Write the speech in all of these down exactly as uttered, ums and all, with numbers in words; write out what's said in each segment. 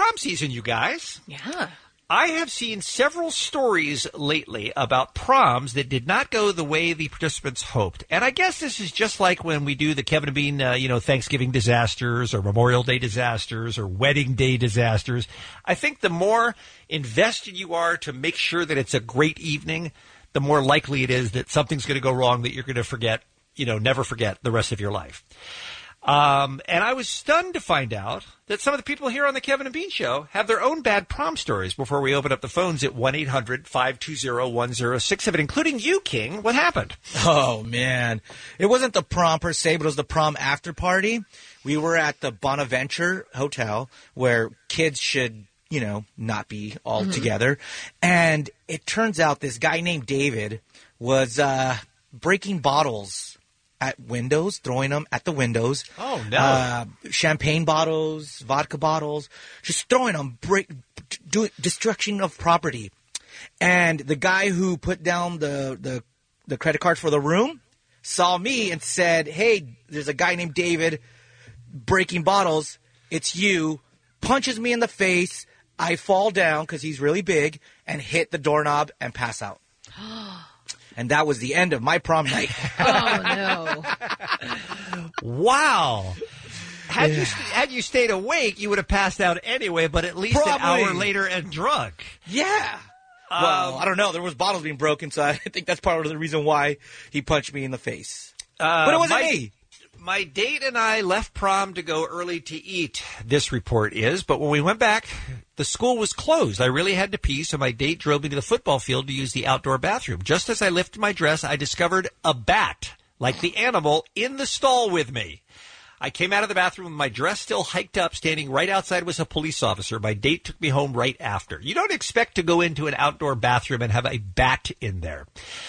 prom season, you guys. Yeah. I have seen several stories lately about proms that did not go the way the participants hoped. And I guess this is just like when we do the Kevin and Bean, uh, you know, Thanksgiving disasters or Memorial Day disasters or Wedding Day disasters. I think the more invested you are to make sure that it's a great evening, the more likely it is that something's going to go wrong that you're going to forget, you know, never forget the rest of your life. Um, and I was stunned to find out that some of the people here on the Kevin and Bean Show have their own bad prom stories before we open up the phones at one eight hundred five two zero one zero six seven, including you, King. What happened? Oh, man. It wasn't the prom per se, but it was the prom after party. We were at the Bonaventure Hotel where kids should, you know, not be all mm-hmm. together. And it turns out this guy named David was uh, breaking bottles at windows, throwing them at the windows. Oh, no. Uh, champagne bottles, vodka bottles, just throwing them, break, do, destruction of property. And the guy who put down the, the, the credit card for the room saw me and said, hey, there's a guy named David breaking bottles. It's you. Punches me in the face. I fall down because he's really big and hit the doorknob and pass out. And that was the end of my prom night. Oh, no. Wow. Had yeah. you had you stayed awake, you would have passed out anyway, but at least Probably. an hour later and drunk. Yeah. Um, well, I don't know. There was bottles being broken, so I think that's part of the reason why he punched me in the face. Uh, but it wasn't my, me. My date and I left prom to go early to eat, this report is, but when we went back, the school was closed. I really had to pee, so my date drove me to the football field to use the outdoor bathroom. Just as I lifted my dress, I discovered a bat, like the animal, in the stall with me. I came out of the bathroom with my dress still hiked up. Standing right outside was a police officer. My date took me home right after. You don't expect to go into an outdoor bathroom and have a bat in there.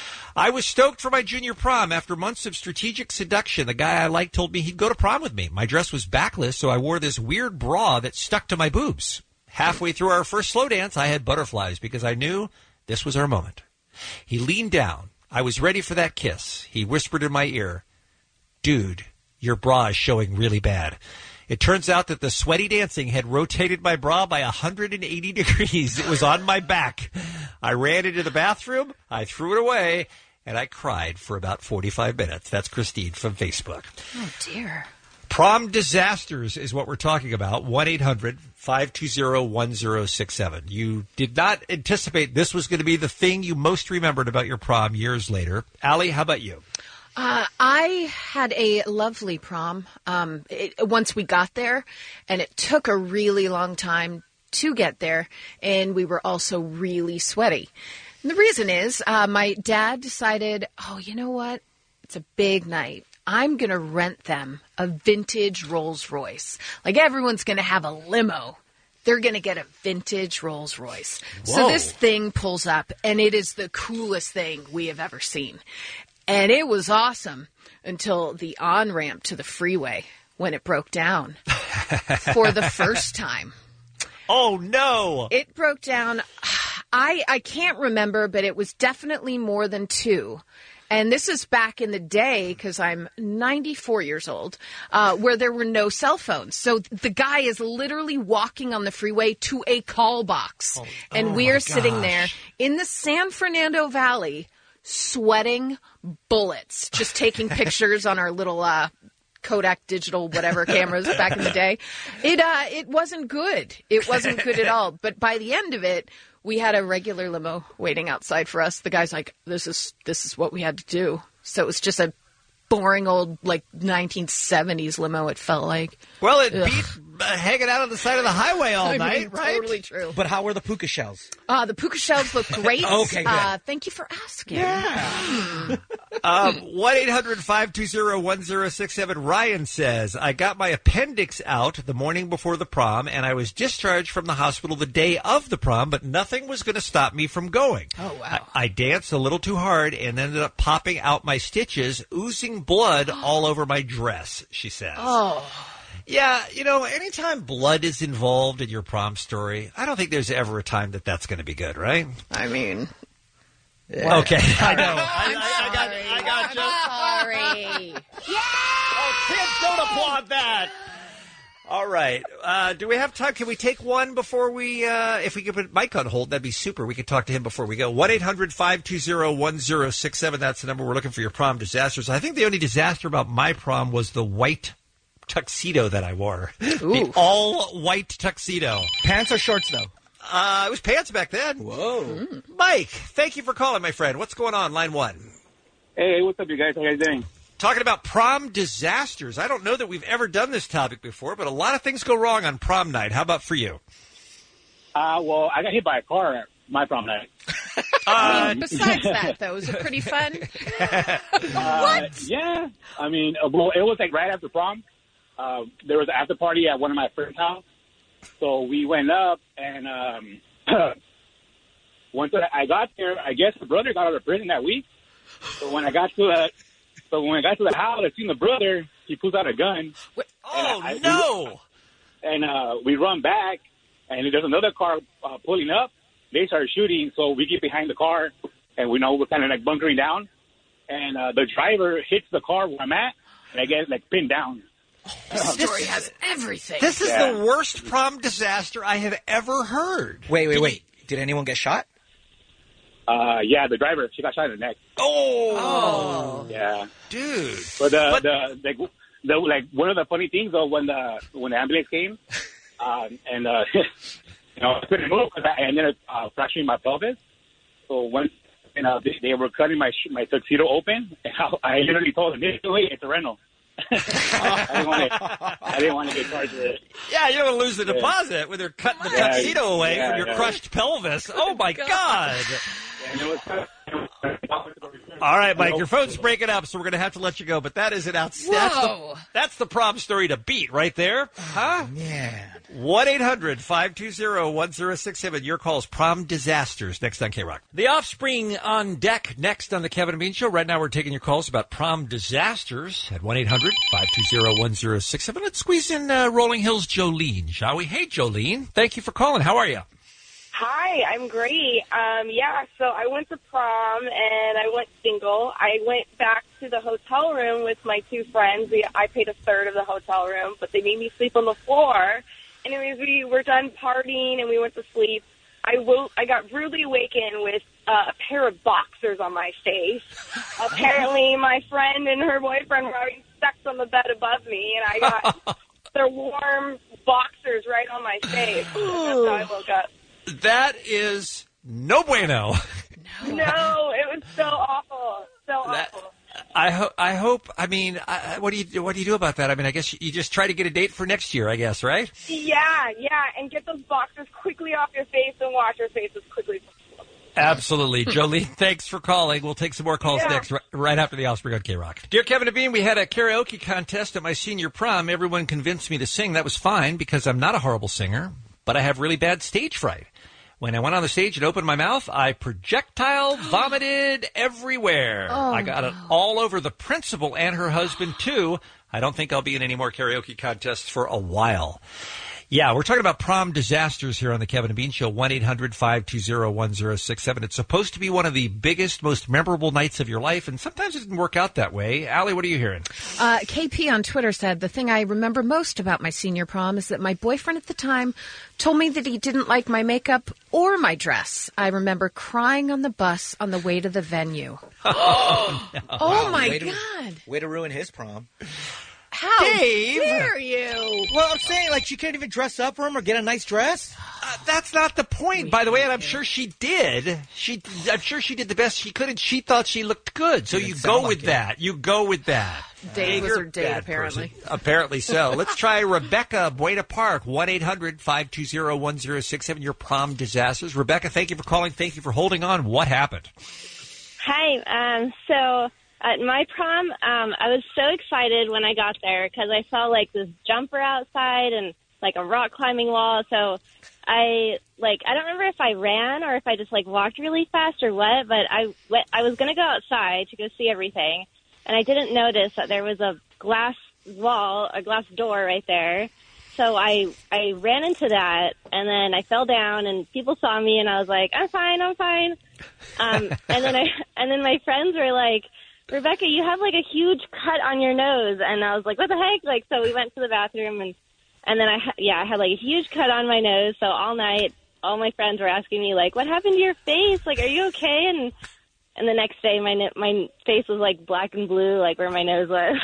I was stoked for my junior prom. After months of strategic seduction, the guy I liked told me he'd go to prom with me. My dress was backless, so I wore this weird bra that stuck to my boobs. Halfway through our first slow dance, I had butterflies because I knew this was our moment. He leaned down. I was ready for that kiss. He whispered in my ear, dude, your bra is showing really bad. It turns out that the sweaty dancing had rotated my bra by one hundred eighty degrees. It was on my back. I ran into the bathroom, I threw it away, and I cried for about forty-five minutes. That's Christine from Facebook. Oh, dear. Prom disasters is what we're talking about. one eight hundred five two zero one zero six seven. You did not anticipate this was going to be the thing you most remembered about your prom years later. Allie, how about you? Uh, I had a lovely prom um, it, once we got there, and it took a really long time to get there, and we were also really sweaty. And the reason is uh, my dad decided, oh, you know what? It's a big night. I'm going to rent them a vintage Rolls Royce. Like everyone's going to have a limo. They're going to get a vintage Rolls Royce. Whoa. So this thing pulls up, and it is the coolest thing we have ever seen. And it was awesome until the on-ramp to the freeway when it broke down for the first time. Oh, no. It broke down. I, I can't remember, but it was definitely more than two. And this is back in the day, because I'm ninety-four years old, uh, where there were no cell phones. So the guy is literally walking on the freeway to a call box. Oh, and oh we are my sitting gosh. there in the San Fernando Valley sweating bullets, just taking pictures on our little uh, Kodak digital whatever cameras back in the day. It uh, it wasn't good. It wasn't good at all. But by the end of it, we had a regular limo waiting outside for us. The guy's like, "This is this is what we had to do." So it was just a boring old like nineteen seventies limo. It felt like. Well, it Ugh. beat uh, hanging out on the side of the highway all I night, mean, right? Totally true. But how were the puka shells? Uh, the puka shells look great. Okay, good. Uh, thank you for asking. Yeah. um, one eight hundred five two zero one zero six seven. Ryan says, I got my appendix out the morning before the prom, and I was discharged from the hospital the day of the prom, but nothing was going to stop me from going. Oh, wow. I, I danced a little too hard and ended up popping out my stitches, oozing blood all over my dress, she says. Oh. Yeah, you know, anytime blood is involved in your prom story, I don't think there's ever a time that that's going to be good, right? I mean... Yeah. Okay, I know. I'm I, I, I got, I got you. I'm sorry. Oh, kids, don't applaud that. All right. Uh, do we have time? Can we take one before we, uh, if we could put Mike on hold, that'd be super. We could talk to him before we go. one eight hundred five two zero one zero six seven. That's the number. We're looking for your prom disasters. I think the only disaster about my prom was the white tuxedo that I wore. The all-white tuxedo. Pants or shorts, though? Uh, it was pants back then. Whoa. Mm. Mike, thank you for calling, my friend. What's going on? Line one. Hey, what's up, you guys? How you guys doing? Talking about prom disasters. I don't know that we've ever done this topic before, but a lot of things go wrong on prom night. How about for you? Uh, well, I got hit by a car at my prom night. I mean, besides that, though, was it pretty fun? Uh, What? Yeah. I mean, uh, well, it was like right after prom. Uh, there was an after party at one of my friends' house. So we went up, and um, once I got there, I guess the brother got out of prison that week. So when I got to the, so when I got to the house, I seen the brother. He pulls out a gun. Oh, I, I, no! We, and uh, we run back, and there's another car uh, pulling up. They start shooting, so we get behind the car, and we know we're kind of like bunkering down. And uh, the driver hits the car where I'm at, and I get like pinned down. This story has everything. This is Yeah. the worst prom disaster I have ever heard. Wait, wait, Did wait. Did anyone get shot? Uh, yeah, the driver, she got shot in the neck. you- Oh, Yeah. dude. But the, But- the, like, the, like, one of the funny things, though, when the, when the ambulance came, um, and, uh, you know, I couldn't move because I ended up uh, fracturing my pelvis. So when, you know, they, they were cutting my sh- my tuxedo open, and I, I literally told them, "Hey, wait, it's a rental." I didn't want to. I didn't want to get charged with it. Yeah, you're going to lose the deposit when they're cutting the Yeah, tuxedo away yeah, from your yeah. crushed pelvis. Oh, my God. And it was, All right, Mike, your phone's breaking up, so we're going to have to let you go. But that is an outstanding. Whoa. That's the prom story to beat right there. Huh? Man. one eight hundred five two zero one zero six seven. Your call's prom disasters next on K-Rock. The Offspring on deck next on the Kevin and Bean Show. Right now we're taking your calls about prom disasters at one eight hundred five two zero one zero six seven. Let's squeeze in uh, Rolling Hills Jolene, shall we? Hey, Jolene. Thank you for calling. How are you? Hi, I'm great. Um, yeah, so I went to prom and I went single. I went back to the hotel room with my two friends. We, I paid a third of the hotel room, but they made me sleep on the floor. Anyways, we were done partying and we went to sleep. I wo- I got rudely awakened with uh, a pair of boxers on my face. Apparently, my friend and her boyfriend were having sex on the bed above me, and I got their warm boxers right on my face. That's how I woke up. That is no bueno. No, it was so awful, so That- awful. I, ho- I hope, I mean, I, what do you what do you do about that? I mean, I guess you just try to get a date for next year, I guess, right? Yeah, yeah, and get those boxers quickly off your face and wash your face as quickly as possible. Absolutely. Jolene, thanks for calling. We'll take some more calls Yeah. next, right, right after the Offspring on K-Rock. Dear Kevin and Bean, we had a karaoke contest at my senior prom. Everyone convinced me to sing. That was fine because I'm not a horrible singer, but I have really bad stage fright. When I went on the stage and opened my mouth, I projectile vomited everywhere. Oh, I got it all over the principal and her husband, too. I don't think I'll be in any more karaoke contests for a while. Yeah, we're talking about prom disasters here on the Kevin and Bean Show, one eight hundred five two zero one zero six seven. It's supposed to be one of the biggest, most memorable nights of your life, and sometimes it didn't work out that way. Allie, what are you hearing? Uh, K P on Twitter said, the thing I remember most about my senior prom is that my boyfriend at the time told me that he didn't like my makeup or my dress. I remember crying on the bus on the way to the venue. Oh, my Way to- God. Way to ruin his prom. How Dave! dare you? Well, I'm saying, like, she can't even dress up for him or get a nice dress. Uh, that's not the point, by the way, and I'm sure she did. She, I'm sure she did the best she could, and she thought she looked good. So Didn't you sound go with like it. that. You go with that. Dave was You're her a date, bad apparently. person. Apparently so. Let's try Rebecca, Buena Park, one eight hundred five two zero one zero six seven, your prom disasters. Rebecca, thank you for calling. Thank you for holding on. What happened? Hi, um, so at my prom, um, I was so excited when I got there because I saw, like, this jumper outside and, like, a rock climbing wall. So I, like, I don't remember if I ran or if I just, like, walked really fast or what, but I, went, I was going to go outside to go see everything, and I didn't notice that there was a glass wall, a glass door right there. So I I ran into that, and then I fell down, and people saw me, and I was like, I'm fine, I'm fine. Um, and then I and then my friends were like, Rebecca, you have like a huge cut on your nose, and I was like, what the heck? Like, so we went to the bathroom, and And then I, ha- yeah, I had like a huge cut on my nose. So all night, all my friends were asking me like, "What happened to your face? Like, are you okay?" And and the next day, my my face was like black and blue, like where my nose was.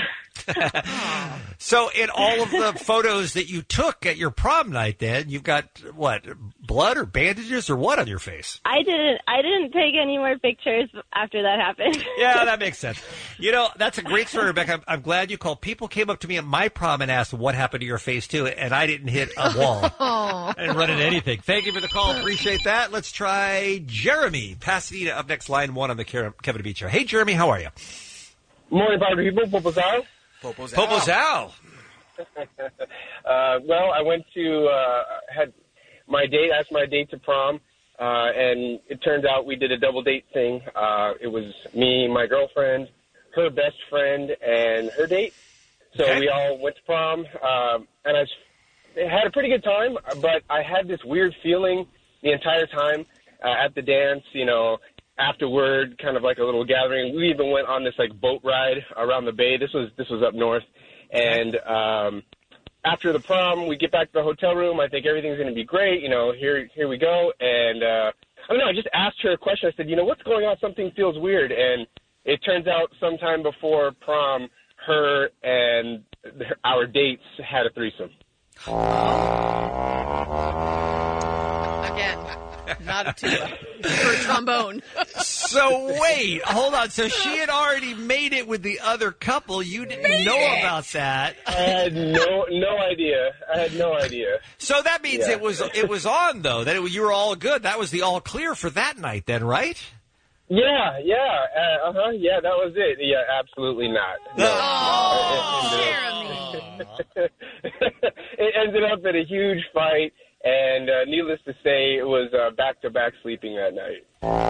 So in all of the photos that you took at your prom night, then you've got what, blood or bandages or what on your face? I didn't. I didn't take any more pictures after that happened. Yeah, that makes sense. You know, that's a great story, Rebecca. I'm, I'm glad you called. People came up to me at my prom and asked what happened to your face too, and I didn't hit a wall. I didn't run into anything. Thank you for the call. Appreciate that. Let's try Jeremy, Pasadena, up next, line one on the Kevin and Beach Show. Hey, Jeremy, how are you? Morning, party people. Popozal. Popozal. Popozal. uh, well, I went to, uh, had my date, asked my date to prom, uh, and it turns out we did a double date thing. Uh, it was me, my girlfriend, her best friend, and her date. So okay. we all went to prom, uh, and I had a pretty good time, but I had this weird feeling the entire time uh, at the dance, you know, afterward, kind of like a little gathering. We even went on this like boat ride around the bay. This was this was up north, and um, after the prom, we get back to the hotel room. I think everything's going to be great. You know, here here we go. And uh, I don't know. I just asked her a question. I said, you know, what's going on? Something feels weird. And it turns out sometime before prom, her and our dates had a threesome. Again. Not a tuba or a trombone. So wait, hold on. So she had already made it with the other couple. You didn't made know it. about that. I had no no idea. I had no idea. So that means yeah. it was it was on though. That it, you were all good. That was the all clear for that night, then, right? Yeah, yeah, uh huh. Yeah, that was it. Yeah, absolutely not. No. Oh, Jeremy! It ended up in a huge fight. And uh, needless to say, it was uh, back-to-back sleeping that night.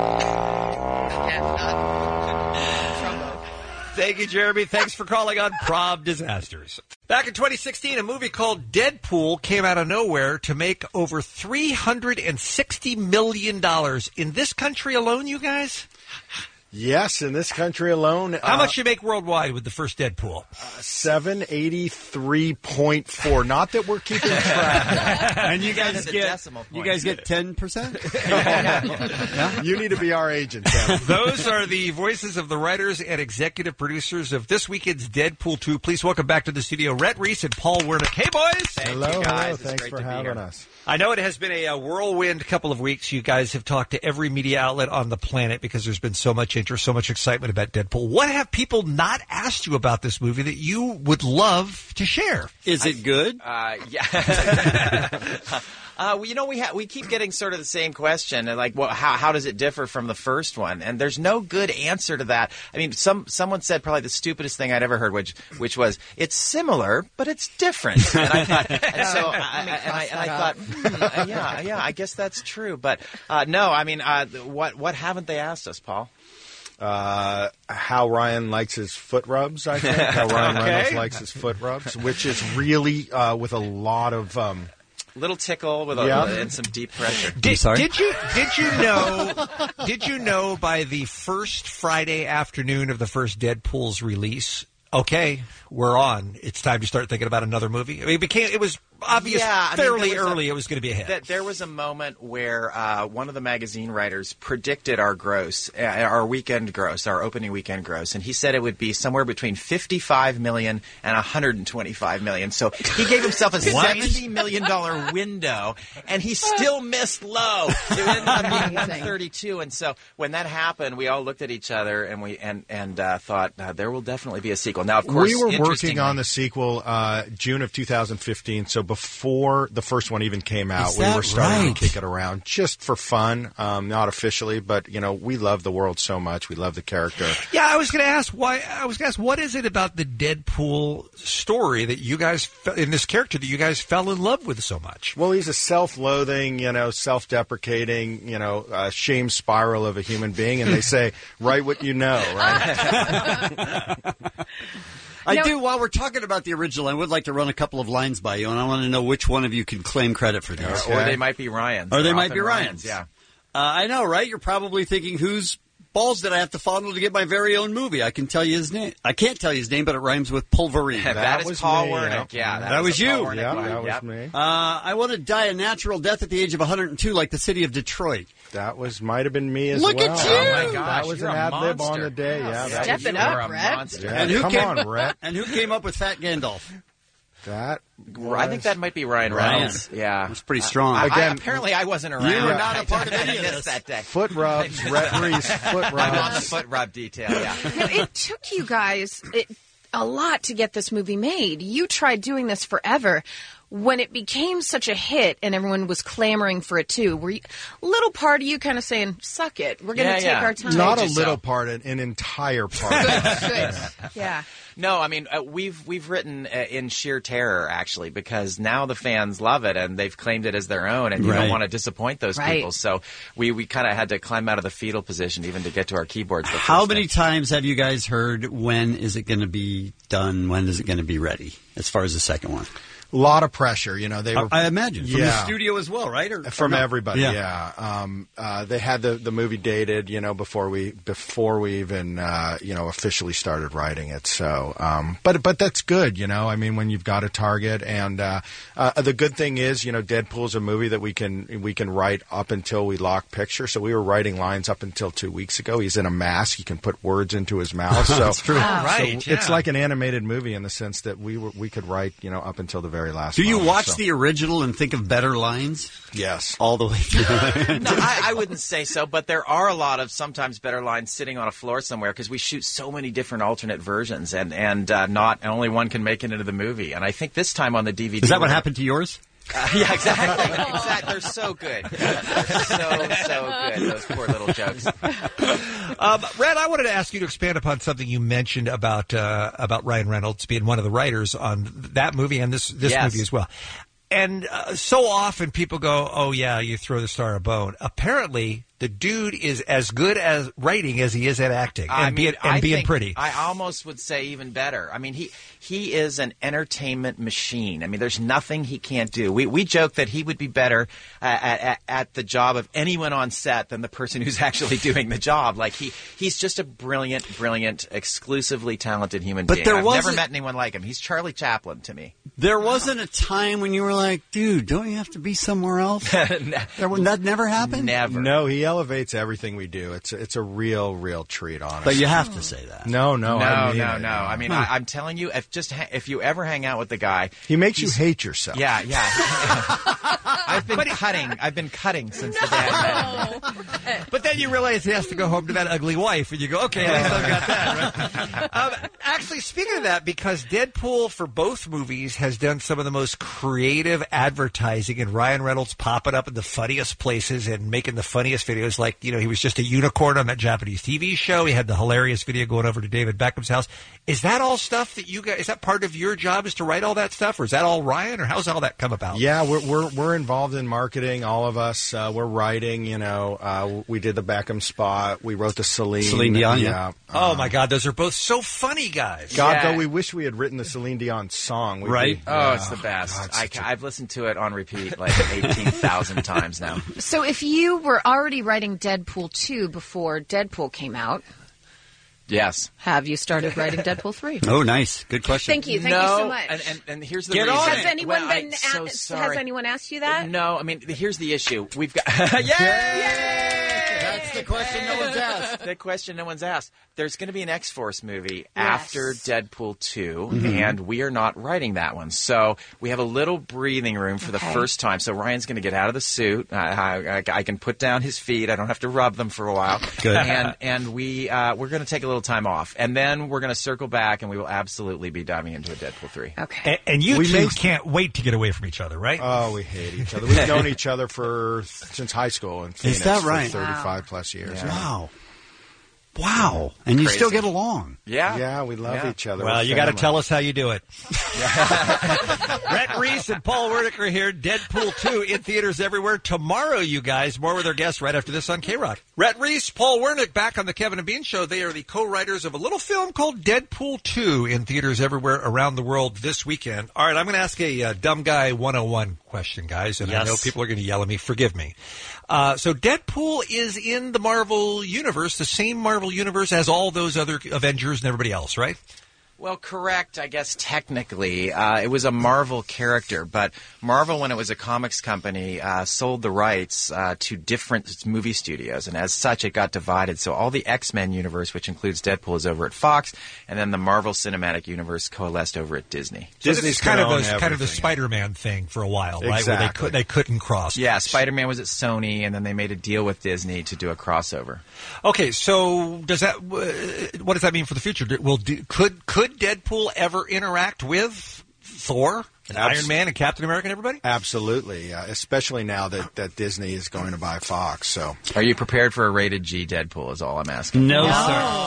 Thank you, Jeremy. Thanks for calling on Prom Disasters. Back in twenty sixteen, a movie called Deadpool came out of nowhere to make over three hundred sixty million dollars. In this country alone, you guys? Yes, in this country alone. How uh, much you make worldwide with the first Deadpool? Uh, seven eighty-three point four. Not that we're keeping track. And you guys get you guys get ten percent? Yeah? You need to be our agent, Kevin. Those are the voices of the writers and executive producers of this weekend's Deadpool two. Please welcome back to the studio Rhett Reese and Paul Wernick. Hey, boys. Thank hello, you guys. hello. Thanks for having us. I know it has been a, a whirlwind couple of weeks. You guys have talked to every media outlet on the planet because there's been so much interest, so much excitement about Deadpool. What have people not asked you about this movie that you would love to share? Is it good? Uh, yeah. Uh, well, you know, we ha- we keep getting sort of the same question, like, well, how how does it differ from the first one? And there's no good answer to that. I mean, some someone said probably the stupidest thing I'd ever heard, which which was it's similar, but it's different. And I thought, and so I, and I, and I thought, hmm, yeah, yeah, I guess that's true. But uh, no, I mean, uh, what what haven't they asked us, Paul? Uh, how Ryan likes his foot rubs, I think. How Ryan okay. Reynolds likes his foot rubs, which is really uh, with a lot of. Um, Little tickle with a, yeah. and some deep pressure. Did, did you did you know did you know by the first Friday afternoon of the first Deadpool's release? Okay, we're on. It's time to start thinking about another movie. I mean, it became it was obvious yeah, fairly I mean, early a, it was going to be a hit. That there was a moment where uh, one of the magazine writers predicted our gross, uh, our weekend gross, our opening weekend gross, and he said it would be somewhere between fifty-five million and one hundred twenty-five million. So he gave himself a seventy million dollar window, and he still missed low. It ended up being one thirty-two. And so when that happened, we all looked at each other and we and and uh, thought uh, there will definitely be a sequel. Now, of course, we were working on the sequel uh, June of two thousand fifteen. So before the first one even came out, we were starting right? to kick it around just for fun, um, not officially, but you know, we love the world so much. We love the character. Yeah, I was going to ask why. I was going to ask what is it about the Deadpool story that you guys in this character that you guys fell in love with so much? Well, he's a self-loathing, you know, self-deprecating, you know, uh, shame spiral of a human being, and they say, "Write what you know," right? I no. do. While we're talking about the original, I would like to run a couple of lines by you, and I want to know which one of you can claim credit for these. Or, or they might be Ryan's. Or they They're might be often Ryan's. Yeah. Uh, I know, right? You're probably thinking, whose balls did I have to fondle to get my very own movie? I can tell you his name. I can't tell you his name, but it rhymes with Pulverine. that, That is was Paul me, Wernick. yeah. Yeah, that, That was was a Paul you. Wernick Yeah, line. that was Yep. me. Uh, I want to die a natural death at the age of one hundred two, like the city of Detroit. That was might have been me as Look well. at you! Oh my gosh, that was you're an a ad lib on monster. the day. Yeah, that Step was, it You up, are a Brett. monster. yeah. And who Come came- on, Brett. And who came up with Fat Gandalf? That I think that might be Ryan Ryan. Reynolds. Yeah, That's pretty strong. I, I, Again- apparently, I wasn't around. You were not a I- part of I any of missed this. that day. foot rubs, Rhett Reese, foot I'm on the rubs. foot rub detail. Yeah. Now, it took you guys it, a lot to get this movie made. You tried doing this forever. When it became such a hit and everyone was clamoring for it too, were you, little part of you kind of saying, "Suck it, we're going to Yeah, take yeah. our time." Not a Told you little so. part, an, an entire part. Good, good. Yeah. No, I mean uh, we've we've written uh, in sheer terror actually because now the fans love it and they've claimed it as their own, and you Right. don't want to disappoint those Right. people. So we, we kind of had to climb out of the fetal position even to get to our keyboards. The How first many day. times have you guys heard, when is it going to be done? When is it going to be ready? As far as the second one, A lot of pressure. You know, they were. I, I imagine from the Yeah. studio as well, right? Or, From or no? everybody, yeah. Um, uh, they had the, the movie dated, you know, before we before we even uh, you know officially started writing it. So, um, but but that's good, you know. I mean, when you've got a target, and uh, uh, the good thing is, you know, Deadpool's a movie that we can we can write up until we lock picture. So we were writing lines up until two weeks ago. He's in a mask; you can put words into his mouth. So That's true. Wow. Right, so it's yeah. like an animated movie in the sense that we were, we could write, you know, up until the very last. Do you moment. watch So, the original and think of better lines yes? all the way through? No, I, I wouldn't say so, but there are a lot of sometimes better lines sitting on a floor somewhere because we shoot so many different alternate versions, and and uh, not and only one can make it into the movie. And I think this time on the D V D, Is that what we're happened to yours? gonna- Uh, yeah, exactly. exactly. They're so good. They're so so good. Those poor little jokes. Um, Red, I wanted to ask you to expand upon something you mentioned about uh, about Ryan Reynolds being one of the writers on that movie and this this Yes. movie as well. And uh, so often people go, "Oh yeah, you throw the star a bone." Apparently, the dude is as good as writing as he is at acting and I mean, being and I being think- pretty. I almost would say even better. I mean, he he is an entertainment machine. I mean, there's nothing he can't do. We we joke that he would be better uh, at, at at the job of anyone on set than the person who's actually doing the job. Like he he's just a brilliant, brilliant, exclusively talented human But being. there I've never wasn't- met anyone like him. He's Charlie Chaplin to me. There wasn't a time when you were like, dude, don't you have to be somewhere else? There, was- that never happened? Never. No, he elevates everything we do. It's it's a real, real treat, honestly. But you have to say that. no, no, No, I mean no, it. no. I mean, I, I'm telling you, if just ha- if you ever hang out with the guy, he makes you he's- hate yourself. Yeah, yeah. I've been cutting. I've been cutting since the day I met him. But then you realize he has to go home to that ugly wife, and you go, okay, at least I've got that. Right? um, actually, speaking of that, because Deadpool for both movies has done some of the most creative advertising, and Ryan Reynolds popping up in the funniest places and making the funniest videos. Like, you know, he was just a unicorn on that Japanese T V show. He had the hilarious video going over to David Beckham's house. Is that all stuff that you guys? Is that part of your job? Is to write all that stuff, or is that all Ryan, or how's all that come about? Yeah, we're we're we're involved in marketing. All of us, uh, we're writing. You know, uh, we did the Beckham spot. We wrote the Celine. Celine Dion, yeah. Yeah. Oh my God, those are both so funny, guys. God, Yeah. though, we wish we had written the Celine Dion song. We'd Right. be- Oh, yeah. it's the best. God, I, such a- I've listened to it on repeat like eighteen thousand times now. So if you were already writing Deadpool two before Deadpool came out, Yes. have you started writing Deadpool three? Oh, nice. Good question. Thank you. Thank no, you so much. And, and, and here's the Get reason. on has anyone Well, been I'm so a- has sorry. anyone asked you that? No, I mean, here's the issue. We've got. Yay! That's the question no one's asked. The question no one's asked. There's going to be an X-Force movie Yes. after Deadpool two, Mm-hmm. and we are not writing that one. So we have a little breathing room for the Okay. first time. So Ryan's going to get out of the suit. I, I, I can put down his feet. I don't have to rub them for a while. Good. And and we uh, we're going to take a little time off, and then we're going to circle back, and we will absolutely be diving into a Deadpool three. Okay. And, and you We two may- can't wait to get away from each other, right? Oh, we hate each other. We've known each other for since high school in Phoenix. that for right? thirty-five plus years. Wow. Wow. And you Crazy. still get along. Yeah. Yeah, we love Yeah. each other. Well, We're you got to family. tell us how you do it. Rhett Reese and Paul Wernick are here. Deadpool two in theaters everywhere tomorrow, you guys. More with our guests right after this on K-Rock. Rhett Reese, Paul Wernick, back on the Kevin and Bean Show. They are the co-writers of a little film called Deadpool two in theaters everywhere around the world this weekend. All right, I'm going to ask a uh, dumb guy one oh one question, guys, and Yes. I know people are going to yell at me. Forgive me. Uh, so Deadpool is in the Marvel Universe, the same Marvel Universe as all those other Avengers and everybody else, right? Well, correct, I guess, technically. Uh, it was a Marvel character, but Marvel, when it was a comics company, uh, sold the rights uh, to different movie studios, and as such, it got divided. So all the X-Men universe, which includes Deadpool, is over at Fox, and then the Marvel Cinematic Universe coalesced over at Disney. So Disney's this is kind of gonna a, own kind of the everything. Spider-Man thing for a while, right? Exactly. Where they, could, they couldn't cross. Yeah, Spider-Man was at Sony, and then they made a deal with Disney to do a crossover. Okay, so does that uh, what does that mean for the future? Will do, could could Deadpool ever interact with Thor, and Abs- Iron Man, and Captain America, and everybody? Absolutely, uh, especially now that, that Disney is going to buy Fox. So, Are you prepared for a rated G Deadpool is all I'm asking. No, No. sir.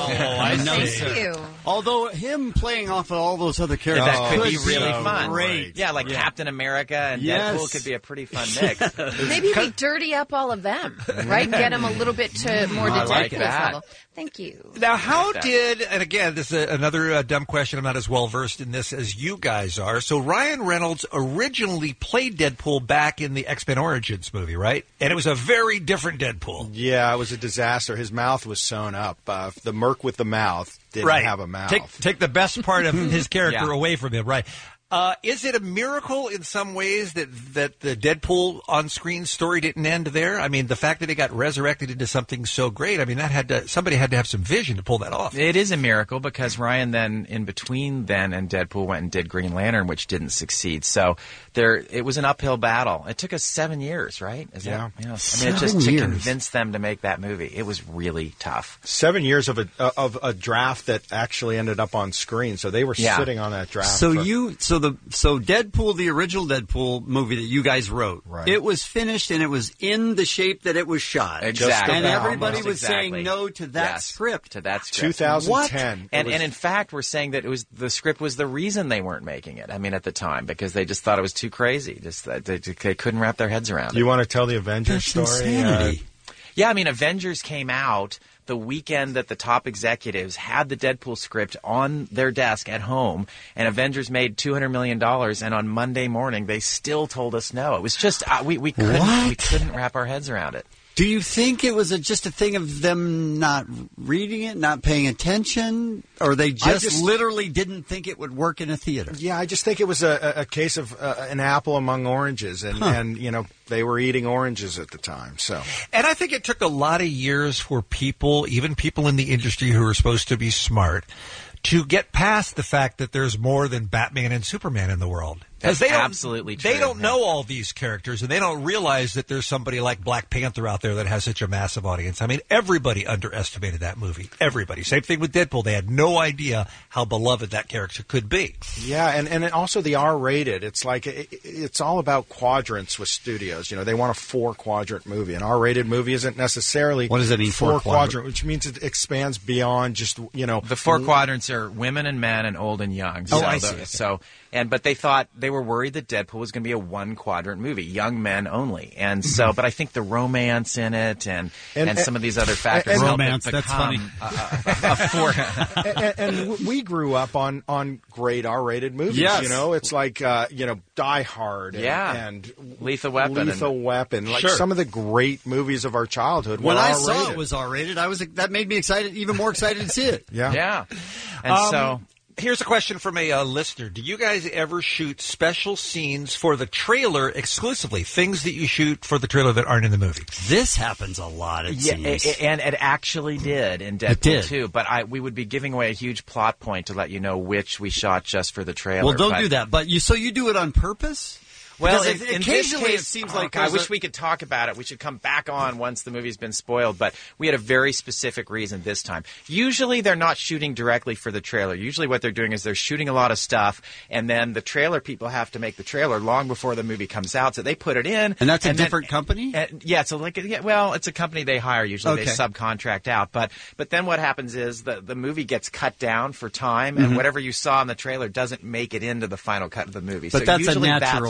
I no, see. sir. Thank you. Although him playing off of all those other characters That could be could really be fun. Great. Yeah, like Captain America and Yes. Deadpool could be a pretty fun mix. Maybe we dirty up all of them, right? Get them a little bit to more to I like Deadpool's that. level. Thank you. Now, how that. did, and again, this is a, another uh, dumb question. I'm not as well versed in this as you guys are. So Ryan Reynolds originally played Deadpool back in the X-Men Origins movie, right? And it was a very different Deadpool. yeah, it was a disaster. His mouth was sewn up. Uh, the merc with the mouth didn't Right. have a mouth. Take, take the best part of his character Yeah. away from him, right? Uh, is it a miracle in some ways that that the Deadpool on-screen story didn't end there? I mean, the fact that it got resurrected into something so great, I mean, that had to somebody had to have some vision to pull that off. It is a miracle because Ryan then, in between then and Deadpool, went and did Green Lantern, which didn't succeed. So there, it was an uphill battle. It took us seven years, right? Is Yeah. That, yeah. I mean, Seven it just to years. convince them to make that movie, it was really tough. Seven years of a of a draft that actually ended up on screen. So they were Yeah. sitting on that draft. So for- you, so the so Deadpool, the original Deadpool movie that you guys wrote, Right. it was finished and it was in the shape that it was shot. Exactly. And about. everybody Almost was exactly. saying no to that Yes, script. To that script. twenty ten. And, It was- and in fact, we're saying that it was the script was the reason they weren't making it. I mean, at the time, because they just thought it was too crazy. Just that they, they couldn't wrap their heads around it. you want to tell the Avengers That's story? insanity. Yeah, I mean, Avengers came out the weekend that the top executives had the Deadpool script on their desk at home, and Avengers made two hundred million dollars, and on Monday morning, they still told us no. It was just, uh, we, we, couldn't, What? we couldn't wrap our heads around it. Do you think it was a, just a thing of them not reading it, not paying attention, or they just, just- literally didn't think it would work in a theater? Yeah, I just think it was a, a a case of uh, an apple among oranges, and, and you know they were eating oranges at the time. So And I think it took a lot of years for people, even people in the industry who are supposed to be smart, to get past the fact that there's more than Batman and Superman in the world. Because That's they don't, absolutely They true, don't yeah. know all these characters, and they don't realize that there's somebody like Black Panther out there that has such a massive audience. I mean, everybody underestimated that movie. Everybody. Same thing with Deadpool. They had no idea how beloved that character could be. yeah, and and also the R rated. It's like it, it's all about quadrants with studios. You know, they want a four quadrant movie. An R rated movie isn't necessarily What does that mean, four four quadrant? quadrant, which means it expands beyond just you know The four quadrants are women and men and old and young. Oh, So I the- see. So, and but they thought they were worried that Deadpool was going to be a one quadrant movie, young men only. And so, but I think the romance in it and and, And- some of these other factors and- helped it Romance, that's become funny. A, a, a four. and, and we grew up on, on great R-rated movies. Yes. You know, it's like uh, you know Die Hard, and, Yeah. and Lethal Weapon Lethal and- Weapon. Like Sure. some of the great movies of our childhood. When were I R-rated. saw it was R-rated, I was that made me excited, even more excited to see it. yeah, Yeah. And Um, so Here's a question from a uh, listener. Do you guys ever shoot special scenes for the trailer exclusively? Things that you shoot for the trailer that aren't in the movie? This happens a lot, it yeah, seems. a- and it actually did in Deadpool did. too. But I we would be giving away a huge plot point to let you know which we shot just for the trailer. well, don't but- do that. But you, so you do it on purpose? Well, Because in, it- in occasionally this case, it seems oh, like God, I there's wish a- we could talk about it. We should come back on once the movie's been spoiled. But we had a very specific reason this time. Usually, they're not shooting directly for the trailer. Usually, what they're doing is they're shooting a lot of stuff, and then the trailer people have to make the trailer long before the movie comes out. So they put it in, And that's a then- different company? and- yeah, so like yeah, well, it's a company they hire. Usually, Okay. they subcontract out. But but then what happens is the the movie gets cut down for time, Mm-hmm. and whatever you saw in the trailer doesn't make it into the final cut of the movie. But so that's a usually natural- That's why okay.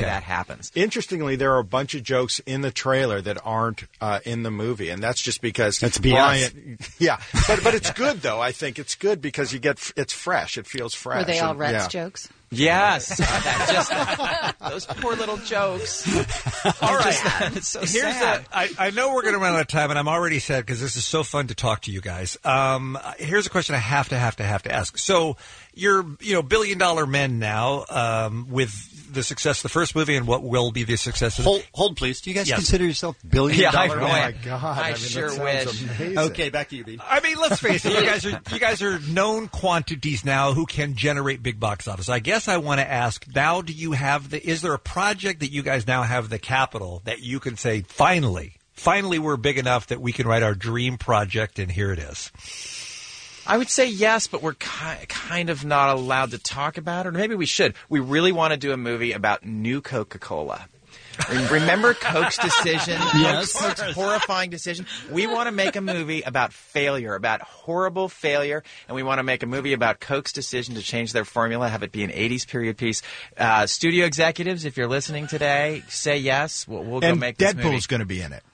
that happens. Interestingly, there are a bunch of jokes in the trailer that aren't uh, in the movie, and that's just because That's B S. Brian. Yeah, but but it's good though. I think it's good because you get it's fresh. It feels fresh. Were they all And- Rhett's yeah. jokes? Yes, that just those poor little jokes. All right. Just, it's so Here's sad. a, I, I know we're going to run out of time, and I'm already sad because this is so fun to talk to you guys. Um, here's a question I have to have to have to ask. So you're you know billion dollar men now um, with the success of the first movie and what will be the success of the Hold, hold, please. Do you guys Yes. consider yourself billion Yeah, I dollar know. Oh men? my God! I I, mean, sure that sounds wish. amazing. Okay, back to you, B. I mean, let's face it. You guys are you guys are known quantities now who can generate big box office. I guess I want to ask now: do you have the? Is there a project that you guys now have the capital that you can say finally, finally, we're big enough that we can write our dream project, and here it is. I would say yes, but we're ki- kind of not allowed to talk about it. Or maybe we should. We really want to do a movie about new Coca-Cola. Remember Coke's decision? Yes. Coke's horrifying decision. We want to make a movie about failure, about horrible failure, and we want to make a movie about Coke's decision to change their formula, have it be an eighties period piece. Uh, studio executives, if you're listening today, say yes. We'll, we'll go And make this movie. Deadpool's going to be in it.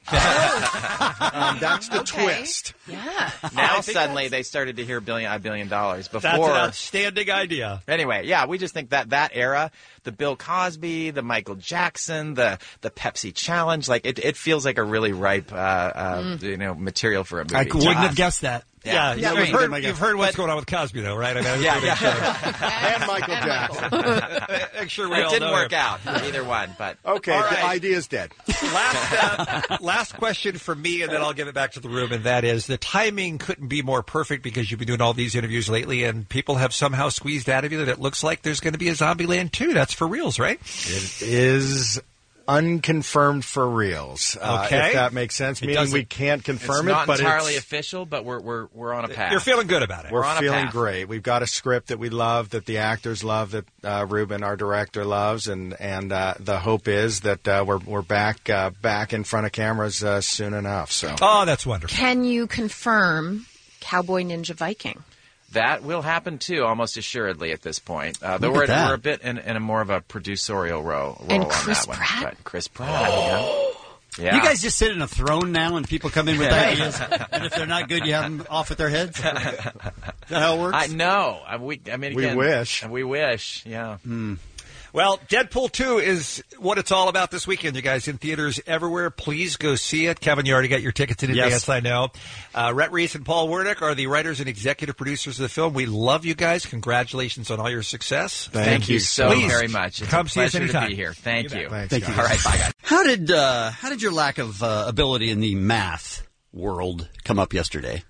um, that's the Okay. twist. Yeah. Now suddenly they started to hear billion a billion dollars. Before That's an outstanding idea. Anyway, yeah, we just think that that era, the Bill Cosby, the Michael Jackson, the the Pepsi Challenge, like it, it feels like a really ripe, uh, uh, you know, material for a movie. I wouldn't have guessed that. Yeah, Yeah, you've, I mean, heard, my God. you've heard what's going on with Cosby, though, right? I mean, I just Yeah, wanna make yeah. And Michael Jackson. sure- Make sure we It all didn't know work him. out, either one, but Okay, All the right. idea's dead. Last, uh, last question for me, and then I'll give it back to the room, and that is the timing couldn't be more perfect because you've been doing all these interviews lately, and people have somehow squeezed out of you that it looks like there's going to be a Zombieland two. That's for reals, right? It is unconfirmed for reals. Uh, Okay. if that makes sense, meaning doesn't- we can't it's confirm not it, but entirely it's, official. But we're we're we're on a path. You're feeling good about it. we're, We're on a feeling path. great. We've got a script that we love, that the actors love, that uh, Ruben, our director, loves, and and uh, the hope is that uh, we're we're back uh, back in front of cameras uh, soon enough. So. Oh, that's wonderful. Can you confirm Cowboy Ninja Viking? That will happen too, almost assuredly at this point. Uh, though Look we're at that. we're a bit in, in a more of a producerial role, role And on Chris that one. Pratt? But Chris Pratt. Yeah. Yeah. You guys just sit in a throne now and people come in with ideas, and if they're not good, you have them off with their heads? Is that how it works? I know. I, we, I mean, We again, wish. We wish. Yeah. Well, Deadpool two is what it's all about this weekend, you guys, in theaters everywhere. Please go see it. Kevin, you already got your tickets in Yes. advance, I know. Uh, Rhett Reese and Paul Wernick are the writers and executive producers of the film. We love you guys. Congratulations on all your success. Thank Thank you you so Please very much. It's come a see us pleasure to anytime. be here. Thank You you. bet. Thanks, Thank you. guys. All right. Bye, guys. How did uh, how did your lack of uh, ability in the math world come up yesterday?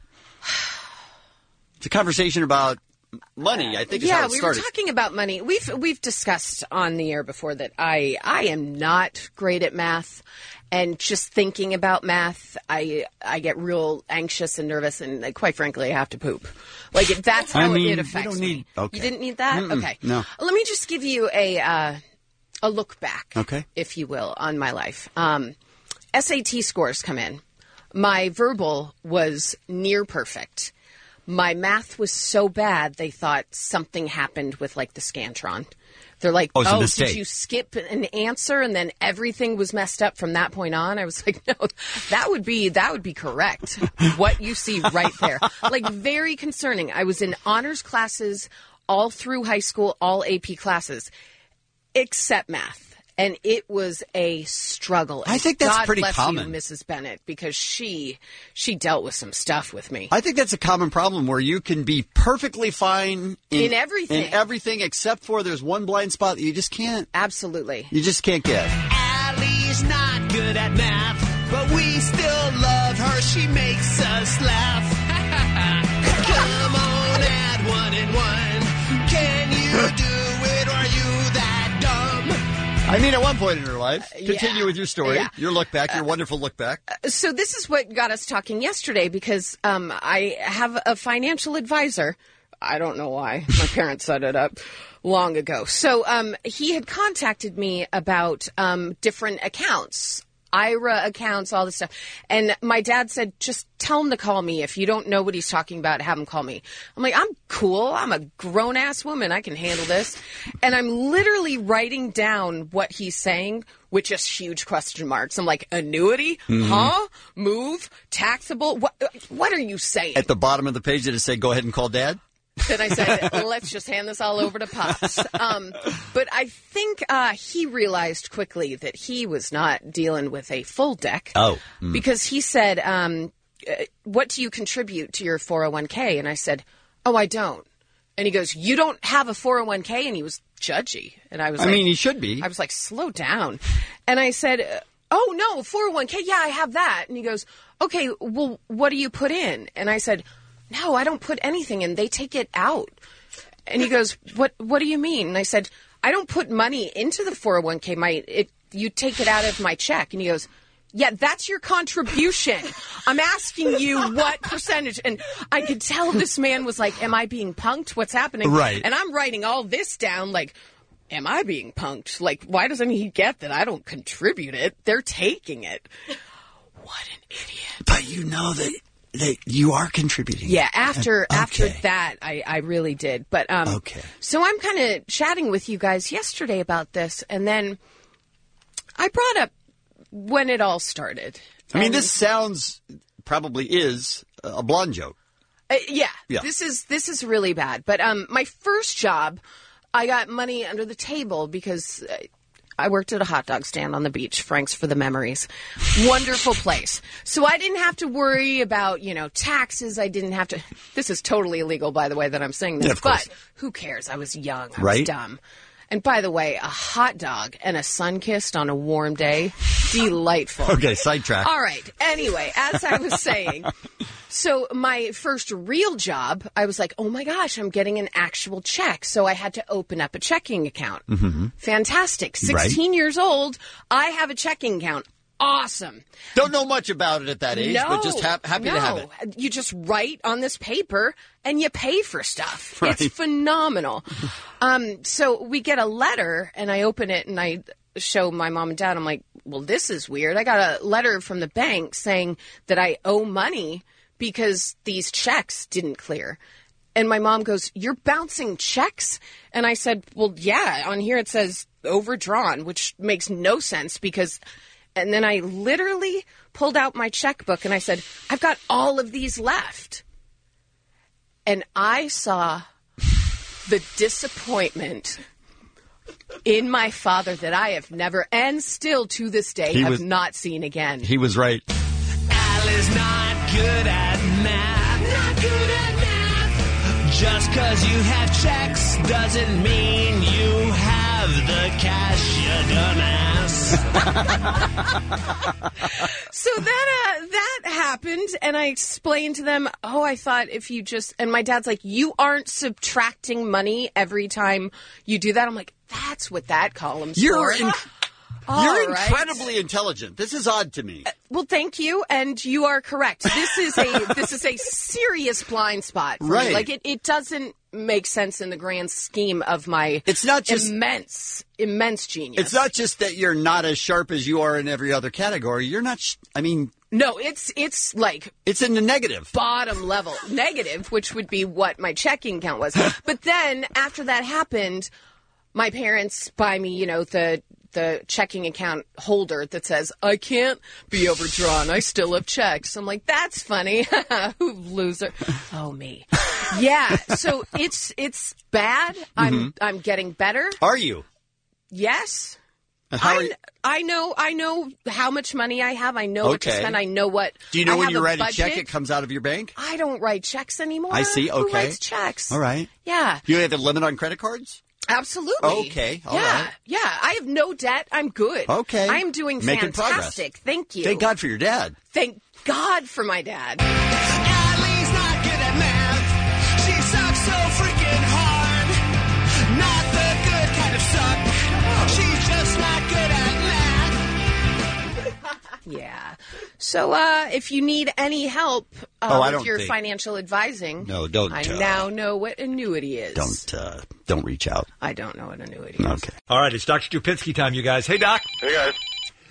It's a conversation about money. I think is how Yeah, it we started. were talking about money. We've we've discussed on the air before that I I am not great at math, and just thinking about math, I I get real anxious and nervous, and like, quite frankly, I have to poop. Like that's how I mean, it you affects don't me. need- okay. You didn't need that? Mm-mm, Okay. no. Let me just give you a uh, a look back, Okay. if you will, on my life. Um, S A T scores come in. My verbal was near perfect. My math was so bad, they thought something happened with, like, the Scantron. They're like, Oh, it's a oh, mistake. did you skip an answer and then everything was messed up from that point on? I was like, no, that would be that would be correct. What you see right there. Like, very concerning. I was in honors classes all through high school, all A P classes, except math. And it was a struggle. I think that's God pretty bless common. you, Missus Bennett, because she she dealt with some stuff with me. I think that's a common problem where you can be perfectly fine in, In everything. in everything except for there's one blind spot that you just can't Absolutely. you just can't get. Allie's not good at math, but we still love her. She makes us laugh. Come on, add one and one. Can you do it? Or are you that dumb? I mean, at one point in her life, continue yeah. with your story, Yeah. your look back, your wonderful look back. So this is what got us talking yesterday because um, I have a financial advisor. I don't know why. My parents set it up long ago. So um, he had contacted me about um, different accounts I R A accounts, all this stuff. And my dad said, just tell him to call me. If you don't know what he's talking about, have him call me. I'm like, I'm cool. I'm a grown-ass woman. I can handle this. And I'm literally writing down what he's saying with just huge question marks. I'm like, annuity? Mhm. Huh? Move? Taxable? What, what are you saying? At the bottom of the page, did it say, go ahead and call Dad? Then I said, let's just hand this all over to Pops. Um, but I think uh, he realized quickly that he was not dealing with a full deck. Oh. Mm. Because he said, um, uh, what do you contribute to your four oh one k? And I said, oh, I don't. And he goes, you don't have a four oh one k? And he was judgy. And I was I like, mean, he should be. I was like, slow down. And I said, oh, no, four oh one k, yeah, I have that. And he goes, okay, well, what do you put in? And I said, no, I don't put anything in. They take it out. And he goes, what What do you mean? And I said, I don't put money into the four oh one k. My it, you take it out of my check. And he goes, yeah, that's your contribution. I'm asking you what percentage. And I could tell this man was like, am I being punked? What's happening? Right. And I'm writing all this down like, am I being punked? Like, why doesn't he get that I don't contribute it? They're taking it. What an idiot. But you know that... that you are contributing. Yeah, after Okay. after that, I, I really did. But um, Okay. So I'm kind of chatting with you guys yesterday about this, and then I brought up when it all started. I mean, And, this sounds, probably is, a blonde joke. uh, yeah, Yeah. this is this is really bad. But um, my first job, I got money under the table because uh, I worked at a hot dog stand on the beach. Frank's for the memories. Wonderful place. So I didn't have to worry about, you know, taxes. I didn't have to. This is totally illegal, by the way, that I'm saying this. Yeah, of course. But who cares? I was young. I Right. was dumb. And by the way, a hot dog and a sun-kissed on a warm day, delightful. Okay, sidetrack. All right. Anyway, as I was saying, so my first real job, I was like, oh my gosh, I'm getting an actual check. So I had to open up a checking account. Mm-hmm. Fantastic. sixteen years old, I have a checking account. Awesome. Don't know much about it at that age, no, but just ha- happy no. to have it. You just write on this paper and you pay for stuff. Right. It's phenomenal. um, so we get a letter and I open it and I show my mom and dad. I'm like, well, this is weird. I got a letter from the bank saying that I owe money because these checks didn't clear. And my mom goes, you're bouncing checks? And I said, well, yeah, on here it says overdrawn, which makes no sense because... And then I literally pulled out my checkbook and I said, I've got all of these left. And I saw the disappointment in my father that I have never, and still to this day, He have was- not seen again. He was right. Al is not good at math. Not good at math. Just because you have checks doesn't mean you have the cash, you dumbass. So that uh, that happened, and I explained to them, oh, I thought if you just... And my dad's like, you aren't subtracting money every time you do that. I'm like, that's what that column's You're for. in- All You're right. incredibly intelligent. This is odd to me. Well, thank you, and you are correct. This is a this is a serious blind spot for Right. me. Like it, it doesn't make sense in the grand scheme of my It's not just- immense immense genius. It's not just that you're not as sharp as you are in every other category. You're not, sh- I mean, No, it's it's like it's in the negative. bottom level negative, which would be what my checking account was. But then after that happened, my parents buy me, you know, the the checking account holder that says, I can't be overdrawn. I still have checks. I'm like, that's funny. Who loser? Oh, me. Yeah. So it's it's bad. I'm Mhm. I'm getting better. Are you? Yes. And how are I, you- I know I know how much money I have. I know what to Okay. spend. I know what. Do you know I when have you a write a budget. check, it comes out of your bank? I don't write checks anymore. I see. Who Okay. writes checks? All right. Yeah. Do you have a limit on credit cards? Absolutely. Okay, all yeah. right. Yeah. I have no debt. I'm good. Okay. I'm doing Making progress. fantastic. Thank you. Thank God for your dad. Thank God for my dad. Allie's not good at math. She sucks so freaking hard. Not the good kind of suck. She's just not good at math. Yeah. So uh, if you need any help uh, Oh, I with don't your think- financial advising, No, don't, I uh, now know what annuity is. Don't uh, don't reach out. I don't know what annuity is. Okay. All right, it's Doctor Stupinski time, you guys. Hey, Doc. Hey, guys.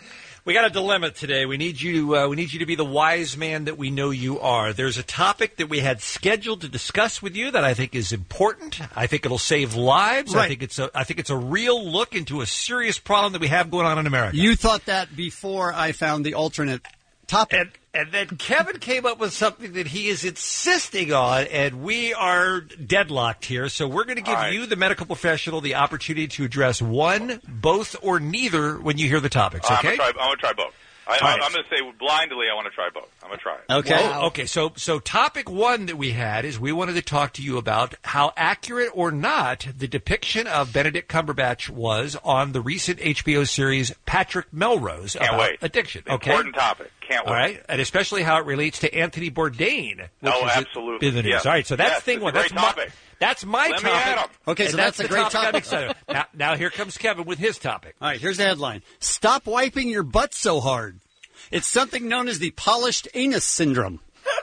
We got a dilemma today. We need you. Uh, we need you to be the wise man that we know you are. There's a topic that we had scheduled to discuss with you that I think is important. I think it'll save lives. Right. I think it's a. I think it's a real look into a serious problem that we have going on in America. You thought that before I found the alternate topic. And, and then Kevin came up with something that he is insisting on, and we are deadlocked here. So we're going to give right. you, the medical professional, the opportunity to address one, both, or neither when you hear the topics. Uh, Okay? I'm going to try, I'm gonna try both. I, All I'm, right. I'm going to say blindly I want to try both. I'm going to try it. Okay. Well, okay. So, so topic one that we had is we wanted to talk to you about how accurate or not the depiction of Benedict Cumberbatch was on the recent H B O series Patrick Melrose Can't about wait. addiction. Okay. Important topic. Can't All wait. right, and especially how it relates to Anthony Bourdain. Which Oh, is absolutely. in the news. Yes. All right, so that's Yes, thing it's a one. great That's my, topic. that's my Let me topic. at 'em. Okay, so And that's a the great topic I'm topic. excited about. now, now here comes Kevin with his topic. All right, here's the headline. Stop wiping your butt so hard. It's something known as the polished anus syndrome.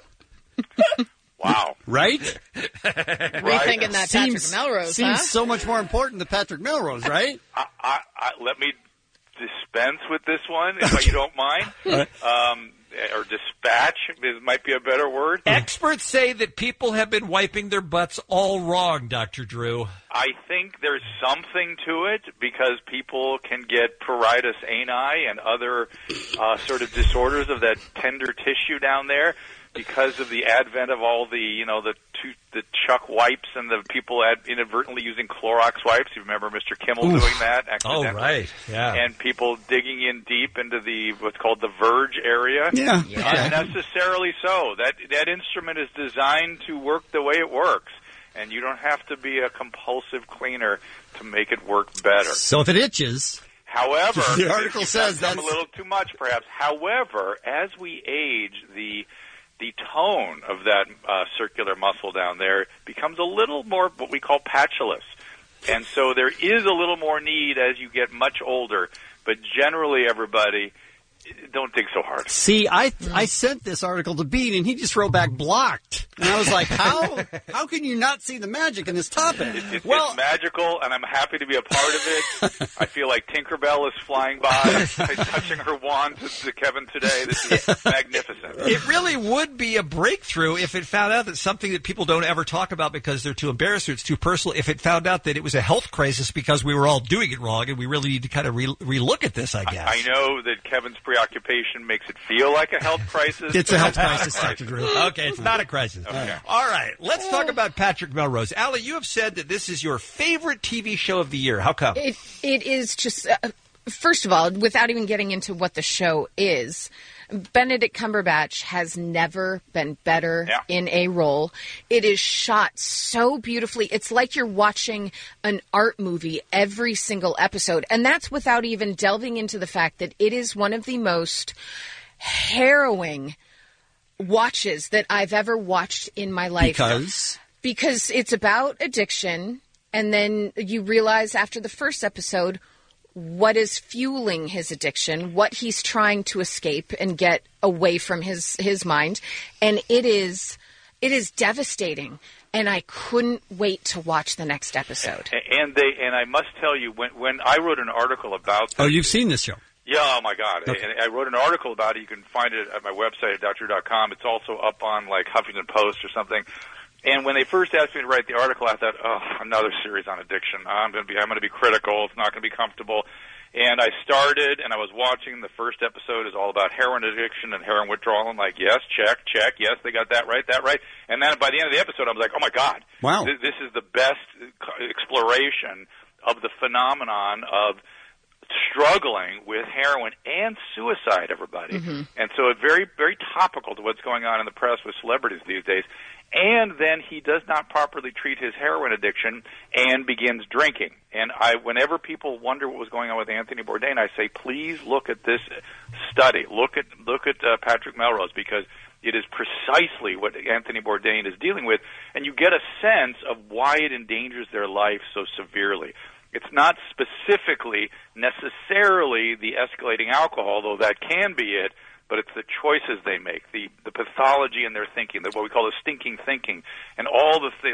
Wow. Right? Rethinking that seems, Patrick Melrose, Seems huh? so much more important than Patrick Melrose, right? I, I, I, let me dispense with this one, if you don't mind. Um, or dispatch it might be a better word. Experts say that people have been wiping their butts all wrong, Doctor Drew. I think there's something to it because people can get pruritus ani and other uh, sort of disorders of that tender tissue down there because of the advent of all the, you know, the two, the Chuck wipes and the people ad, inadvertently using Clorox wipes. You remember Mister Kimmel Oof. doing that Oh, accidentally? right. Yeah. And people digging in deep into the what's called the verge area. Yeah. Unnecessarily so. That that instrument is designed to work the way it works, and you don't have to be a compulsive cleaner to make it work better. So if it itches... However, The article if says that's that's- a little too much, perhaps. However, as we age, the the tone of that uh, circular muscle down there becomes a little more what we call patulous. And so there is a little more need as you get much older. But generally, everybody, don't dig so hard. See, I I sent this article to Bean, and he just wrote back blocked. And I was like, how how can you not see the magic in this topic? It's, Well- it's magical, and I'm happy to be a part of it. I feel like Tinkerbell is flying by, touching her wand to, to Kevin today. This is magnificent. It really would be a breakthrough if it found out that something that people don't ever talk about because they're too embarrassed or it's too personal, if it found out that it was a health crisis because we were all doing it wrong, and we really need to kind of re- relook at this, I guess. I know that Kevin's preoccupation makes it feel like a health crisis. It's but a health not crisis, Doctor Drew. Okay, it's not a crisis. Okay. All right, let's talk about Patrick Melrose. Allie, you have said that this is your favorite T V show of the year. How come? It it is just uh, first of all, without even getting into what the show is, Benedict Cumberbatch has never been better Yeah. in a role. It is shot so beautifully. It's like you're watching an art movie every single episode, and that's without even delving into the fact that it is one of the most harrowing watches that I've ever watched in my life. Because? Because it's about addiction, and then you realize after the first episode what is fueling his addiction, what he's trying to escape and get away from his, his mind. And it is it is devastating. And I couldn't wait to watch the next episode. And they and I must tell you, when when I wrote an article about this, Oh, you've seen this show. yeah, oh my God, Okay. and I wrote an article about it. You can find it at my website at doctor dot com. It's also up on like Huffington Post or something. And when they first asked me to write the article, I thought, oh, another series on addiction. I'm going to be I'm going to be critical. It's not going to be comfortable. And I started, and I was watching. The first episode is all about heroin addiction and heroin withdrawal. I'm like, yes, check, check. Yes, they got that right, that right. And then by the end of the episode, I was like, oh, my God. Wow. Th- This is the best exploration of the phenomenon of struggling with heroin and suicide, everybody. Mm-hmm. And so it's very, very topical to what's going on in the press with celebrities these days. And then he does not properly treat his heroin addiction and begins drinking. And I, whenever people wonder what was going on with Anthony Bourdain, I say, please look at this study. Look at look at uh, Patrick Melrose, because it is precisely what Anthony Bourdain is dealing with, and you get a sense of why it endangers their life so severely. It's not specifically necessarily the escalating alcohol, though that can be it, but it's the choices they make, the, the pathology in their thinking, the, what we call the stinking thinking, and all the, th- the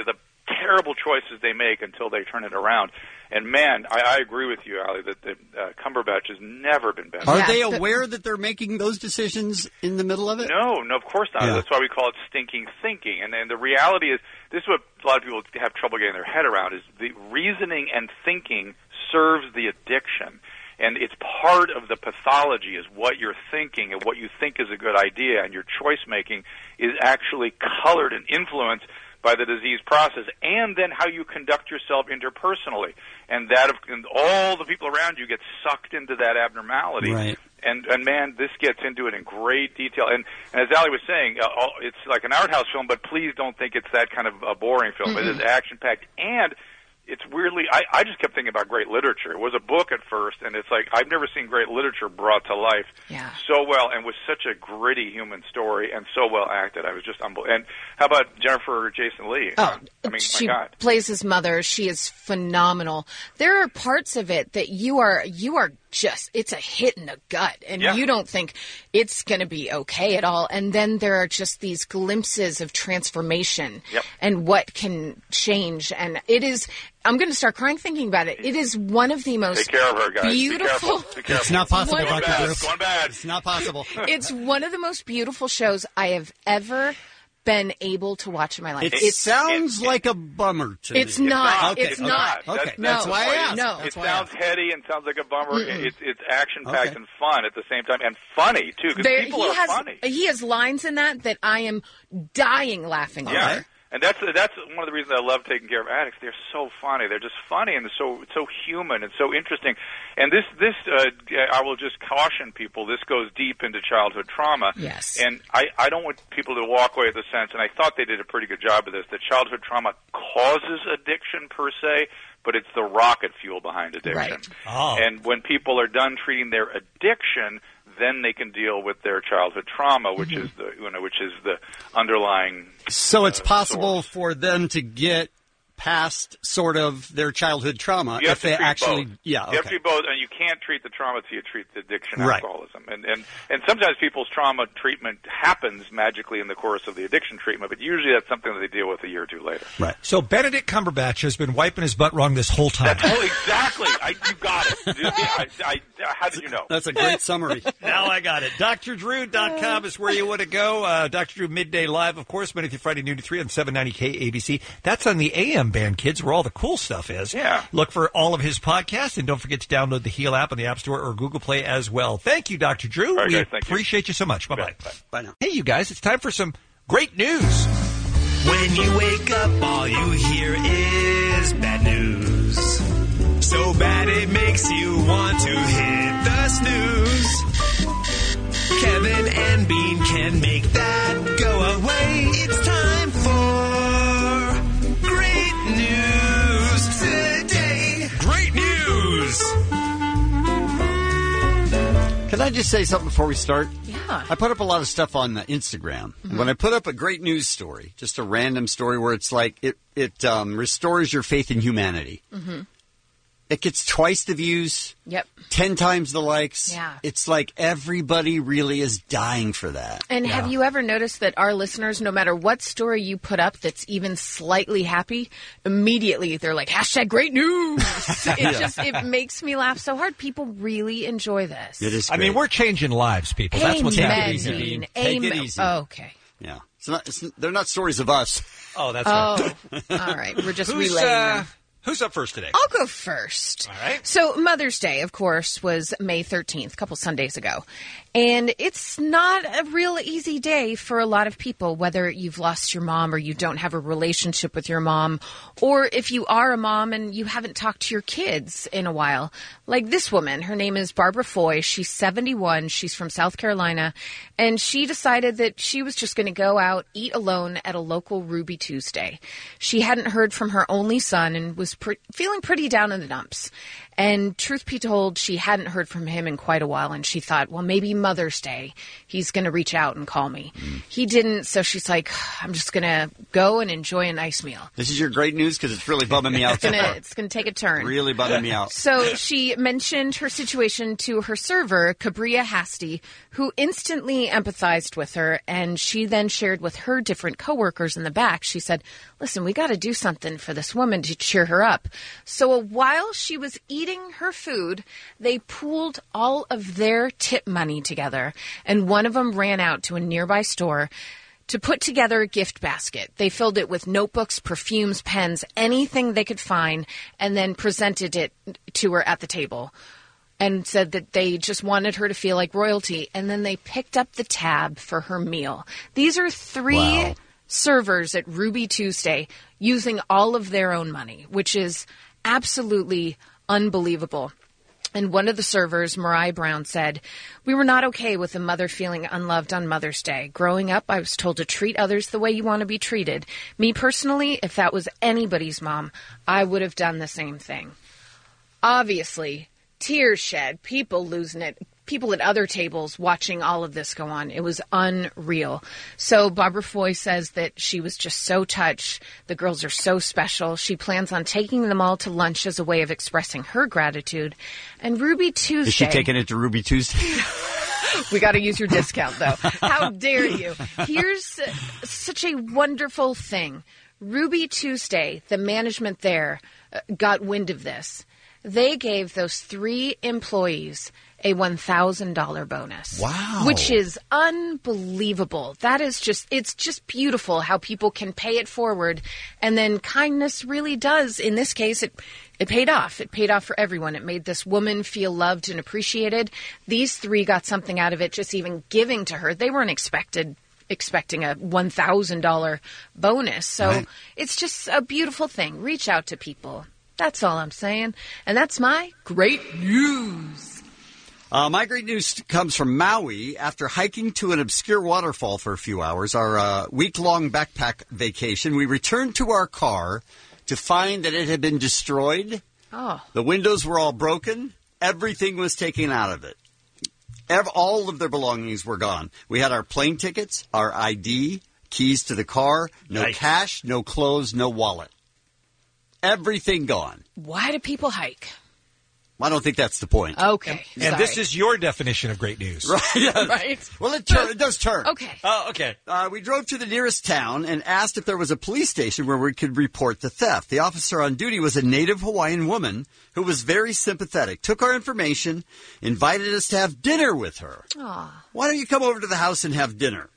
terrible choices they make until they turn it around. And man, I, I agree with you, Allie, that the, uh, Cumberbatch has never been better. Are they aware that they're making those decisions in the middle of it? No, no, of course not. Yeah. That's why we call it stinking thinking. And, and the reality is, this is what a lot of people have trouble getting their head around, is the reasoning and thinking serves the addiction. And it's part of the pathology is what you're thinking and what you think is a good idea, and your choice-making is actually colored and influenced by the disease process, and then how you conduct yourself interpersonally. And that of and all the people around you get sucked into that abnormality. Right. And, and man, this gets into it in great detail. And, and as Allie was saying, uh, all, it's like an art house film, but please don't think it's that kind of a boring film. Mm-hmm. It is action-packed, and it's weirdly, I, I just kept thinking about great literature. It was a book at first, and it's like, I've never seen great literature brought to life yeah. so well, and with such a gritty human story, and so well acted. I was just unbelievable. And how about Jennifer Jason Leigh? Oh, I mean, she my God. plays his mother. She is phenomenal. There are parts of it that you are, you are just, it's a hit in the gut, and Yeah. you don't think it's going to be okay at all. And then there are just these glimpses of transformation Yep. and what can change. And it is, I'm going to start crying thinking about it. It is one of the most Take care of her, guys. beautiful. Be careful. Be careful. It's not possible, One of Doctor the Drew. most- Going bad. It's not possible. It's one of the most beautiful shows I have ever been able to watch in my life. It It's sounds like a bummer to It's me. not. Okay, It's okay. not. Okay, That's- No. that's why I asked. No. It That's why I sounds asked. heady and sounds like a bummer. Mm-mm. It's it's action-packed Okay. and fun at the same time, and funny too, because There- people he are has funny. he has lines in that that I am dying laughing Yeah. over. And that's that's one of the reasons I love taking care of addicts. They're so funny. They're just funny and so so human and so interesting. And this this uh, I will just caution people. This goes deep into childhood trauma. Yes. And I I don't want people to walk away with the sense, and I thought they did a pretty good job of this, that childhood trauma causes addiction per se, but it's the rocket fuel behind addiction. Right. Oh. And when people are done treating their addiction, then they can deal with their childhood trauma, which Mm-hmm. is the you know which is the underlying. So it's uh, possible source. for them to get past sort of their childhood trauma You have if to they treat actually, both. yeah, You have to okay. treat both, and you can't treat the trauma till you treat the addiction, Right. alcoholism, and and and sometimes people's trauma treatment happens magically in the course of the addiction treatment, but usually that's something that they deal with a year or two later. Right. So Benedict Cumberbatch has been wiping his butt wrong this whole time. Oh, exactly. I, you got it. Dude, I, I, how did you know? That's a great summary. Now I got it. D R drew dot com is where you want to go. Uh, Doctor Drew Midday Live, of course, Monday through Friday, noon to three on seven ninety K A B C. That's on the A M band, kids, where all the cool stuff is. Yeah. Look for all of his podcasts, and don't forget to download the Heal app on the App Store or Google Play as well. Thank you, Doctor Drew. All right, we guys, thank you. appreciate you. so much. Bye-bye. Bye. Bye now. Hey, you guys, it's time for some great news. When you wake up, all you hear is bad news. So bad it makes you want to hit the snooze. Kevin and Bean can make that go away. It's time for great news today. Great news. Can I just say something before we start? Yeah. I put up a lot of stuff on uh, Instagram. Mm-hmm. When I put up a great news story, just a random story where it's like it it um, restores your faith in humanity. Mm-hmm. It gets twice the views, Yep. ten times the likes. Yeah. It's like everybody really is dying for that. And have you ever noticed that our listeners, no matter what story you put up that's even slightly happy, immediately they're like, hashtag great news. It just, it makes me laugh so hard. People really enjoy this. It is. I mean, great. we're changing lives, people. That's what's Amen, happening. easy, here. Bean. Take it Amen. easy. Oh, okay. Yeah. It's not. It's, they're not stories of us. Oh, that's Oh, right. all right. We're just Who's, relaying uh, them. who's up first today? I'll go first. All right. So Mother's Day, of course, was May thirteenth, a couple Sundays ago. And it's not a real easy day for a lot of people, whether you've lost your mom or you don't have a relationship with your mom, or if you are a mom and you haven't talked to your kids in a while. Like this woman, her name is Barbara Foy. She's seventy-one. She's from South Carolina. And she decided that she was just going to go out, eat alone at a local Ruby Tuesday. She hadn't heard from her only son and was pre- feeling pretty down in the dumps. And truth be told, she hadn't heard from him in quite a while, and she thought, well, maybe Mother's Day, he's going to reach out and call me. Mm. He didn't, so she's like, I'm just going to go and enjoy a nice meal. This is your great news because it's really bumming me out. It's going to it's gonna take a turn. Really bumming me out. So she mentioned her situation to her server, Cabria Hasty, who instantly empathized with her, and she then shared with her different coworkers in the back. She said, listen, we got to do something for this woman to cheer her up. So while she was eating her food, they pooled all of their tip money together, and one of them ran out to a nearby store to put together a gift basket. They filled it with notebooks, perfumes, pens, anything they could find, and then presented it to her at the table and said that they just wanted her to feel like royalty. And then they picked up the tab for her meal. These are three wow. servers at Ruby Tuesday using all of their own money, which is absolutely unbelievable. And one of the servers, Mariah Brown, said, we were not okay with a mother feeling unloved on Mother's Day. Growing up, I was told to treat others the way you want to be treated. Me personally, if that was anybody's mom, I would have done the same thing. Obviously, tears shed, people losing it, people at other tables watching all of this go on. It was unreal. So Barbara Foy says that she was just so touched. The girls are so special. She plans on taking them all to lunch as a way of expressing her gratitude. And Ruby Tuesday... Is she taking it to Ruby Tuesday? We got to use your discount, though. How dare you? Here's uh, such a wonderful thing. Ruby Tuesday, the management there, uh, got wind of this. They gave those three employees a one thousand dollars bonus. Wow. Which is unbelievable. That is just, it's just beautiful how people can pay it forward. And then kindness really does, in this case, it it paid off. It paid off for everyone. It made this woman feel loved and appreciated. These three got something out of it, just even giving to her. They weren't expected expecting a one thousand dollars bonus. So right. It's just a beautiful thing. Reach out to people. That's all I'm saying. And that's my great news. Uh, my great news comes from Maui. After hiking to an obscure waterfall for a few hours, our uh, week-long backpack vacation, we returned to our car to find that it had been destroyed. Oh. The windows were all broken. Everything was taken out of it. Ev- all of their belongings were gone. We had our plane tickets, our I D, keys to the car, no nice. cash, no clothes, no wallet. Everything gone. Why do people hike? I don't think that's the point. Okay. And, and this is your definition of great news. Right. Yeah. Right. Well, it, tur- it does turn. Okay. Oh, okay. Uh, we drove to the nearest town and asked if there was a police station where we could report the theft. The officer on duty was a native Hawaiian woman who was very sympathetic, took our information, invited us to have dinner with her. Aww. Why don't you come over to the house and have dinner?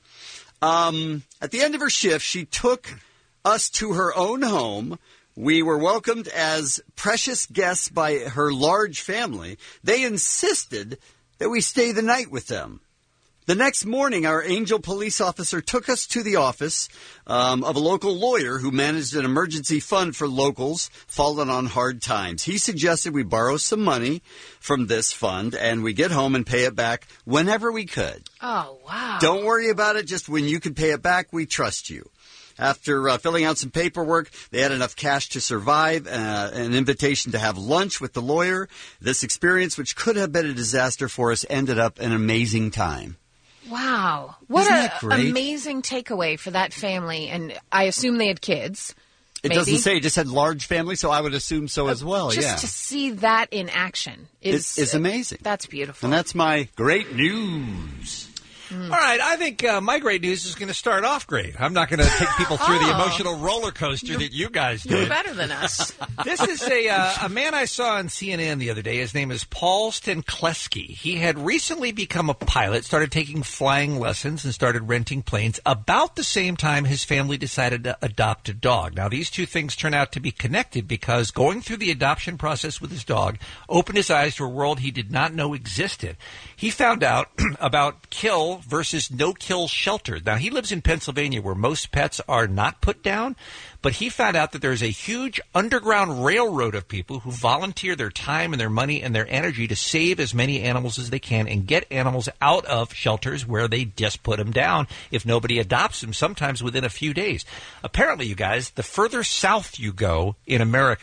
Um, at the end of her shift, she took us to her own home. We were welcomed as precious guests by her large family. They insisted that we stay the night with them. The next morning, our angel police officer took us to the office um, of a local lawyer who managed an emergency fund for locals fallen on hard times. He suggested we borrow some money from this fund and we get home and pay it back whenever we could. Oh, wow. Don't worry about it. Just when you can pay it back, we trust you. After uh, filling out some paperwork, they had enough cash to survive, uh, an invitation to have lunch with the lawyer. This experience, which could have been a disaster for us, ended up an amazing time. Wow. What an amazing takeaway for that family. And I assume they had kids. It maybe. doesn't say. It just had large family, so I would assume so as well, just yeah. Just to see that in action is, it, is amazing. That's beautiful. And that's my great news. Mm. All right, I think uh, my great news is going to start off great. I'm not going to take people through oh. the emotional roller coaster you're, that you guys did. You're better than us. This is a uh, a man I saw on C N N the other day. His name is Paul Stankleski. He had recently become a pilot, started taking flying lessons, and started renting planes about the same time his family decided to adopt a dog. Now, these two things turn out to be connected because going through the adoption process with his dog opened his eyes to a world he did not know existed. He found out about kill versus no-kill shelter. Now, he lives in Pennsylvania where most pets are not put down, but he found out that there's a huge underground railroad of people who volunteer their time and their money and their energy to save as many animals as they can and get animals out of shelters where they just put them down if nobody adopts them, sometimes within a few days. Apparently, you guys, the further south you go in America,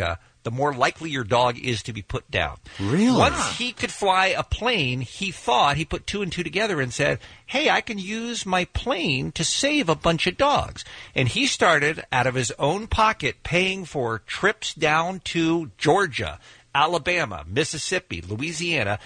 the more likely your dog is to be put down. Really? Once he could fly a plane, he thought, he put two and two together and said, hey, I can use my plane to save a bunch of dogs. And he started out of his own pocket paying for trips down to Georgia, Alabama, Mississippi, Louisiana,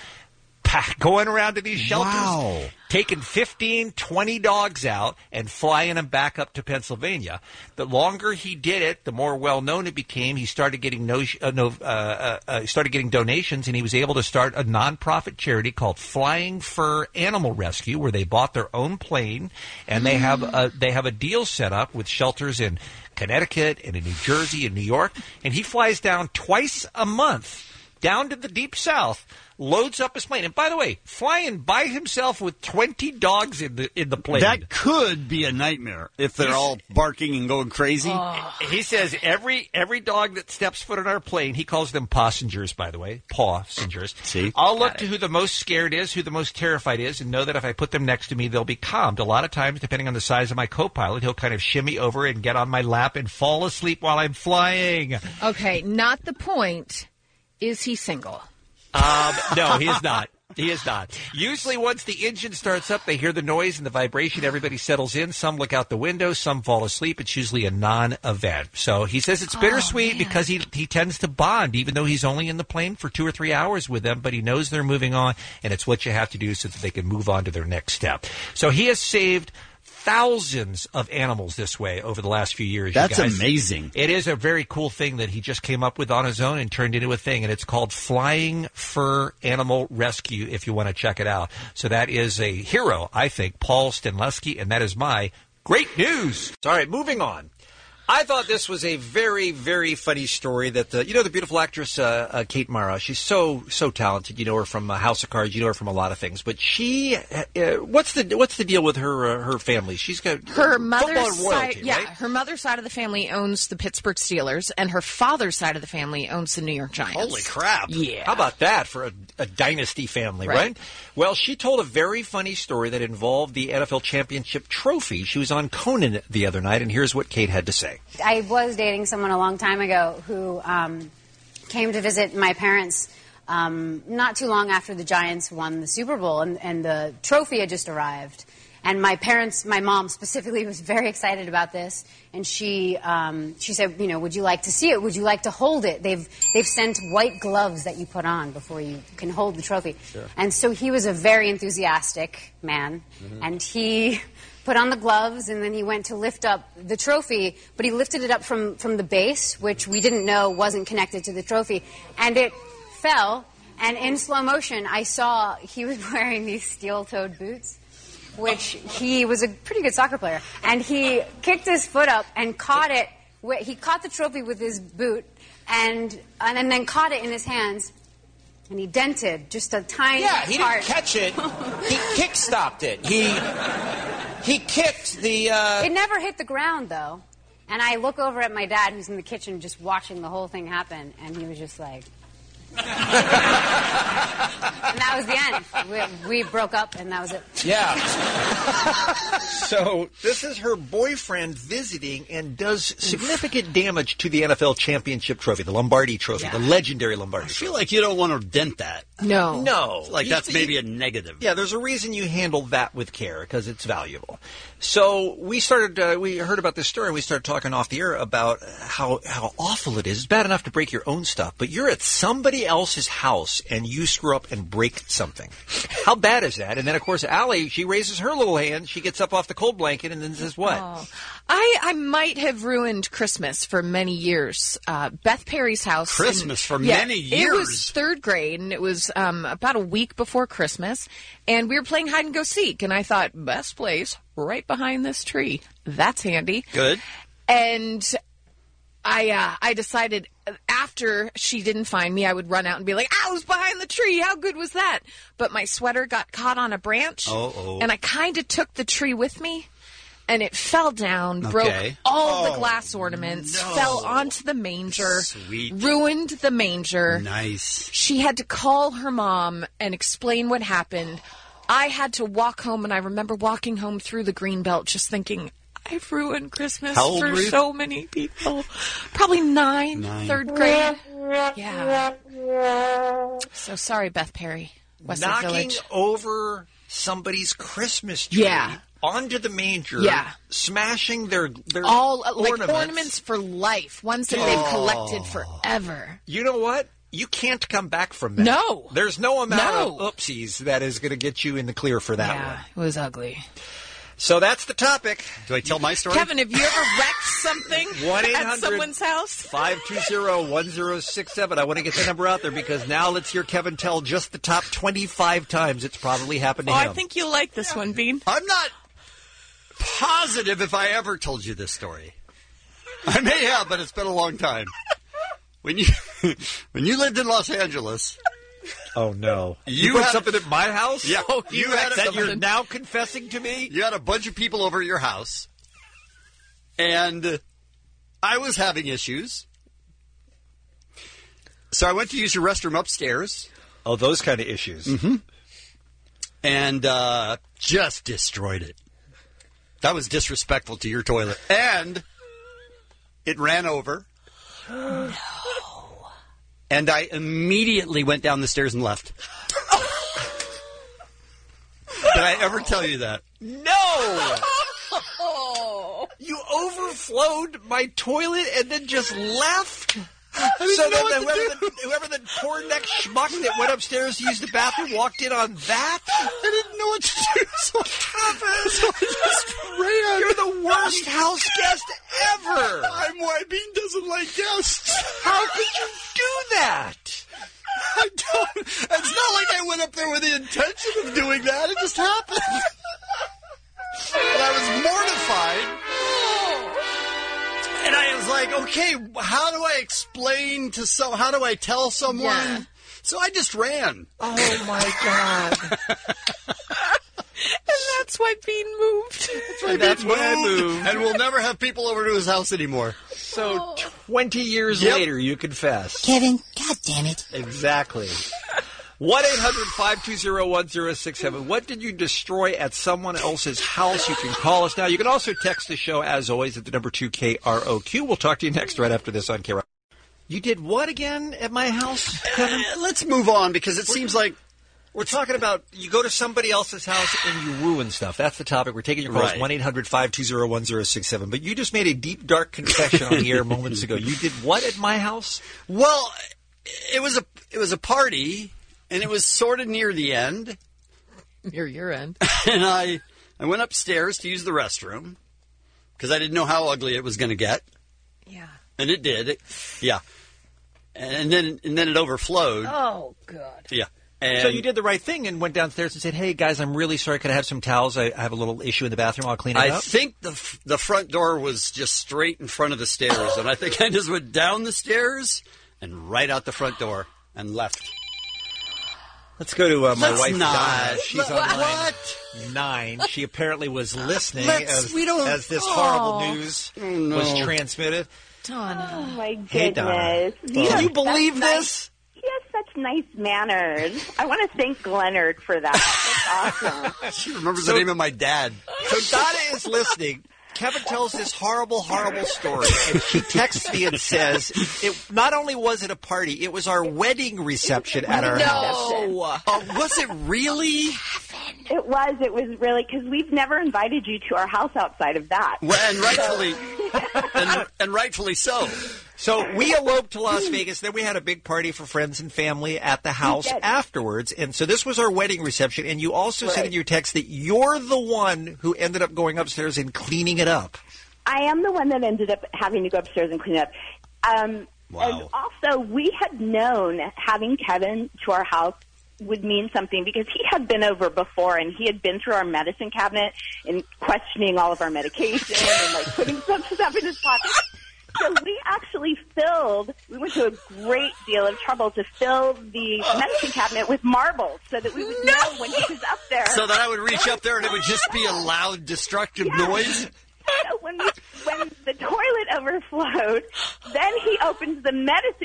going around to these shelters, wow. taking fifteen, twenty dogs out and flying them back up to Pennsylvania. The longer he did it, the more well-known it became. He started getting no, uh, no, uh, uh, started getting donations, and he was able to start a nonprofit charity called Flying Fur Animal Rescue, where they bought their own plane, and they have a, they have a deal set up with shelters in Connecticut and in New Jersey and New York, and he flies down twice a month down to the Deep South, loads up his plane. And by the way, flying by himself with twenty dogs in the in the plane. That could be a nightmare if they're He's, all barking and going crazy. Oh. He says every every dog that steps foot on our plane, he calls them passengers, by the way, passengers. See? I'll look to who the most scared is, who the most terrified is, and know that if I put them next to me, they'll be calmed. A lot of times, depending on the size of my co-pilot, he'll kind of shimmy over and get on my lap and fall asleep while I'm flying. Okay, not the point. Is he single? Um, no, he is not. He is not. Usually once the engine starts up, they hear the noise and the vibration. Everybody settles in. Some look out the window. Some fall asleep. It's usually a non-event. So he says it's bittersweet oh, because he he tends to bond, even though he's only in the plane for two or three hours with them. But he knows they're moving on, and it's what you have to do so that they can move on to their next step. So he has saved thousands of animals this way over the last few years. That's you guys. amazing. It is a very cool thing that he just came up with on his own and turned into a thing, and it's called Flying Fur Animal Rescue, if you want to check it out. So that is a hero, I think, Paul Stanlewski, and that is my great news. All right, moving on. I thought this was a very, very funny story that the, you know, the beautiful actress uh, uh, Kate Mara. She's so, so talented. You know her from uh, House of Cards. You know her from a lot of things. But she, uh, what's the what's the deal with her uh, her family? She's got her mother's football royalty, side. Yeah, right? her mother's side of the family owns the Pittsburgh Steelers, and her father's side of the family owns the New York Giants. Holy crap! Yeah, how about that for a, a dynasty family, right. right? Well, she told a very funny story that involved the N F L championship trophy. She was on Conan the other night, and here's what Kate had to say. I was dating someone a long time ago who um, came to visit my parents um, not too long after the Giants won the Super Bowl, and, and the trophy had just arrived. And my parents, my mom specifically, was very excited about this. And she um, she said, you know, would you like to see it? Would you like to hold it? They've they've sent white gloves that you put on before you can hold the trophy. Sure. And so he was a very enthusiastic man, Mhm. and he put on the gloves, and then he went to lift up the trophy, but he lifted it up from, from the base, which we didn't know wasn't connected to the trophy, and it fell, and in slow motion, I saw he was wearing these steel-toed boots, which he was a pretty good soccer player, and he kicked his foot up and caught it, wi- he caught the trophy with his boot, and, and, and then caught it in his hands, and he dented just a tiny Yeah, he part. didn't catch it. He kick-stopped it. He... He kicked the... Uh... It never hit the ground, though. And I look over at my dad, who's in the kitchen just watching the whole thing happen, and he was just like... and that was the end. We, we broke up, and that was it. Yeah. So this is her boyfriend visiting and does significant damage to the N F L championship trophy, the Lombardi trophy, Yeah. the legendary Lombardi I trophy. feel like you don't want to dent that. No. No. Like You- that's maybe you- a negative. Yeah, there's a reason you handle that with care because it's valuable. So we started, uh, we heard about this story and we started talking off the air about how, how awful it is. It's bad enough to break your own stuff, but you're at somebody else's house and you screw up and break something. How bad is that? And then, of course, Allie, she raises her little hand. She gets up off the cold blanket and then says what? Oh. I, I might have ruined Christmas for many years. Uh, Beth Perry's house. Christmas for yeah, many It years. was third grade, and it was um, about a week before Christmas, and we were playing hide and go seek, and I thought, best place, right behind this tree. That's handy. Good. And I uh, I decided after she didn't find me, I would run out and be like, I was behind the tree. How good was that? But my sweater got caught on a branch, Uh-oh. and I kind of took the tree with me. And it fell down, broke Okay. all Oh, the glass ornaments, no. fell onto the manger, Sweet. ruined the manger. Nice. She had to call her mom and explain what happened. I had to walk home, and I remember walking home through the Greenbelt just thinking, I've ruined Christmas How old for were you? so many people. Probably nine, Nine. third grade. Yeah. So sorry, Beth Perry, Westwood Knocking Village. over somebody's Christmas tree Yeah. onto the manger, Yeah. smashing their, their All uh, like ornaments. ornaments for life, ones that they've collected forever. You know what? You can't come back from that. No. There's no amount No. of oopsies that is going to get you in the clear for that Yeah, one. it was ugly. So that's the topic. Do I tell my story? Kevin, have you ever wrecked something one eight at hundred someone's house? five two zero one zero six seven. I want to get the number out there because now let's hear Kevin tell just the top twenty-five times it's probably happened to Oh, him. I think you'll like this one, Bean. I'm not positive if I ever told you this story. I may have, but it's been a long time. When you when you lived in Los Angeles, Oh no! You You, put had- something at my house? Yeah. Oh, You you had had that something. you're now confessing to me? you had a bunch of people over at your house, and I was having issues. So I went to use your restroom upstairs. Oh, those kind of issues. Mm-hmm. And uh, just destroyed it. That was disrespectful to your toilet. And it ran over. No. And I immediately went down the stairs and left. Did I ever tell you that? No! You overflowed my toilet and then just left? didn't So know then what to whoever, do. the, whoever the poor neck schmuck that went upstairs to use the bathroom walked in on that? I didn't know what to do, so, so I just ran. You're the worst house guest ever! I'm why Bean doesn't like guests. How could you do that? I don't. It's not like I went up there with the intention of doing that. It just happened. But I was mortified. And I was like, okay, how do I explain to some? How do I tell someone? Yeah. So I just ran. Oh my God. And that's why Bean moved. And that's why I moved. And we'll never have people over to his house anymore. So twenty years Yep. later, you confess. Kevin, God damn it. Exactly. one eight hundred five two zero one zero six seven. What did you destroy at someone else's house? You can call us now. You can also text the show, as always, at the number two K R O Q. We'll talk to you next right after this on K R O Q. You did what again at my house, Kevin? Uh, let's move on because it seems like We're talking about you go to somebody else's house and you ruin stuff. That's the topic. We're taking your calls, Right. one eight hundred five two zero one zero six seven. But you just made a deep, dark confession on the air moments ago. You did what at my house? well, it was a it was a party, and it was sort of near the end. Near your end. And I I went upstairs to use the restroom because I didn't know how ugly it was going to get, Yeah. and it did. It, yeah, and then and then it overflowed. Oh, God. Yeah, and So you did the right thing and went downstairs and said, "Hey guys, I'm really sorry. Could I have some towels? I, I have a little issue in the bathroom. I'll clean it I up." think the f- the front door was just straight in front of the stairs, and I think I just went down the stairs and right out the front door and left. Let's go to uh, my Let's wife, not. Donna. She's Let- on line what? nine. She apparently was listening Let's- as, we don't- as this Oh. horrible news no. was transmitted. Donna. Oh my goodness! Hey, Donna. You Can have you such believe nice- this? He has such nice manners. I want to thank Leonard for that. That's awesome. She remembers So- the name of my dad. So Donna is listening. Kevin tells this horrible, horrible story, and she texts me and says, "It not only was it a party, it was our wedding reception at our house." No. Oh, was it really? It was. It was really because we've never invited you to our house outside of that. Well, and rightfully, and, and rightfully so. So we eloped to Las Vegas. Then we had a big party for friends and family at the house did. afterwards. And so this was our wedding reception. And you also said in Right. your text that you're the one who ended up going upstairs and cleaning it up. I am the one that ended up having to go upstairs and clean up. Um, Wow. And also, we had known having Kevin to our house would mean something because he had been over before and he had been through our medicine cabinet and questioning all of our medication and like putting some stuff in his pocket. So we actually filled, we went to a great deal of trouble to fill the medicine cabinet with marbles so that we would know when he was up there. So that I would reach up there and it would just be a loud, destructive Yeah. noise. So when we, when the toilet overflowed, then he opens the medicine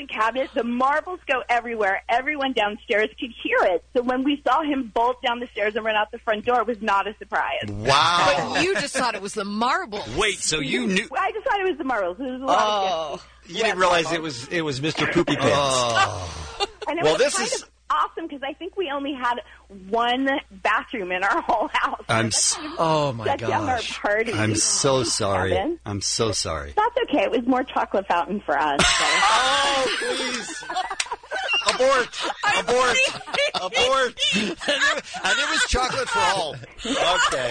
medicine cabinet. The marbles go everywhere. Everyone downstairs could hear it. So when we saw him bolt down the stairs and run out the front door, it was not a surprise. Wow. But you just thought it was the marbles. Wait, so you knew? I just thought it was the marbles. It was a lot Oh, of you didn't realize it was it was Mister Poopy Pants. Oh. And it Well, was this kind is- of awesome because I think we only had one bathroom in our whole house. I'm So s- that kind of oh, my shut down our gosh. party. I'm so sorry. Kevin. I'm so sorry. That's okay. It was more chocolate fountain for us. So. Oh, please. Abort. Abort. Abort. And it was chocolate for all. Okay.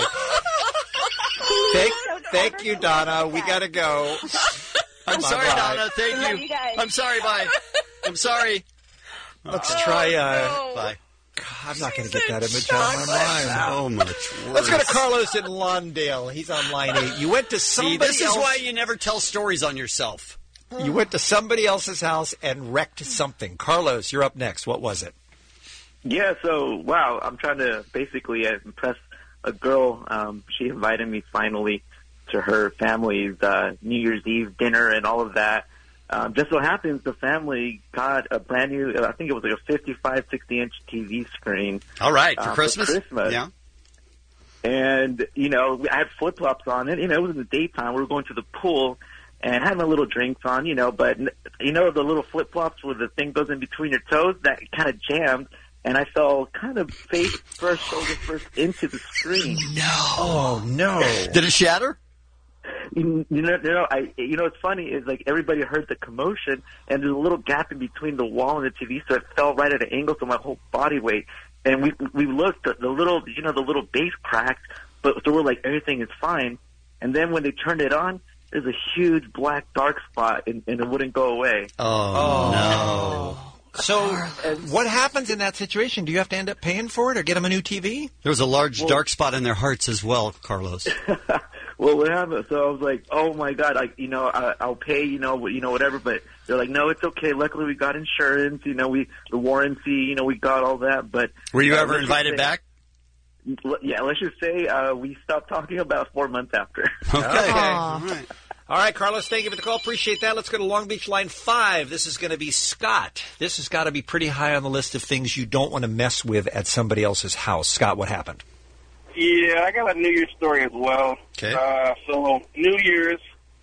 Thank, thank you, Donna. We got to go. I'm Bye-bye. sorry, Donna. Thank Love you. you guys. I'm sorry. Bye. I'm sorry. Let's try. Uh, Bye. I'm not going to get that image out of my mind. So much worse. Let's go to Carlos in Lawndale. He's on line eight. You went to somebody See, this is else. why you never tell stories on yourself. You went to somebody else's house and wrecked something. Carlos, you're up next. What was it? Yeah, so, wow, I'm trying to basically impress a girl. Um, she invited me finally to her family's uh, New Year's Eve dinner and all of that. Um, just so happens the family got a brand new, I think it was like a fifty-five, sixty-inch T V screen. All right, for uh, Christmas? For Christmas. Yeah. And, you know, I had flip-flops on it. You know, it was in the daytime. We were going to the pool and had my little drinks on, you know, but, you know, the little flip-flops where the thing goes in between your toes, that kind of jammed. And I fell kind of face first, shoulder first into the screen. No. Oh, no. Did it shatter? You know, you know, I, you know, what's funny is like everybody heard the commotion, and there's a little gap in between the wall and the T V, so it fell right at an angle to my whole body weight. And we we looked at the little, you know, the little base cracked, but so we're like everything is fine. And then when they turned it on, there's a huge black dark spot, and, and it wouldn't go away. Oh, no. So, what happens in that situation? Do you have to end up paying for it or get them a new T V? There was a large dark spot in their hearts as well, Carlos. Well, what happened? So I was like, "Oh my god! Like, you know, I, I'll pay. You know, you know, whatever." But they're like, "No, it's okay. Luckily, we got insurance. You know, we the warranty. You know, we got all that." But were you uh, ever let's just invited say- back? l- Yeah, let's just say uh, we stopped talking about four months after. Okay. All right. All right, Carlos, thank you for the call. Appreciate that. Let's go to Long Beach line five. This is going to be Scott. This has got to be pretty high on the list of things you don't want to mess with at somebody else's house. Scott, what happened? Yeah, I got a New Year's story as well. Okay. Uh, so, New Year's,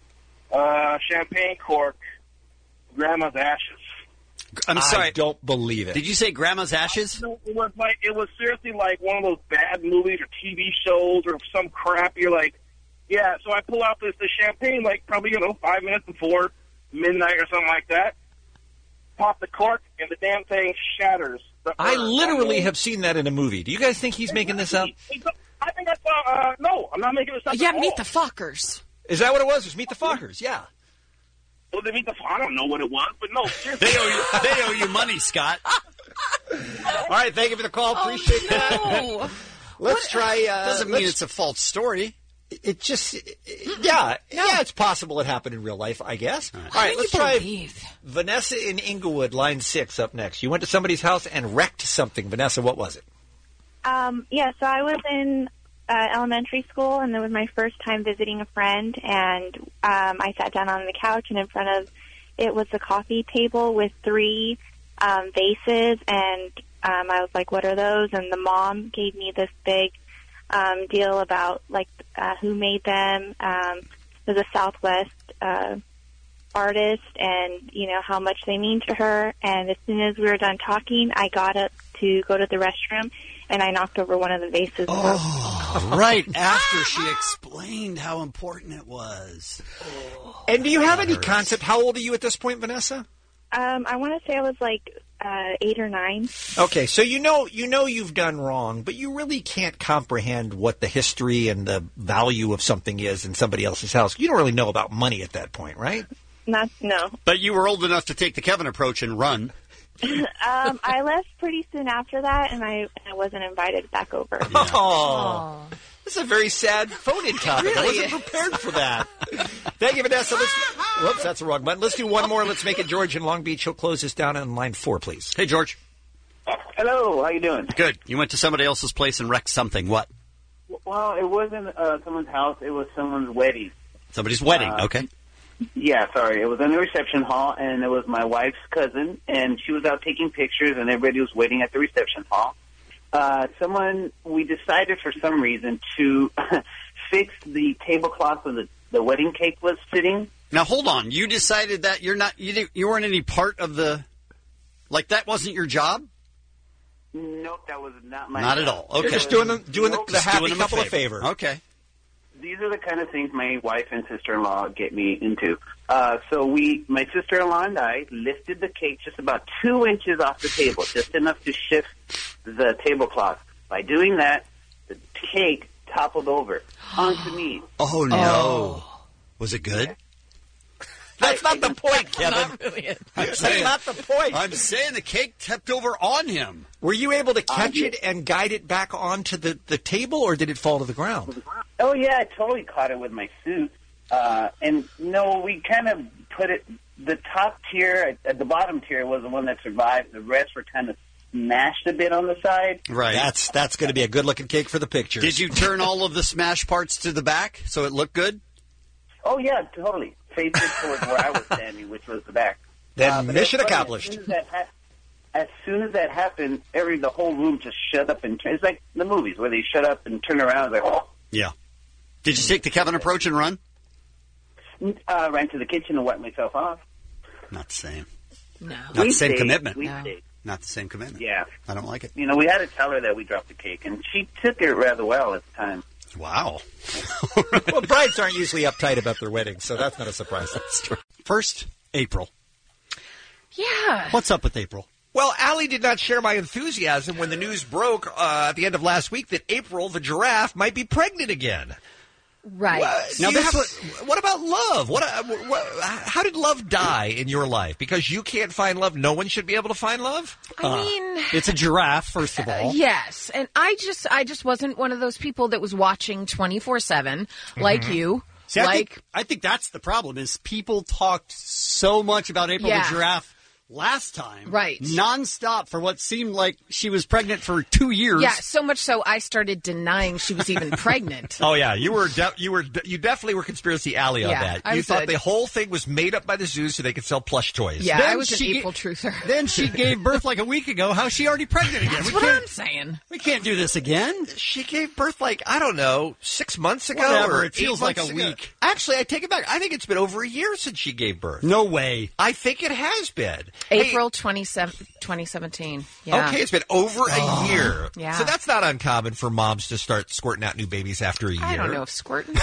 uh, champagne cork, grandma's ashes. I'm sorry. I don't believe it. Did you say Grandma's ashes? No, it was like it was seriously like one of those bad movies or T V shows or some crap. You're like, yeah. So I pull out this, this champagne like probably you know five minutes before midnight or something like that. Pop the cork and the damn thing shatters. The I earth. literally mean, have seen that in a movie. Do you guys think he's making this up? I think I saw. Uh, no, I'm not making this up. Yeah, at Meet all. the Fockers. Is that what it was? It was Meet the Fockers, yeah. Well, they meet the. I don't know what it was, but no, seriously. They owe you. They owe you money, Scott. All right, thank you for the call. Appreciate that. No. Let's try. Uh, Doesn't mean let's- it's a false story. It just, yeah, yeah, it's possible it happened in real life, I guess. All right, let's try believe? Vanessa in Inglewood, line six, up next. You went to somebody's house and wrecked something. Vanessa, what was it? Um, yeah, so I was in uh, elementary school, and it was my first time visiting a friend, and um, I sat down on the couch, and in front of it was a coffee table with three um, vases, and um, I was like, what are those? And the mom gave me this big um, deal about, like, uh, who made them. Um, it was a Southwest uh, artist, and, you know, how much they mean to her, and as soon as we were done talking, I got up to go to the restroom, and I knocked over one of the vases. Oh, right after she explained how important it was. And do you have any concept? How old are you at this point, Vanessa? Um, I want to say I was like uh, eight or nine. Okay, so you know you know you've done wrong, but you really can't comprehend what the history and the value of something is in somebody else's house. You don't really know about money at that point, right? Not no. But you were old enough to take the Kevin approach and run. um, I left pretty soon after that, and I I wasn't invited back over. Oh, this is a very sad phone-in topic. I wasn't prepared for that. Thank you, Vanessa. Let's, whoops, that's the wrong button. Let's do one more. Let's make it George in Long Beach. He'll close us down on line four, please. Hey, George. Hello, how you doing? Good. You went to somebody else's place and wrecked something. What? Well, it wasn't uh, someone's house. It was someone's wedding. Somebody's wedding. Uh, Okay. Yeah, sorry. It was in the reception hall, and it was my wife's cousin, and she was out taking pictures, and everybody was waiting at the reception hall. Uh, someone, we decided for some reason to fix the tablecloth where the, the wedding cake was sitting. Now, hold on. You decided that you're not, you, didn't, you weren't any part of the, like that wasn't your job? Nope, that was not my Not job. at all. Okay. You're just doing them, doing Nope. the, the happy couple a favor. Okay. These are the kind of things my wife and sister-in-law get me into. Uh, so we, my sister-in-law and I, lifted the cake just about two inches off the table, just enough to shift the tablecloth. By doing that, the cake toppled over onto me. Oh, no. Oh. Was it good? That's I, not the point, Kevin. Not really. I'm That's saying, not the point. I'm saying the cake tipped over on him. Were you able to catch Uh, it and guide it back onto the, the table, or did it fall to the ground? Oh, yeah, I totally caught it with my suit. Uh, and, no, we kind of put it, the top tier, at the bottom tier was the one that survived. The rest were kind of smashed a bit on the side. Right. That's that's going to be a good-looking cake for the pictures. Did you turn all of the smash parts to the back so it looked good? Oh, yeah, totally. Facing towards where I was standing, which was the back. Then Uh, but mission it's funny, accomplished. As soon as, that ha- as soon as that happened, every the whole room just shut up and turn. It's like the movies where they shut up and turn around. Like, oh. Yeah. Did you take the Kevin approach and run? Uh, ran to the kitchen and wiped myself off. Not the same. No. Not We the same stayed. commitment. We No. stayed. Not the same commitment. Yeah. I don't like it. You know, we had to tell her that we dropped the cake, and she took it rather well at the time. Wow. Well, brides aren't usually uptight about their weddings, so that's not a surprise. That's true. First, April. Yeah. What's up with April? Well, Allie did not share my enthusiasm when the news broke uh, at the end of last week that April, the giraffe, might be pregnant again. Right. What, Now you this have- was- what about love? What, uh, what? How did love die in your life? Because you can't find love, no one should be able to find love? I mean, It's a giraffe, first of all. yes, and I just, I just wasn't one of those people that was watching twenty-four seven like you. See, I like, think, I think that's the problem is people talked so much about April Yeah. the giraffe last time. Right. Nonstop for what seemed like she was pregnant for two years. yeah, so much so I started denying she was even pregnant. Oh yeah, you were de- you were de- you definitely were conspiracy alley on Yeah, that. I You thought said- the whole thing was made up by the zoo so they could sell plush toys. Yeah, Then I was an she April ga- truther. Then she gave birth like a week ago. How's she already pregnant again? That's we what can't, I'm saying. We can't do this again. She gave birth like I don't know six months ago. Whatever, Or it feels eight like months a ago. week. Actually, I take it back. I think it's been over a year since she gave birth. No way. I think it has been Hey, April twenty-seventh, twenty seventeen. Yeah. Okay, it's been over a year. Yeah. So that's not uncommon for moms to start squirting out new babies after a year. I don't know if squirting.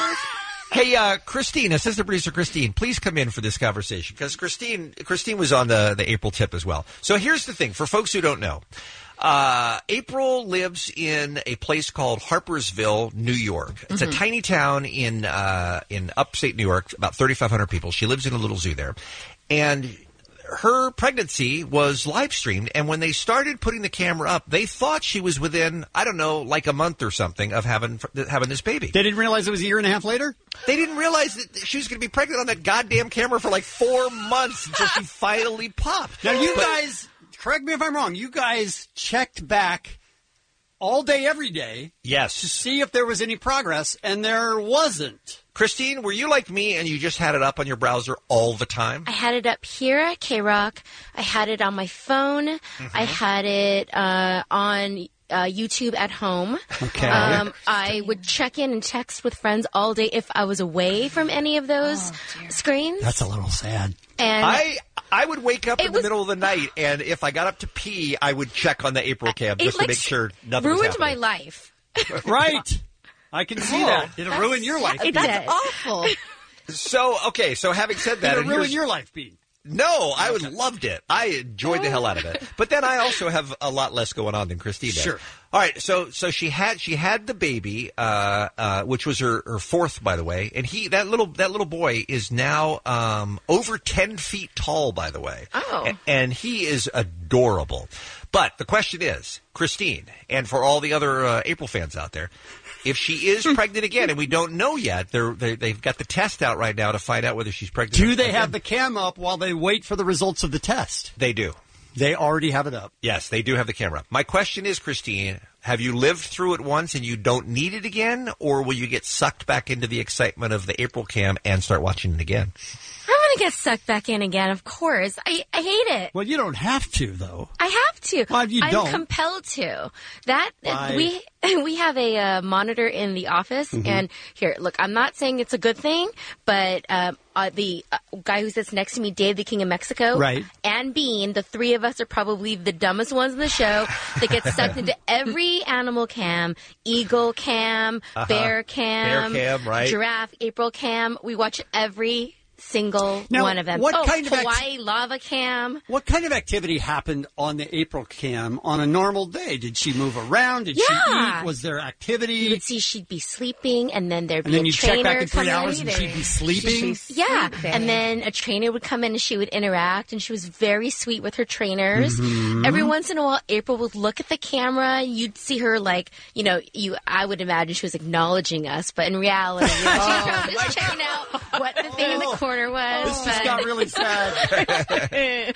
Hey, uh, Christine, assistant producer Christine, please come in for this conversation because Christine, Christine was on the, the April tip as well. So here's the thing for folks who don't know. Uh, April lives in a place called Harpersville, New York. It's Mm-hmm. a tiny town in, uh, in upstate New York, about thirty-five hundred people. She lives in a little zoo there. And her pregnancy was live streamed, and when they started putting the camera up, they thought she was within, I don't know, like a month or something of having having this baby. They didn't realize it was a year and a half later? They didn't realize that she was going to be pregnant on that goddamn camera for like four months until she finally popped. Now, you But- guys, correct me if I'm wrong, you guys checked back all day, every day Yes. to see if there was any progress, and there wasn't. Christine, were you like me and you just had it up on your browser all the time? I had it up here at K-Rock. I had it on my phone. Mm-hmm. I had it uh, on uh, YouTube at home. Okay. Um, I would check in and text with friends all day if I was away from any of those screens. That's a little sad. And I I would wake up It in the was- middle of the night, and if I got up to pee, I would check on the April cam it, just to like, make sure nothing was ruined my happening. life. Right. I can see that. It'll ruin your life. It Bean. did. Awful. So, okay, so having said that, It'll and ruin here's- your life, Bean. No, I was loved it. I enjoyed the hell out of it. But then I also have a lot less going on than Christine does. Sure. All right, so so she had she had the baby, uh, uh, which was her, her fourth, by the way, and he that little that little boy is now um, over ten feet tall, by the way. Oh. A- and he is adorable. But the question is, Christine, and for all the other uh, April fans out there, if she is pregnant again, and we don't know yet, they're, they, they've got the test out right now to find out whether she's pregnant. Do they again. have the cam up while they wait for the results of the test? They do. They already have it up. Yes, they do have the camera. My question is, Christine, Have you lived through it once and you don't need it again, or will you get sucked back into the excitement of the April cam and start watching it again? I'm going to get sucked back in again, of course. I, I hate it. Well, you don't have to, though. I have to. Well, you I'm don't. compelled to. That Why? we we have a uh, monitor in the office, Mhm. and here, look, I'm not saying it's a good thing, but um, uh, the uh, guy who sits next to me, Dave the King of Mexico, Right. and Bean, the three of us are probably the dumbest ones in the show that get sucked into every animal cam, eagle cam, Uh-huh. bear cam, Bear cam, right. giraffe, April cam. We watch every single Now, one of them. what oh, kind of act- Hawaii lava cam. What kind of activity happened on the April cam on a normal day? Did she move around? Did she Yeah. eat? Was there activity? You would see she'd be sleeping, and then there'd be And then a you'd check trainer back in three come hours in. and she'd be sleeping? She'd be- yeah, and then a trainer would come in and she would interact, and she was very sweet with her trainers. Mhm. Every once in a while, April would look at the camera, and you'd see her like, you know, you. I would imagine she was acknowledging us, but in reality, you know, she was probably just checking out what the thing in the corner was. This just but- got really sad.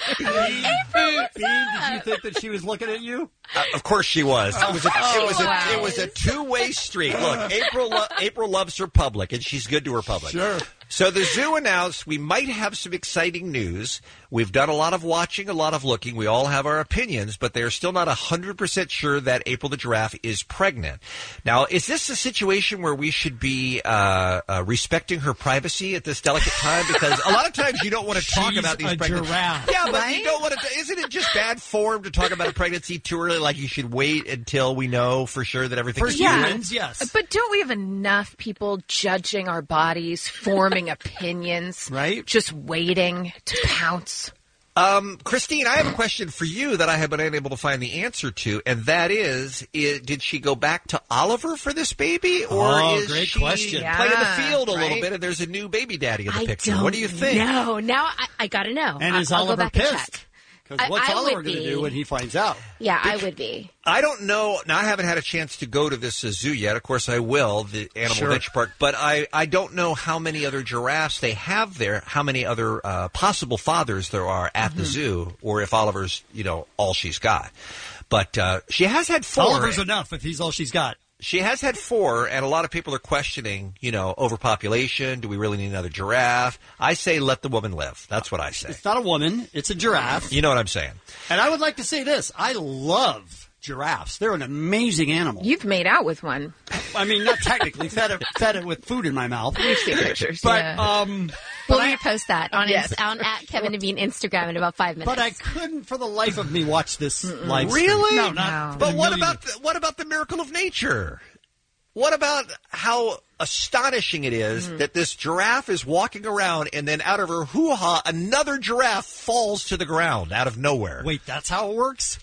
April, Bean, did you think that she was looking at you? Uh, of course she was. It was a, Oh, it was a, wow. it was a two-way street. Look, April lo- April loves her public, and she's good to her public. Sure. So the zoo announced we might have some exciting news. We've done a lot of watching, a lot of looking. We all have our opinions, but they're still not one hundred percent sure that April the giraffe is pregnant. Now, is this a situation where we should be uh, uh, respecting her privacy at this delicate time? Because a lot of times you don't want to talk She's about these a pregnancies. giraffe. Yeah, but Right? you don't want to. Isn't it just bad form to talk about a pregnancy too early? Like you should wait until we know for sure that everything For is Yeah. humans, yes. But don't we have enough people judging our bodies, forming opinions, Right. just waiting to pounce? Um, Christine, I have a question for you that I have been unable to find the answer to, and that is, is did she go back to Oliver for this baby, or Oh, is great she question. playing in the Yeah, field a little right? bit, and there's a new baby daddy in the I picture? don't What do you think? know. Now I, I got to know. And I- is I'll go Oliver back and pissed? check. Because I- what's I Oliver would going to be. do when he finds out? Yeah, I would be. I don't know. Now, I haven't had a chance to go to this uh, zoo yet. Of course, I will, the Animal Sure. Adventure Park. But I, I don't know how many other giraffes they have there, how many other uh, possible fathers there are at the zoo, or if Oliver's, you know, all she's got. But uh, she has had four. Oliver's enough if he's all she's got. She has had four, and a lot of people are questioning, you know, overpopulation. Do we really need another giraffe? I say let the woman live. That's what I say. It's not a woman. It's a giraffe. You know what I'm saying? And I would like to say this. I love giraffes. They're an amazing animal. You've made out with one. I mean, not technically. fed, it, fed it with food in my mouth. We've seen pictures. But, yeah. um... We'll but I- repost that on, Yes. ins- on at Kevin and Bean Instagram in about five minutes. But I couldn't, for the life of me, watch this live stream. Really? No, not. No. But in a what million about the, what about the miracle of nature? What about how astonishing it is that this giraffe is walking around and then out of her hoo-ha, another giraffe falls to the ground out of nowhere? Wait, that's how it works?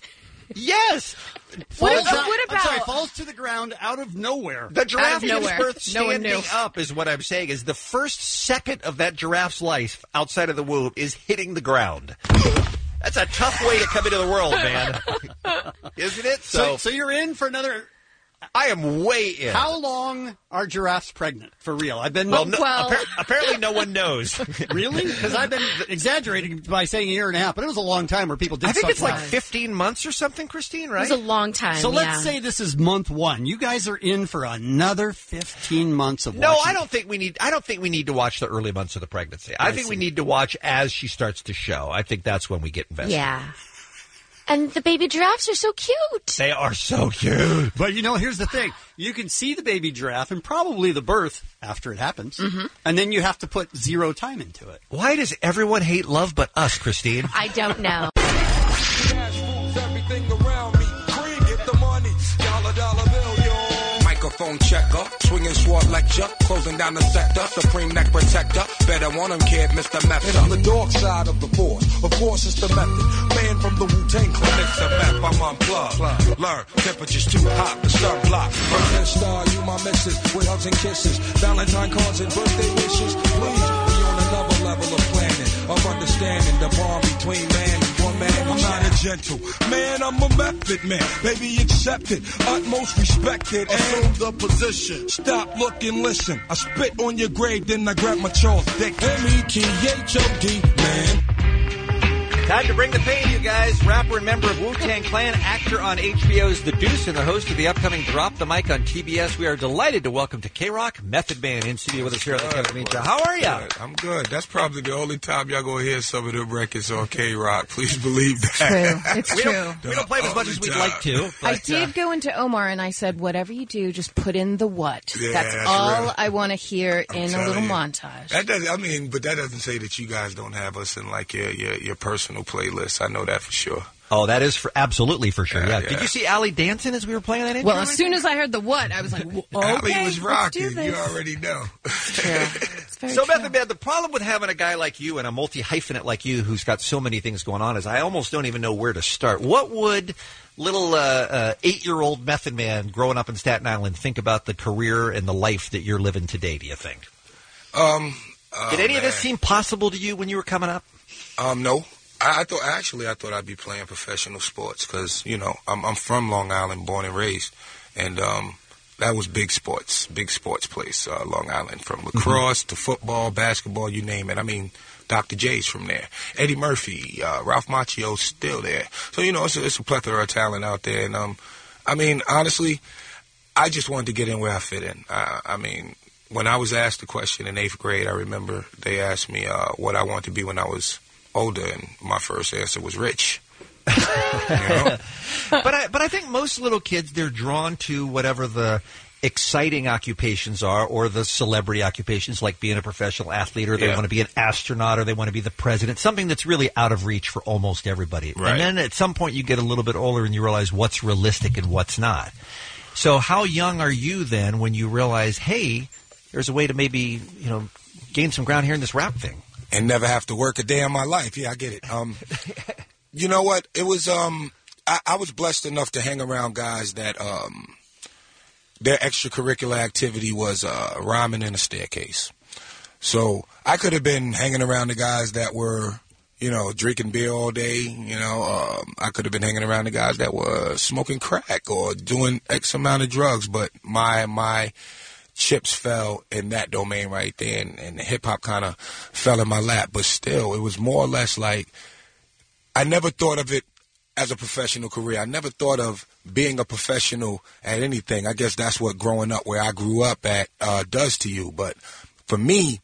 Yes! What Falls about- out- what I'm sorry, about- falls to the ground out of nowhere. The giraffe Out of gives nowhere. birth No one standing knew. up is what I'm saying. Is the first second of that giraffe's life outside of the womb is hitting the ground. That's a tough way to come into the world, man. Isn't it? So, So, so you're in for another. I am way in. How long are giraffes pregnant? For real? I've been. Well, no, Well- appar- apparently no one knows. Really? Because I've been exaggerating by saying a year and a half, but it was a long time where people did I think suck it's like live. fifteen months or something, Christine, it right? was a long time. So let's yeah. say this is month one. You guys are in for another fifteen months of No, watching. I don't think we need. I don't think we need to watch the early months of the pregnancy. I, I think we see. need to watch as she starts to show. I think that's when we get invested. Yeah. And the baby giraffes are so cute. They are so cute. But you know, here's the thing: you can see the baby giraffe and probably the birth after it happens, Mm-hmm. and then you have to put zero time into it. Why does everyone hate love but us, Christine? I don't know. Everything around me, green, get the money, dollar dollar bill, yo. Microphone checker, swinging sword lecture, closing down the sector, supreme neck protector. Better want him, kid, Mister Meth. And I'm the dark side of the force. Of course, it's the method. Man from the Wu-Tang Clan. Mix a map, I'm unplugged. Learn, temperature's too hot, the sun block. Burning star, you my missus, with hugs and kisses. Valentine cards and birthday wishes. Please, we on another level of planning, of understanding the bond between man and woman. I'm not a gentle man, I'm a method man. Baby, accept it, utmost respected. Assume the position. Stop, look, and listen. I spit on your grave, then I grab my Charles Dick. M E T H O D, man. Time to bring the pain, you guys. Rapper and member of Wu-Tang Clan, actor on H B O's The Deuce, and the host of the upcoming Drop the Mic on T B S. We are delighted to welcome to K-Rock, Method Man, in studio with us here on the Kevin Mean Show. How are you? Good. I'm good. That's probably the only time y'all gonna hear some of them records on K-Rock. Please believe that. True. It's we true. Don't, we don't play them as much as we'd like to. But, I did uh, go into Omar and I said, whatever you do, just put in the what. Yeah, that's, that's all real. I want to hear I'm in a telling little you. montage. That doesn't. I mean, but that doesn't say that you guys don't have us in like your your, your personal playlist. I know that for sure. Oh, that is for absolutely for sure. Yeah. Yeah, Did yeah. you see Allie dancing as we were playing that intro? Well, as soon as I heard the what, I was like, w- okay, Allie was rocking. let's do You this. already know. very So, true. Method Man, the problem with having a guy like you and a multi-hyphenate like you who's got so many things going on is I almost don't even know where to start. What would little uh, uh, eight-year-old Method Man growing up in Staten Island think about the career and the life that you're living today, do you think? Um, oh, Did any of this man. seem possible to you when you were coming up? Um, no. I, I thought actually I thought I'd be playing professional sports because you know I'm I'm from Long Island, born and raised, and um, that was big sports, big sports place, uh, Long Island, from lacrosse to football, basketball, you name it. I mean, Doctor J's from there, Eddie Murphy, uh, Ralph Macchio's still there. So you know it's a, it's a plethora of talent out there, and um, I mean honestly, I just wanted to get in where I fit in. I, I mean. When I was asked the question in eighth grade, I remember they asked me uh, what I wanted to be when I was older, and my first answer was rich. You know? but I but I think most little kids, they're drawn to whatever the exciting occupations are or the celebrity occupations like being a professional athlete or they Yeah. want to be an astronaut or they want to be the president, something that's really out of reach for almost everybody. Right. And then at some point you get a little bit older and you realize what's realistic and what's not. So how young are you then when you realize, hey, there's a way to maybe, you know, gain some ground here in this rap thing? And never have to work a day in my life. Yeah, I get it. Um, you know what? It was um, I, I was blessed enough to hang around guys that um, their extracurricular activity was uh, rhyming in a staircase. So I could have been hanging around the guys that were, you know, drinking beer all day. You know, um, I could have been hanging around the guys that were smoking crack or doing X amount of drugs. But my my chips fell in that domain right there, and, and hip hop kind of fell in my lap. But still, it was more or less like I never thought of it as a professional career. I never thought of being a professional at anything. I guess that's what growing up where I grew up at uh, does to you. But for me,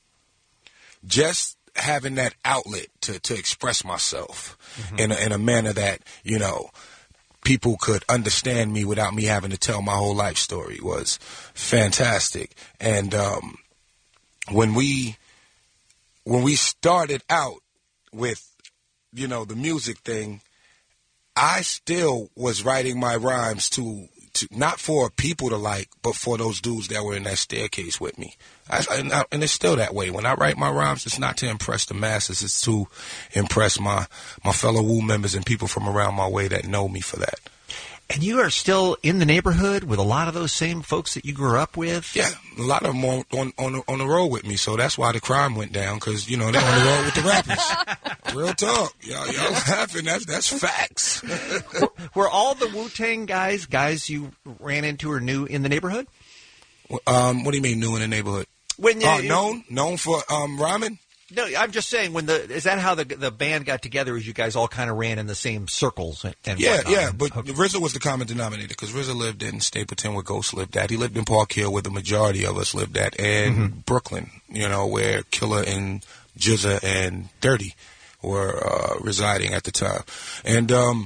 just having that outlet to, to express myself mm-hmm. in, a, in a manner that, you know, people could understand me without me having to tell my whole life story was fantastic. And um, when we when we started out with, you know, the music thing, I still was writing my rhymes to, to not for people to like, but for those dudes that were in that staircase with me. I, and, I, and it's still that way. When I write my rhymes, it's not to impress the masses. It's to impress my, my fellow Wu members and people from around my way that know me for that. And you are still in the neighborhood with a lot of those same folks that you grew up with? Yeah, a lot of them on on, on, the, on the road with me. So that's why the crime went down, because, you know, they're on the road with the rappers. Real talk. Y'all, y'all laughing. That's, that's facts. Were all the Wu-Tang guys guys you ran into or knew in the neighborhood? Um, what do you mean new in the neighborhood? When you, uh, known? Known for um, rhyming? No, I'm just saying, when the is that how the the band got together? Is you guys all kind of ran in the same circles? And, and yeah, whatnot? yeah. But okay. R Z A was the common denominator, because R Z A lived in Stapleton, where Ghost lived at. He lived in Park Hill, where the majority of us lived at, and mm-hmm. Brooklyn, you know, where Killer and Jizza and Dirty were uh, residing at the time. And um,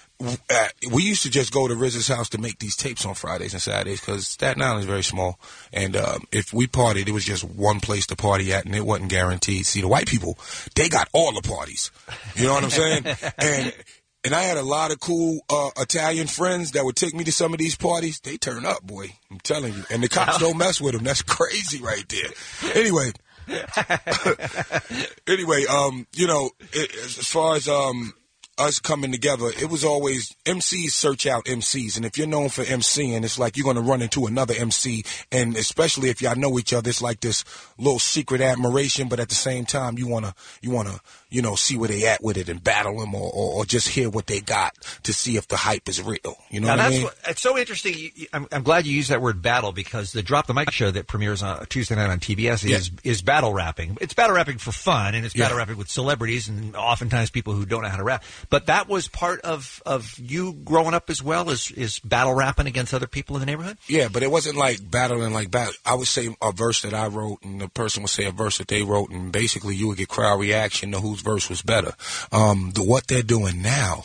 we used to just go to R Z A's house to make these tapes on Fridays and Saturdays, because Staten Island is very small. And um, if we partied, it was just one place to party at, and it wasn't guaranteed. See, the white people, they got all the parties. You know what I'm saying? and and I had a lot of cool uh, Italian friends that would take me to some of these parties. They turn up, boy. I'm telling you. And the cops don't mess with them. That's crazy right there. Anyway. anyway, um, you know, it, as far as... um. us coming together, it was always M Cs search out M Cs. And if you're known for MCing, it's like you're going to run into another M C. And especially if y'all know each other, it's like this little secret admiration. But at the same time, you want to, you want to, you know, see where they at with it and battle them or, or, or just hear what they got to see if the hype is real. You know now what I that's mean? What, it's so interesting. You- you- I'm, I'm glad you used that word battle because the Drop the Mic show that premieres on Tuesday night on T B S is, is battle rapping. It's battle rapping for fun, and it's battle Yeah. rapping with celebrities and oftentimes people who don't know how to rap. But that was part of, of you growing up as well, is, is battle rapping against other people in the neighborhood? Yeah, but it wasn't like battling like battle. I would say a verse that I wrote, and the person would say a verse that they wrote, and basically you would get crowd reaction to whose verse was better. Um, the what they're doing now,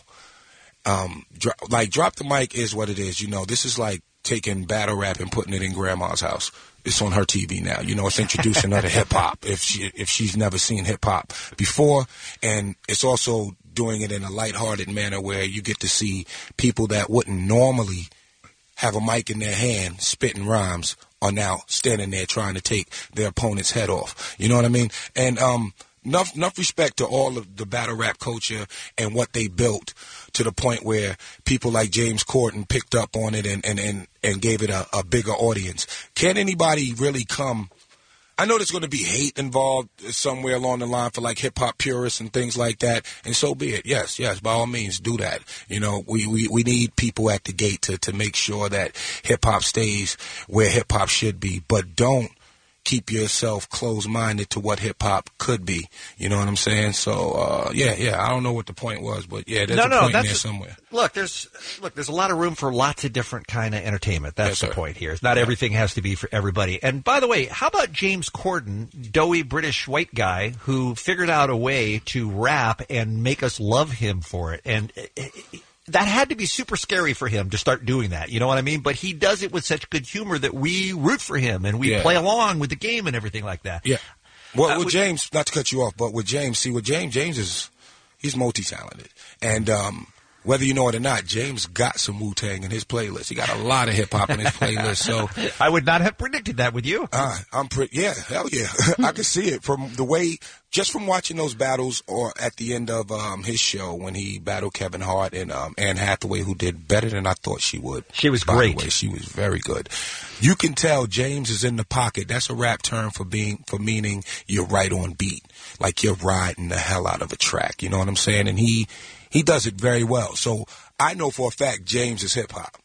um, dro- like Drop the Mic is what it is. You know, this is like taking battle rap and putting it in grandma's house. It's on her T V now. You know, it's introducing her to hip hop if she if she's never seen hip hop before, and it's also doing it in a lighthearted manner where you get to see people that wouldn't normally have a mic in their hand spitting rhymes are now standing there trying to take their opponent's head off. You know what I mean? And um, enough enough respect to all of the battle rap culture and what they built to the point where people like James Corden picked up on it and, and, and, and gave it a, a bigger audience. Can anybody really come? I know there's going to be hate involved somewhere along the line for like hip hop purists and things like that, and so be it. Yes, yes, by all means, do that. You know, we, we, we need people at the gate to, to make sure that hip hop stays where hip hop should be, but don't keep yourself closed-minded to what hip-hop could be. You know what I'm saying? So, uh, yeah, yeah, I don't know what the point was, but yeah, there's no, a no, point that's there somewhere. Look, there's look, there's a lot of room for lots of different kind of entertainment. That's Yes, the sir. point here. Not everything has to be for everybody. And by the way, how about James Corden, doughy British white guy who figured out a way to rap and make us love him for it? And uh, that had to be super scary for him to start doing that. You know what I mean? But he does it with such good humor that we root for him and we Yeah. play along with the game and everything like that. Yeah. Well, Uh, with we- James, not to cut you off, but with James, see, with James, James is, he's multi-talented. And, um, whether you know it or not, James got some Wu-Tang in his playlist. He got a lot of hip-hop in his playlist. So I would not have predicted that with you. Uh, I'm pretty, yeah, hell yeah. I can see it from the way, just from watching those battles or at the end of um, his show when he battled Kevin Hart and um, Anne Hathaway, who did better than I thought she would. She was By great. the way, she was very good. You can tell James is in the pocket. That's a rap term for being, for meaning you're right on beat. Like you're riding the hell out of a track. You know what I'm saying? And he, he does it very well. So I know for a fact James is hip hop.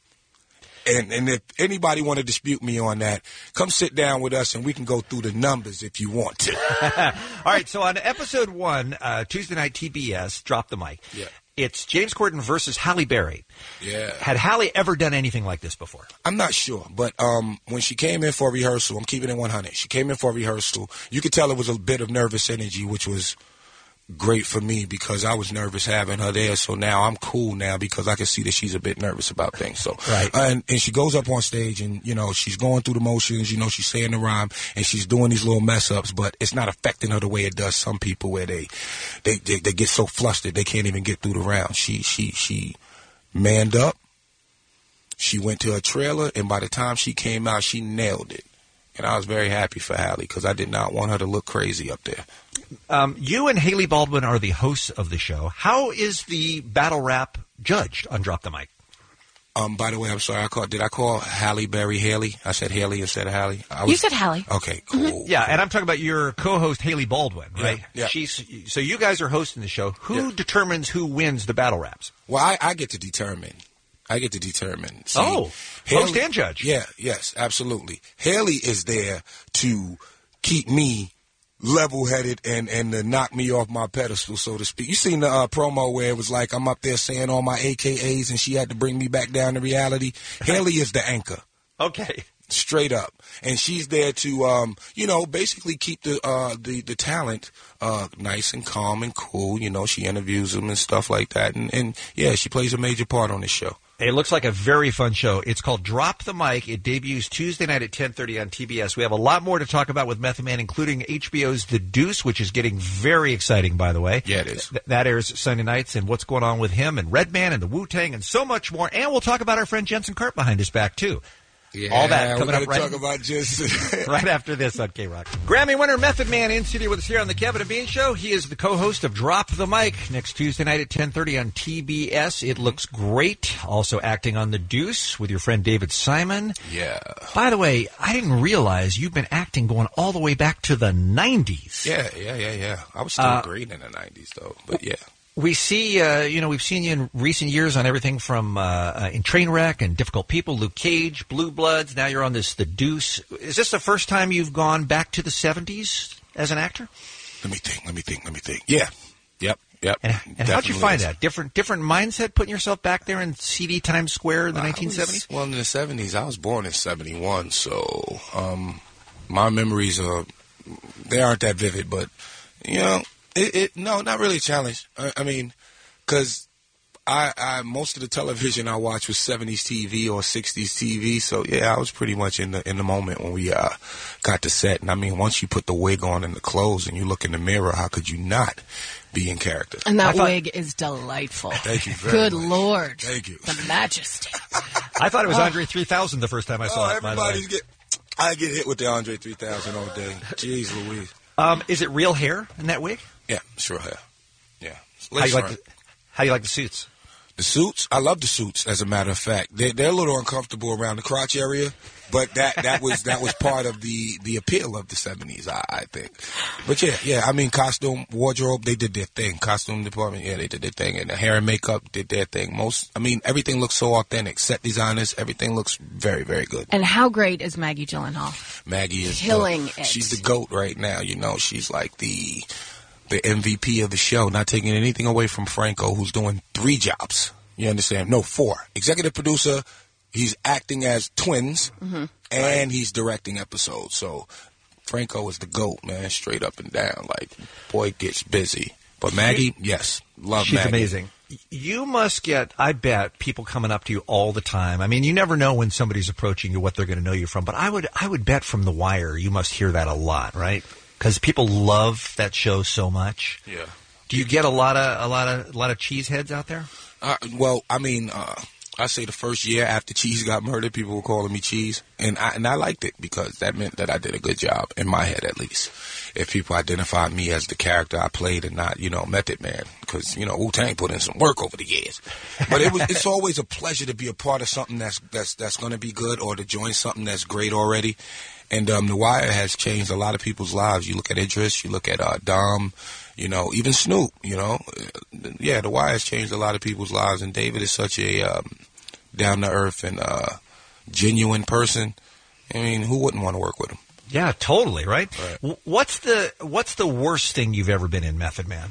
And and if anybody want to dispute me on that, come sit down with us and we can go through the numbers if you want to. All right, so on episode one, uh, Tuesday night T B S, Drop the Mic. Yeah. It's James Corden versus Halle Berry. Yeah. Had Halle ever done anything like this before? I'm not sure, but um, when she came in for rehearsal, I'm keeping it one hundred. She came in for rehearsal. You could tell it was a bit of nervous energy, which was great for me because I was nervous having her there. So now I'm cool now because I can see that she's a bit nervous about things. So Right. and, and she goes up on stage and, you know, she's going through the motions, you know, she's saying the rhyme and she's doing these little mess ups, but it's not affecting her the way it does some people where they, they, they, they get so flustered they can't even get through the round. She, she, she manned up. She went to her trailer and by the time she came out, she nailed it. And I was very happy for Halle because I did not want her to look crazy up there. Um, you and Haley Baldwin are the hosts of the show. How is the battle rap judged on Drop the Mic? Um, by the way, I'm sorry. I called. Did I call Halle Berry Haley? I said Haley instead of Halle. I You said Halle. Okay, cool. Yeah, and I'm talking about your co-host Haley Baldwin, right? Yeah, yeah. She's so you guys are hosting the show. Who determines who wins the battle raps? Well, I, I get to determine. I get to determine. See, Oh, host and judge. Yeah, yes, absolutely. Haley is there to keep me level-headed and, and to knock me off my pedestal, so to speak. You seen the uh, promo where it was like I'm up there saying all my A K As and she had to bring me back down to reality? Haley is the anchor. Okay. Straight up. And she's there to, um, you know, basically keep the uh, the, the talent uh, nice and calm and cool. You know, she interviews them and stuff like that. And, and yeah, she plays a major part on this show. It looks like a very fun show. It's called Drop the Mic. It debuts Tuesday night at ten thirty on T B S. We have a lot more to talk about with Method Man, including H B O's The Deuce, which is getting very exciting, by the way. Yeah, it is. Th- that airs Sunday nights, and what's going on with him and Redman and the Wu-Tang and so much more. And we'll talk about our friend Jensen Karp behind his back, too. Yeah, All that we're coming gonna up right, talk about just right after this on K-Rock. Grammy winner Method Man in studio with us here on the Kevin and Bean Show. He is the co-host of Drop the Mic next Tuesday night at ten thirty on T B S. It looks great. Also acting on The Deuce with your friend David Simon. Yeah. By the way, I didn't realize you've been acting going all the way back to the nineties. Yeah, yeah, yeah, yeah. I was still Uh, great in the nineties, though. But yeah. We see, uh, you know, we've seen you in recent years on everything from uh, uh, in Trainwreck and Difficult People, Luke Cage, Blue Bloods. Now you're on this The Deuce. Is this the first time you've gone back to the seventies as an actor? Let me think. Let me think. Let me think. Yeah. Yep. Yep. And, and how'd you find that? Different, different mindset, putting yourself back there in seedy Times Square in the nineteen seventies. Well, in the seventies, I was born in seventy-one, so um, my memories are they aren't that vivid. But you know. It, it no, not really a challenge. I, I mean, because I, I most of the television I watched was seventies T V or sixties T V. So yeah, I was pretty much in the in the moment when we uh, got to set. And I mean, once you put the wig on and the clothes and you look in the mirror, how could you not be in character? And that thought, wig is delightful. Thank you very Good much. Lord. Thank you. The majesty. I thought it was Oh. Andre three thousand the first time I saw oh, it. By the way. everybody's get I get hit with the Andre three thousand all day. Jeez Louise. Um, is it real hair in that wig? Yeah, sure hair. Yeah. How you like the, how you like the suits? The suits, I love the suits. As a matter of fact, they, they're a little uncomfortable around the crotch area, but that, that was that was part of the, the appeal of the seventies, I, I think. But yeah, yeah, I mean, costume, wardrobe, they did their thing. Costume department, yeah, they did their thing, and the hair and makeup did their thing. Most, I mean, everything looks so authentic. Set designers, everything looks very, very good. And how great is Maggie Gyllenhaal? Maggie is Killing the, it. She's the GOAT right now. You know, she's like the the M V P of the show. Not taking anything away from Franco, who's doing three jobs. You understand? No, four. Executive producer. He's acting as twins, Mm-hmm. and he's directing episodes. So Franco is the GOAT, man, straight up and down. Like, boy gets busy. But Maggie, yes, love She's Maggie. amazing. You must get, I bet, people coming up to you all the time. I mean, you never know when somebody's approaching you what they're going to know you from. But I would, I would bet from The Wire, you must hear that a lot, right? Because people love that show so much. Yeah. Do you get a lot of, a lot of, a lot of cheeseheads out there? Uh, well, I mean, uh, I say the first year after Cheese got murdered, people were calling me Cheese, and I and I liked it because that meant that I did a good job in my head, at least. If people identified me as the character I played and not, you know, Method Man, because you know Wu-Tang put in some work over the years. But it was it's always a pleasure to be a part of something that's that's that's going to be good, or to join something that's great already. And um, The Wire has changed a lot of people's lives. You look at Idris, you look at uh, Dom. You know, even Snoop, you know. Yeah, The Wire has changed a lot of people's lives, and David is such a um, down-to-earth and uh, genuine person. I mean, who wouldn't want to work with him? Yeah, totally, right? Right. W- What's the What's the worst thing you've ever been in, Method Man?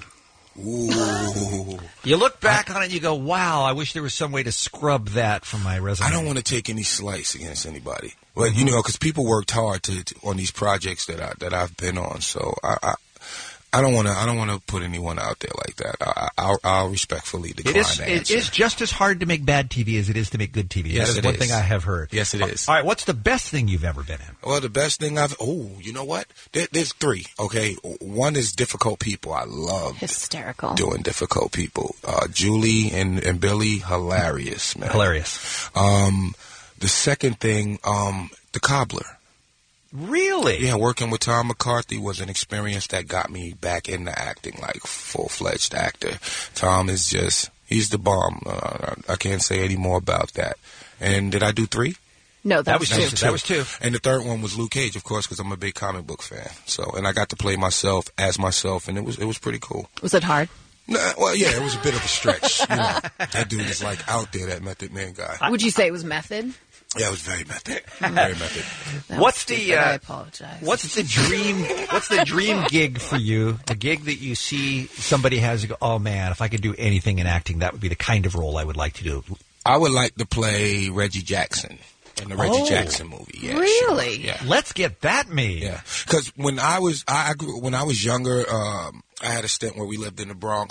Ooh. You look back on it and you go, wow, I wish there was some way to scrub that from my resume. I don't want to take any slice against anybody. But, you know, because people worked hard to, to on these projects that, I, that I've been on, so I... I I don't want to. I don't want to put anyone out there like that. I, I'll, I'll respectfully decline It is, the it answer. is just as hard to make bad T V as it is to make good T V. Yes, that is it one is. thing I have heard. Yes, it is. All right, what's the best thing you've ever been in? Well, the best thing I've... Oh, you know what? There, there's three, okay? One is Difficult People. I love Hysterical. doing Difficult People. Uh, Julie and, and Billy, hilarious, man. Hilarious. Um, the second thing, um, The Cobbler. Really? Yeah, working with Tom McCarthy was an experience that got me back into acting, like full-fledged actor. Tom is just... He's the bomb. Uh, I can't say any more about that. And did I do three? No, that, That was, was two. two. That was two. And the third one was Luke Cage, of course, because I'm a big comic book fan. So, and I got to play myself as myself, and it was it was pretty cool. Was it hard? Nah, well, yeah, it was a bit of a stretch. You know, that dude is like out there, that Method Man guy. Would you say it was method? Yeah, it was very method. Very method. That What's was the stupid. I uh, apologize. What's the dream? What's the dream gig for you? The gig that you see somebody has. You go, oh man, if I could do anything in acting, that would be the kind of role I would like to do. I would like to play Reggie Jackson in the Reggie Oh. Jackson movie. Yeah, Really? Sure. Yeah. Let's get that made. Yeah, because when I was I, I grew, when I was younger, um, I had a stint where we lived in the Bronx, and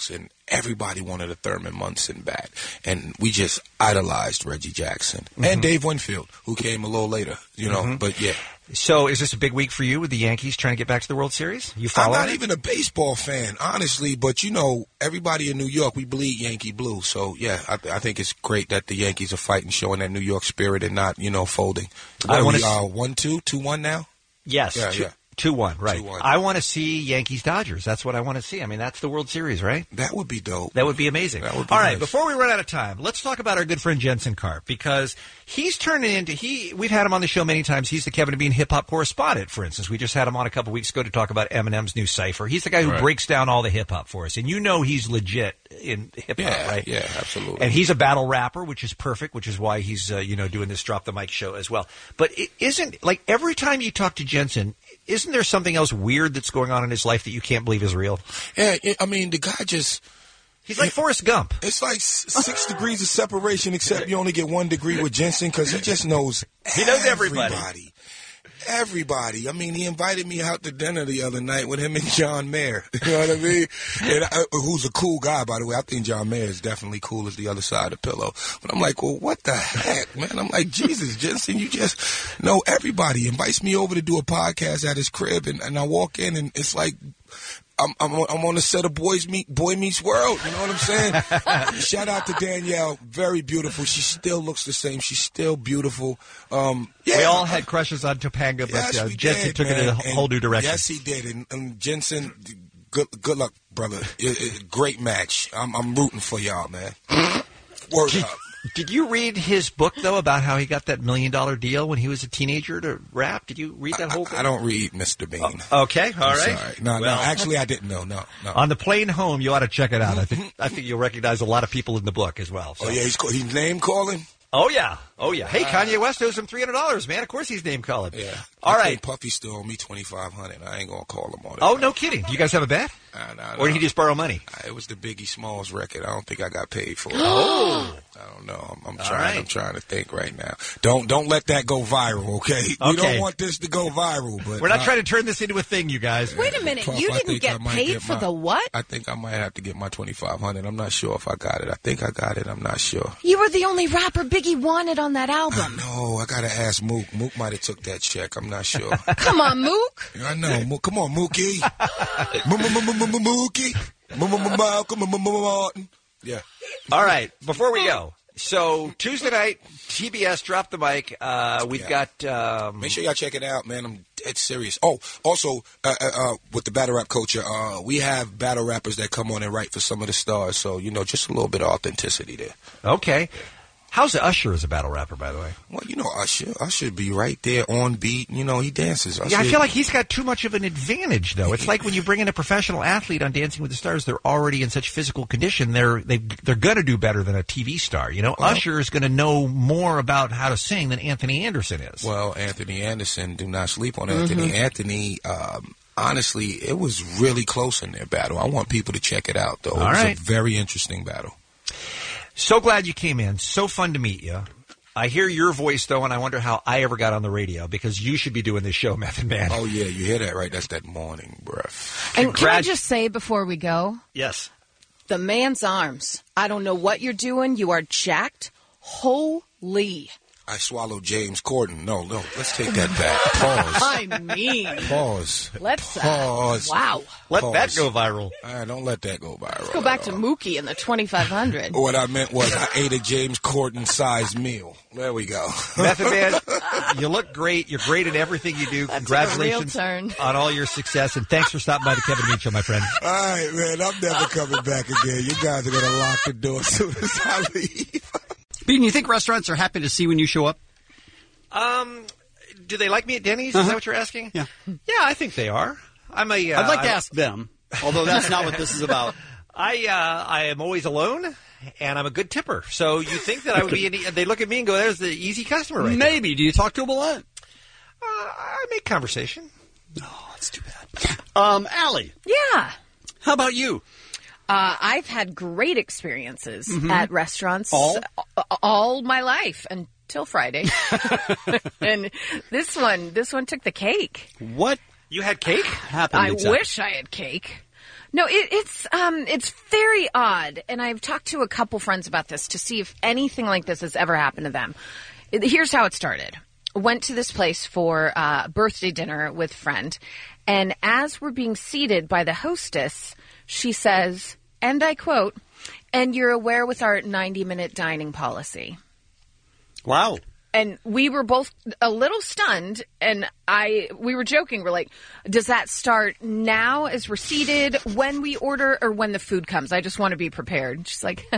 everybody wanted a Thurman Munson bat. And we just idolized Reggie Jackson. Mm-hmm. And Dave Winfield, who came a little later, you know, Mhm. but yeah. So is this a big week for you with the Yankees trying to get back to the World Series? You I'm follow not it? even a baseball fan, honestly, but you know, everybody in New York, we bleed Yankee blue. So yeah, I, I think it's great that the Yankees are fighting, showing that New York spirit and not, you know, folding. What I are wanna we, s- uh, one, two, two, one now? Yes. Yeah, two, yeah. two one, right. two one. I want to see Yankees Dodgers. That's what I want to see. I mean, that's the World Series, right? That would be dope. That would be amazing. That would be All right, nice. before we run out of time, let's talk about our good friend Jensen Karp, because he's turning into he. We've had him on the show many times. He's the Kevin and Bean hip hop correspondent, for instance. We just had him on a couple weeks ago to talk about Eminem's new cipher. He's the guy who Right. breaks down all the hip hop for us, and you know he's legit in hip hop, Yeah, right? yeah, absolutely. And he's a battle rapper, which is perfect, which is why he's uh, you know doing this Drop the Mic show as well. But it isn't like every time you talk to Jensen, isn't there something else weird that's going on in his life that you can't believe is real? Yeah, it, I mean, the guy just... He's like Forrest Gump. It's like s- six degrees of separation, except you only get one degree with Jensen because he just knows He knows everybody. everybody. Everybody. I mean, he invited me out to dinner the other night with him and John Mayer. You know what I mean? And I, who's a cool guy, by the way. I think John Mayer is definitely cool as the other side of the pillow. But I'm like, well, what the heck, man? I'm like, Jesus, Jensen, you just know everybody. He invites me over to do a podcast at his crib, and, and I walk in, and it's like... I'm, I'm, on, I'm on the set of Boys Meet Boy Meets World. You know what I'm saying? Shout out to Danielle. Very beautiful. She still looks the same. She's still beautiful. Um, yeah. We all had crushes on Topanga, but Yes, uh, we Jensen did, took man. it in a And whole new direction. Yes, he did. And, and Jensen, good good luck, brother. It, it, great match. I'm, I'm rooting for y'all, man. Word Did, up. did you read his book, though, about how he got that million dollar deal when he was a teenager to rap? Did you read that whole thing? I don't read Mister Bean. Okay, all I'm right. sorry. No, Well- no. Actually, I didn't know. No, no. On the plane home, you ought to check it out. I think I think you'll recognize a lot of people in the book as well. So. Oh, yeah. He's, call- he's name calling? Oh, yeah. Oh, yeah. Hey, Kanye West owes him three hundred dollars, man. Of course he's name calling. Yeah. All I right. think Puffy still owe me twenty-five hundred dollars. I ain't going to call him on it. Oh, no kidding. Do you guys have a bet? Nah, nah, Or did nah. he just borrow money? It was the Biggie Smalls record. I don't think I got paid for it. Oh. I don't know. I'm, I'm All trying. right. I'm trying to think right now. Don't don't let that go viral, okay? We Okay. don't want this to go viral. But We're not I, trying to turn this into a thing, you guys. Wait a minute, Puff, you I didn't think get I might paid get for my- the what? I think I might have to get my twenty-five hundred dollars. I'm not sure if I got it. I think I got it. I'm not sure. You were the only rapper Biggie wanted on that album. No, I gotta ask Mook. Mook might have took that check. I'm not sure. Come on, Mook. I know. Mook, come on, Mookie. Mookie. Malcolm. Martin. Yeah. All right. Before we go, so Tuesday night, T B S, Drop the Mic. Uh, we've Yeah. got... Um, Make sure y'all check it out, man. I'm dead serious. Oh, also, uh, uh, uh, with the battle rap culture, uh, we have battle rappers that come on and write for some of the stars. So, you know, just a little bit of authenticity there. Okay. How's Usher as a battle rapper, by the way? Well, you know, Usher. Usher be right there on beat. You know, he dances. Usher, Yeah, I feel like he's got too much of an advantage, though. It's like when you bring in a professional athlete on Dancing with the Stars, they're already in such physical condition. They're they they're going to do better than a T V star. You know, Well- Usher is going to know more about how to sing than Anthony Anderson is. Well, Anthony Anderson, do not sleep on Mhm. Anthony. Anthony, um, honestly, it was really close in their battle. I want people to check it out, though. All it was right. a very interesting battle. So glad you came in. So fun to meet you. I hear your voice, though, and I wonder how I ever got on the radio, because you should be doing this show, Method Man. Oh, yeah, you hear that, right? That's that morning breath. And can I just say before we go, Yes. the man's arms. I don't know what you're doing. You are jacked. Holy. I swallowed James Corden. No, no, let's take that back. Pause. I mean. Pause. Let's. Uh, Pause. wow. Let Pause. that go viral. Uh, don't let that go viral. Let's go back to Mookie in the twenty-five hundred. What I meant was I ate a James Corden sized meal. There we go. Method Man, you look great. You're great at everything you do. That took a Congratulations real turn. on all your success, and thanks for stopping by the Kevin Bean Show, my friend. All right, man. I'm never coming back again. You guys are going to lock the door as soon as I leave. Bean, you think restaurants are happy to see when you show up? Um, do they like me at Denny's? Is Uh-huh. that what you're asking? Yeah. Yeah, I think they are. I'm a. Uh, I'd like to I'm- ask them, although that's not what this is about. I uh, I am always alone, and I'm a good tipper. So you think that I would be? Any, they look at me and go, "There's the easy customer, right there." Maybe. Do you talk to them a lot? Uh, I make conversation. Oh, that's too bad. Um, Allie, Yeah. how about you? Uh, I've had great experiences Mhm. at restaurants All? a- all my life until Friday. And this one, this one took the cake. What You had cake? happened I exactly? wish I had cake. No, it, it's um, it's very odd, and I've talked to a couple friends about this to see if anything like this has ever happened to them. It- Here's how it started. Went to this place for uh, a birthday dinner with a friend, and as we're being seated by the hostess, she says, and I quote, "And you're aware with our ninety-minute dining policy." Wow. And we were both a little stunned, and I we were joking. We're like, does that start now as we're seated, when we order, or when the food comes? I just want to be prepared. She's like,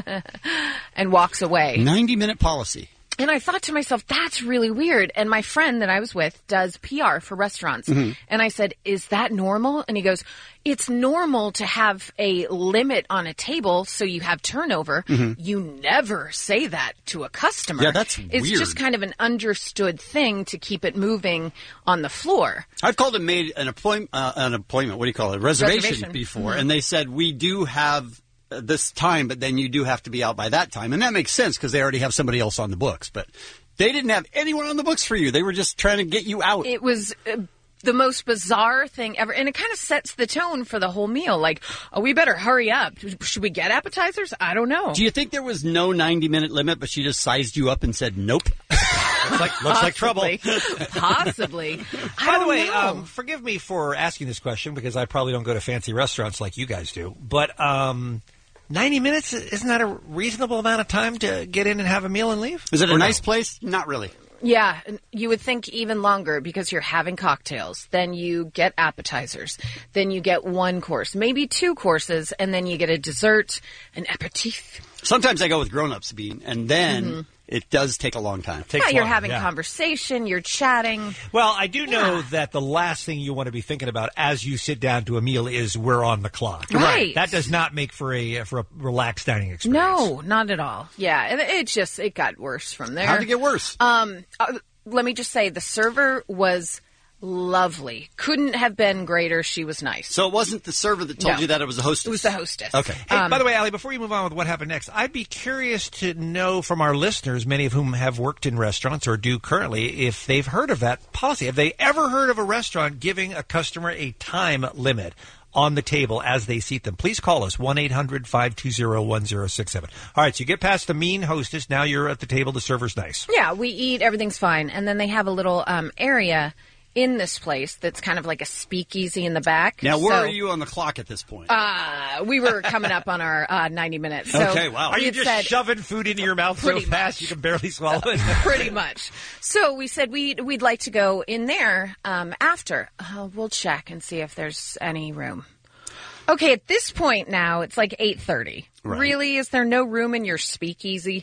and walks away. ninety-minute policy. And I thought to myself, that's really weird. And my friend that I was with does P R for restaurants. Mhm. And I said, is that normal? And he goes, it's normal to have a limit on a table so you have turnover. Mhm. You never say that to a customer. Yeah, that's It's weird. just kind of an understood thing to keep it moving on the floor. I've called and made an appointment, uh, an appointment, what do you call it, reservation, Reservation. before, Mhm. and they said, we do have uh, this time, but then you do have to be out by that time. And that makes sense because they already have somebody else on the books. But they didn't have anyone on the books for you. They were just trying to get you out. It was uh, the most bizarre thing ever. And it kind of sets the tone for the whole meal. Like, oh, we better hurry up. Should we get appetizers? I don't know. Do you think there was no ninety-minute limit, but she just sized you up and said, nope? Looks like, looks like trouble. Possibly. I By the don't way, know. um, forgive me for asking this question because I probably don't go to fancy restaurants like you guys do. But um, ninety minutes, isn't that a reasonable amount of time to get in and have a meal and leave? Is it a Or no? nice place? Not really. Yeah, and you would think even longer because you're having cocktails. Then you get appetizers. Then you get one course, maybe two courses, and then you get a dessert, an aperitif. Sometimes I go with grown-ups, Bean, and then Mhm. it does take a long time. Yeah, you're having conversation, you're chatting. Well, I do know that the last thing you want to be thinking about as you sit down to a meal is we're on the clock. Right. That does not make for a for a relaxed dining experience. No, not at all. Yeah, and it just it got worse from there. How'd it get worse? Um, uh, let me just say the server was lovely. Couldn't have been greater. She was nice. So it wasn't the server that told No. you that it was a hostess? It was the hostess. Okay. Hey, Um, by the way, Allie, before you move on with what happened next, I'd be curious to know from our listeners, many of whom have worked in restaurants or do currently, if they've heard of that policy. Have they ever heard of a restaurant giving a customer a time limit on the table as they seat them? Please call us, one eight hundred five two zero one zero six seven. All right, so you get past the mean hostess. Now you're at the table. The server's nice. Yeah, we eat. Everything's fine. And then they have a little um, area in this place that's kind of like a speakeasy in the back. Now, where So, are you on the clock at this point? Uh, we were coming up on our uh, ninety minutes. So Okay, wow. Are we you had just said- shoving food into your mouth so Pretty fast you can barely swallow it? Pretty much. So we said we'd, we'd like to go in there um, after. Uh, we'll check and see if there's any room. Okay, at this point now, it's like eight thirty. Right. Really? Is there no room in your speakeasy?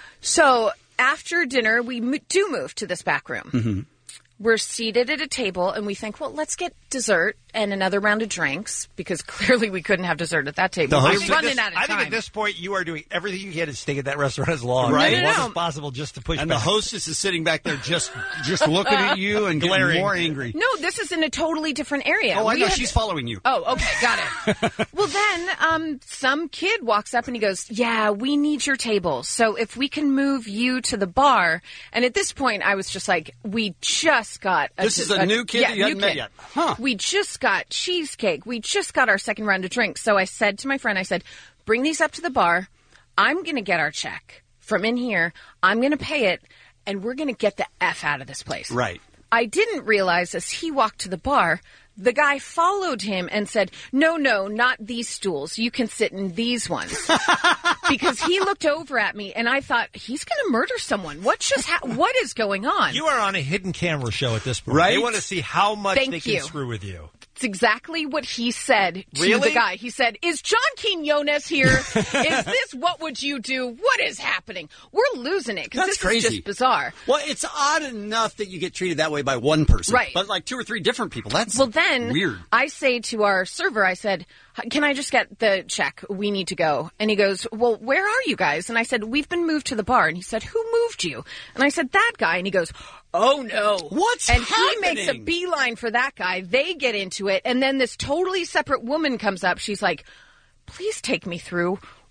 So after dinner, we mo- do move to this back room. Mm-hmm. We're seated at a table, and we think, well, let's get dessert and another round of drinks, because clearly we couldn't have dessert at that table. I We're think, running this- out of I time. think at this point you are doing everything you can to stay at that restaurant as long Right. as No, no, long no. as possible just to push And back. the hostess is sitting back there just just looking at you and getting Glaring. more angry. No, this is in a totally different area. Oh, I We know. had- She's following you. Oh, okay, got it. Well, then um, some kid walks up and he goes, yeah, we need your table. So if we can move you to the bar. And at this point, I was just like, we just got a This is a new kid yeah, that you hadn't new met kid. yet. Huh. We just got cheesecake. We just got our second round of drinks. So I said to my friend, I said, bring these up to the bar. I'm going to get our check from in here. I'm going to pay it. And we're going to get the F out of this place. Right. I didn't realize as he walked to the bar, the guy followed him and said, no, no, not these stools. You can sit in these ones. Because he looked over at me and I thought, he's going to murder someone. What just ha- what is going on? You are on a hidden camera show at this point. Right? They want to see how much Thank they can you. screw with you. It's exactly what he said to Really? the guy. He said, is John Quinones here? Is this what would you do? What is happening? We're losing it because That's this crazy. is just bizarre. Well, it's odd enough that you get treated that way by one person. Right. But like two or three different people. That's Well, then weird. I say to our server, I said, can I just get the check? We need to go. And he goes, well, where are you guys? And I said, we've been moved to the bar. And he said, who moved you? And I said, that guy. And he goes, oh, no. What's And happening? he makes a beeline for that guy. They get into it. And then this totally separate woman comes up. She's like, please take me through.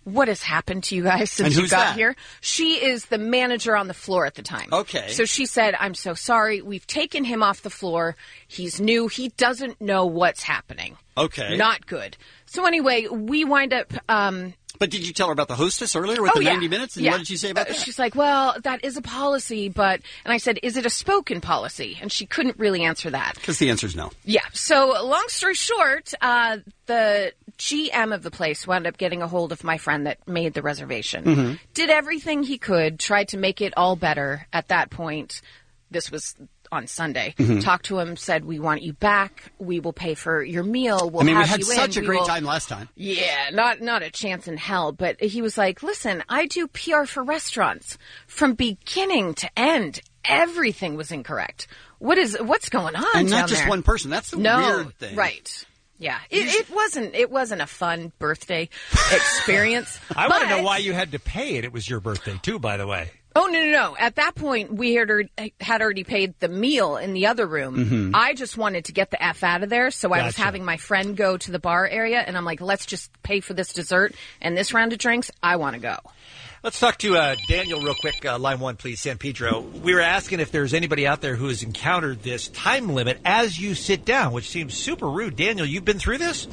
what has happened to you guys since And you who's got that? here? She is the manager on the floor at the time. Okay. So she said, I'm so sorry. We've taken him off the floor. He's new. He doesn't know what's happening. Okay. Not good. So anyway, we wind up... Um, But did you tell her about the hostess earlier with oh, the yeah. ninety minutes? And yeah. what did she say about Uh, that? She's like, well, that is a policy, but... And I said, is it a spoken policy? And she couldn't really answer that. Because the answer's no. Yeah. So long story short, uh, the G M of the place wound up getting a hold of my friend that made the reservation. Mhm. Did everything he could, tried to make it all better at that point. This was on Sunday. Mhm. Talked to him, said, we want you back. We will pay for your meal. We'll I mean, we have had you such in. a We great will- time last time. Yeah, not not a chance in hell. But he was like, listen, I do P R for restaurants. From beginning to end, everything was incorrect. What is what's going on And not down just there? one person. That's the no, weird thing. Right. Yeah. It, it wasn't it wasn't a fun birthday experience. I want to but- know why you had to pay it. It was your birthday, too, by the way. Oh, no, no, no. At that point, we had already, had already paid the meal in the other room. Mhm. I just wanted to get the F out of there, so I was Gotcha. having my friend go to the bar area, and I'm like, let's just pay for this dessert and this round of drinks. I want to go. Let's talk to uh, Daniel real quick. Uh, line one, please, San Pedro. We were asking if there's anybody out there who has encountered this time limit as you sit down, which seems super rude. Daniel, you've been through this?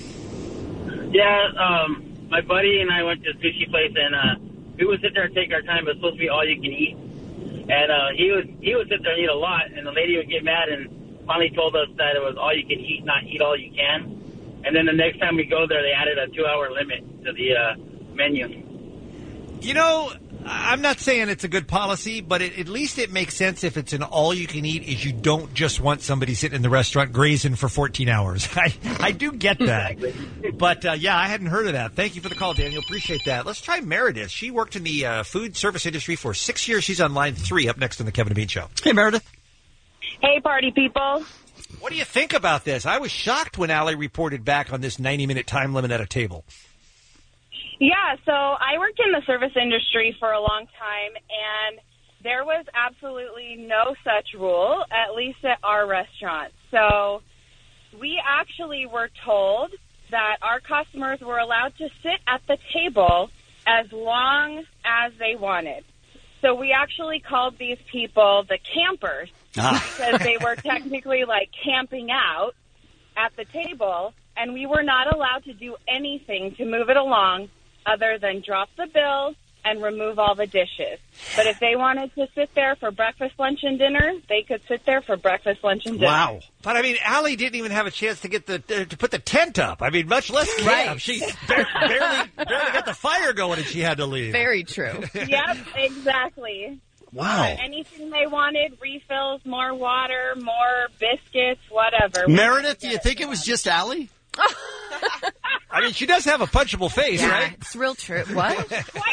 Yeah, um, my buddy and I went to a sushi place, and uh, we would sit there and take our time, but it's supposed to be all you can eat. And uh, he would he would sit there and eat a lot, and the lady would get mad and finally told us that it was all you can eat, not eat all you can. And then the next time we go there, they added a two-hour limit to the uh, menu. You know, I'm not saying it's a good policy, but it, at least it makes sense if it's an all-you-can-eat is you don't just want somebody sitting in the restaurant grazing for fourteen hours. I, I do get that. But, uh, yeah, I hadn't heard of that. Thank you for the call, Daniel. Appreciate that. Let's try Meredith. She worked in the uh, food service industry for six years. She's on line three up next on the Kevin and Bean Show. Hey, Meredith. Hey, party people. What do you think about this? I was shocked when Allie reported back on this ninety-minute time limit at a table. Yeah, so I worked in the service industry for a long time, and there was absolutely no such rule, at least at our restaurant. So we actually were told that our customers were allowed to sit at the table as long as they wanted. So we actually called these people the campers because they were technically like camping out at the table, and we were not allowed to do anything to move it along other than drop the bill and remove all the dishes. But if they wanted to sit there for breakfast, lunch, and dinner, they could sit there for breakfast, lunch, and dinner. Wow. But, I mean, Allie didn't even have a chance to get the uh, to put the tent up. I mean, much less camp. Right. She bar- barely, barely got the fire going and she had to leave. Very true. Yep, exactly. Wow. Uh, anything they wanted, refills, more water, more biscuits, whatever. Meredith, do you think it was just Allie? I mean, she does have a punchable face, Yeah, right? it's real true. What?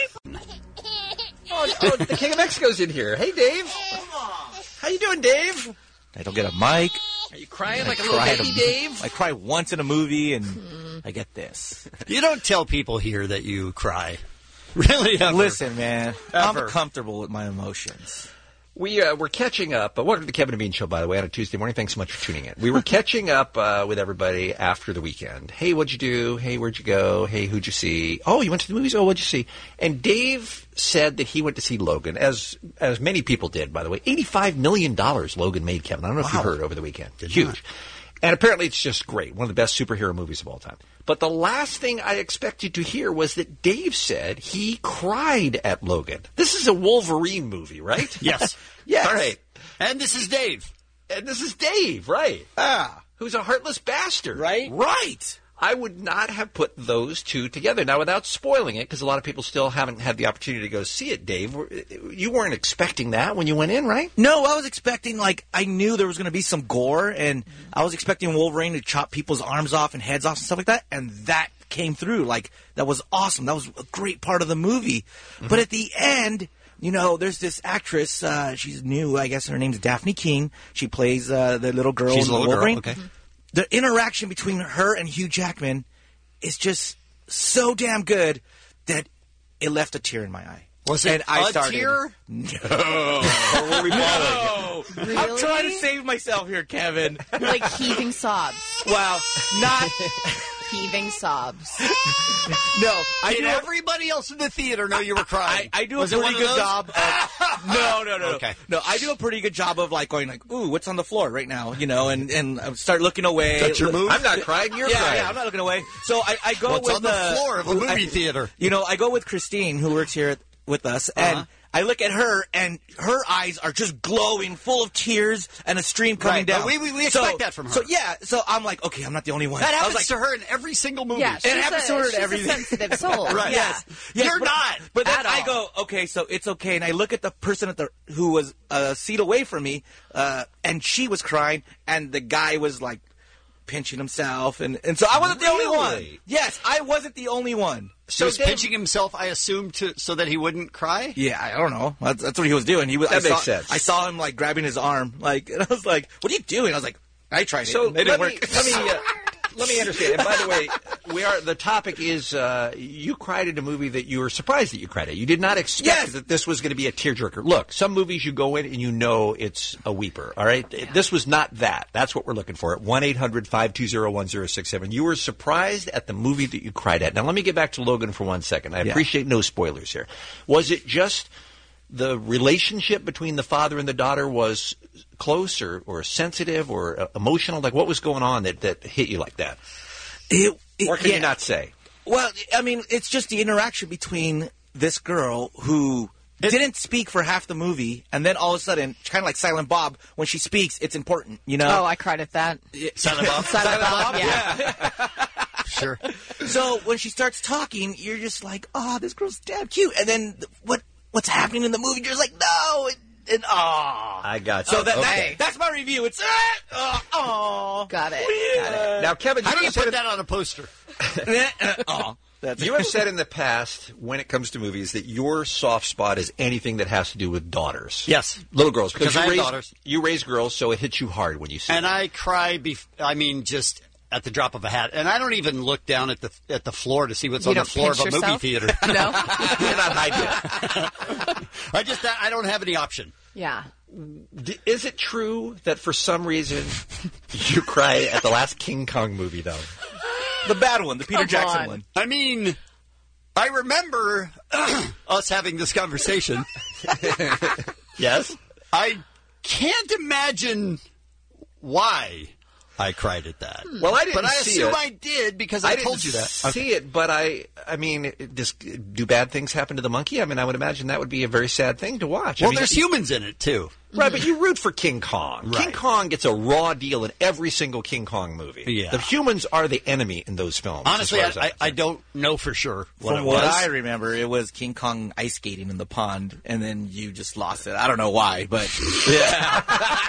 Oh, oh, the King of Mexico's in here. Hey, Dave. How you doing, Dave? I don't get a mic. Are you crying I like a little cry at baby, a- Dave? I cry once in a movie, and I get this. You don't tell people here that you cry. Really? Ever. Listen, man, Ever. I'm comfortable with my emotions. We uh, we're catching up. Uh, welcome to the Kevin and Bean Show, by the way, on a Tuesday morning. Thanks so much for tuning in. We were catching up uh, with everybody after the weekend. Hey, what'd you do? Hey, where'd you go? Hey, who'd you see? Oh, you went to the movies? Oh, what'd you see? And Dave said that he went to see Logan, as as many people did, by the way. eighty-five million dollars Logan made, Kevin. I don't know if you heard over the weekend. Huge. And apparently it's just great. One of the best superhero movies of all time. But the last thing I expected to hear was that Dave said he cried at Logan. This is a Wolverine movie, right? Yes. Yes. All right. And this is Dave. And this is Dave, right? Ah. Who's a heartless bastard. Right? Right. I would not have put those two together. Now, without spoiling it, because a lot of people still haven't had the opportunity to go see it, Dave, you weren't expecting that when you went in, right? No, I was expecting, like, I knew there was going to be some gore, and I was expecting Wolverine to chop people's arms off and heads off and stuff like that, and that came through. Like, that was awesome. That was a great part of the movie. Mm-hmm. But at the end, you know, there's this actress, uh, she's new, I guess her name's Daphne King. She plays uh, the little girl She's in a little Wolverine. girl, okay. The interaction between her and Hugh Jackman is just so damn good that it left a tear in my eye. Was it and I a started, tear? No. Or were we no. Really? I'm trying to save myself here, Kevin. Like heaving sobs. Well, not heaving sobs. No, I Did do. everybody else in the theater know you were crying? I, I do Was a it one pretty of good those? job. Of, no, no, no, Okay. no. I do a pretty good job of like going like, ooh, what's on the floor right now? You know, and and I start looking away. That's your move? I'm not crying. You're yeah, crying. yeah, I'm not looking away. So I, I go What's with on the uh, floor of a movie I- theater? You know, I go with Christine, who works here with us, Uh-huh. and I look at her, and her eyes are just glowing, full of tears, and a stream coming Right, but down. we- we- we So- expect that from her. So yeah, so I'm like, okay, I'm not the only one. That I happens was like, to her in every single movie. Yeah, it she's happens a, to her in she's everything. a sensitive soul. Right. Yeah. Yes. Yes, You're but, not. But then At I all. go, okay, so it's okay, and I look at the person at the who was a seat away from me, uh, and she was crying, and the guy was like pinching himself, and, and so I wasn't the only one. Really? Yes, I wasn't the only one. So he was Dave- pinching himself, I assume, to so that he wouldn't cry? Yeah, I don't know. That's, that's what he was doing. He was. That I makes saw, sense. I saw him like grabbing his arm, like, and I was like, "What are you doing?" I was like, "I tried it. So it didn't let me, work." let me uh, let me understand. And by the way, we are the topic is uh, you cried at a movie that you were surprised that you cried at. You did not expect Yes. that this was going to be a tearjerker. Look, some movies you go in and you know it's a weeper. All right, this was not that. That's what we're looking for. At one eight hundred five two zero one zero six seven. You were surprised at the movie that you cried at. Now let me get back to Logan for one second. I Yeah. appreciate no spoilers here. Was it just the relationship between the father and the daughter was close or, or sensitive or uh, emotional? Like, what was going on that, that hit you like that? It- it- Or can yeah. you not say? Well, I mean, it's just the interaction between this girl who didn't speak for half the movie, and then all of a sudden, kind of like Silent Bob, when she speaks, it's important, you know? Oh, I cried at that. Silent Bob? Silent Bob, yeah. Sure. So when she starts talking, you're just like, oh, this girl's damn cute. And then th- what what's happening in the movie, you're just like, no, and, and oh. I got So you. that, Okay. that, that's my review. It's, uh, oh. Got it. Got it. Now, Kevin, How you do you have said put it- that on a poster? oh. That's you have said in the past, when it comes to movies, that your soft spot is anything that has to do with daughters. Yes. Little girls. Because you I have raise, daughters. You raise girls, so it hits you hard when you see And it. I cry, bef- I mean, just at the drop of a hat. And I don't even look down at the at the floor to see what's You on the don't floor of a pinch movie yourself? theater. No? You're not hiding it. I just, I don't have any option. Yeah. D- Is it true that for some reason you cry at the last King Kong movie, though? the bad one, the Peter Come Jackson on. one. I mean, I remember us having this conversation. Yes? I can't imagine why I cried at that. Well, I didn't But I see assume it. I did because I, I told didn't you that. see it, but I, I mean, does, do bad things happen to the monkey? I mean, I would imagine that would be a very sad thing to watch. I Well, mean, there's humans in it, too. Right, but you root for King Kong. King Right. Kong gets a raw deal in every single King Kong movie. Yeah. The humans are the enemy in those films. Honestly, as far I, as I, I'm I don't know for sure what From it what was. I remember, it was King Kong ice skating in the pond, and then you just lost it. I don't know why, but yeah.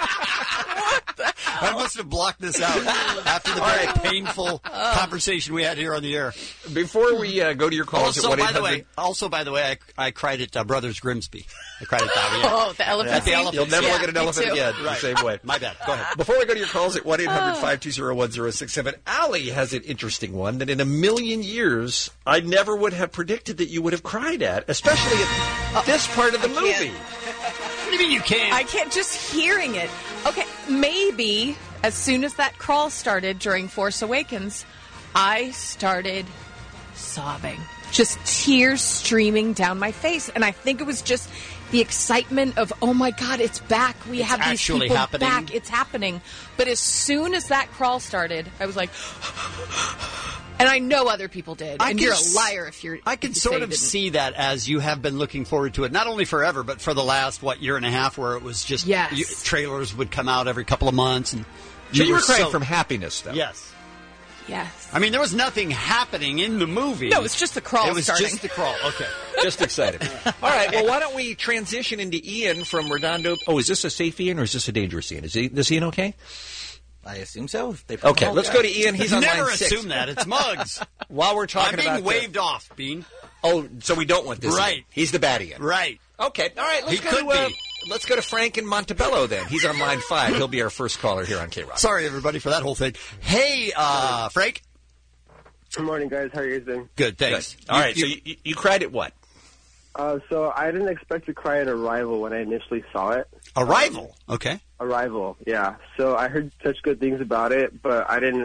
I must have blocked this out after the very painful conversation we had here on the air. Before we uh, go to your calls Also, at one by eight the way, hundred also by the way, I, I cried at uh, Brothers Grimsby. I cried at that. Yeah. Oh, the elephant At the scene? elephant You'll never scene. look at an me elephant too. again Right. the same way. My bad. Go ahead. Before we go to your calls at one eight hundred five two zero one zero six seven, Allie has an interesting one that in a million years I never would have predicted that you would have cried at, especially at this part of the movie. What do you mean you can't? I can't, just hearing it. Okay, maybe as soon as that crawl started during Force Awakens, I started sobbing. Just tears streaming down my face. And I think it was just the excitement of, oh my God, it's back. We It's have these actually people happening. back. It's happening. But as soon as that crawl started, I was like, and I know other people did. I and can you're s- a liar if you're. I can you say sort you of didn't. see that as you have been looking forward to it, not only forever, but for the last, what, year and a half, where it was just Yes. you, trailers would come out every couple of months. And So you were crying so- from happiness, though. Yes. Yes. I mean, there was nothing happening in the movie. No, it's just the crawl It was starting. just the crawl. Okay. Just excited. All right, well, why don't we transition into Ian from Redondo? Oh, is this a safe Ian or is this a dangerous Ian? Is, he, is Ian okay? I assume so. If they put Okay, them all let's there. go to Ian. He's on Never line six. assume that. It's Muggs. While we're I'm talking being about the- waved off, Bean. Oh, so we don't want this. Right. Ian. He's the bad Ian. Right. Okay. All right. Let's He go could to uh, be. let's go to Frank in Montebello. Then he's on line five. He'll be our first caller here on K Rock. Sorry, everybody, for that whole thing. Hey, uh, Frank. Good morning, guys. How are you guys doing? Good, thanks. Good. All right. So you, you cried at what? Uh, so I didn't expect to cry at Arrival when I initially saw it. Arrival. Okay. Arrival, yeah. So I heard such good things about it, but I didn't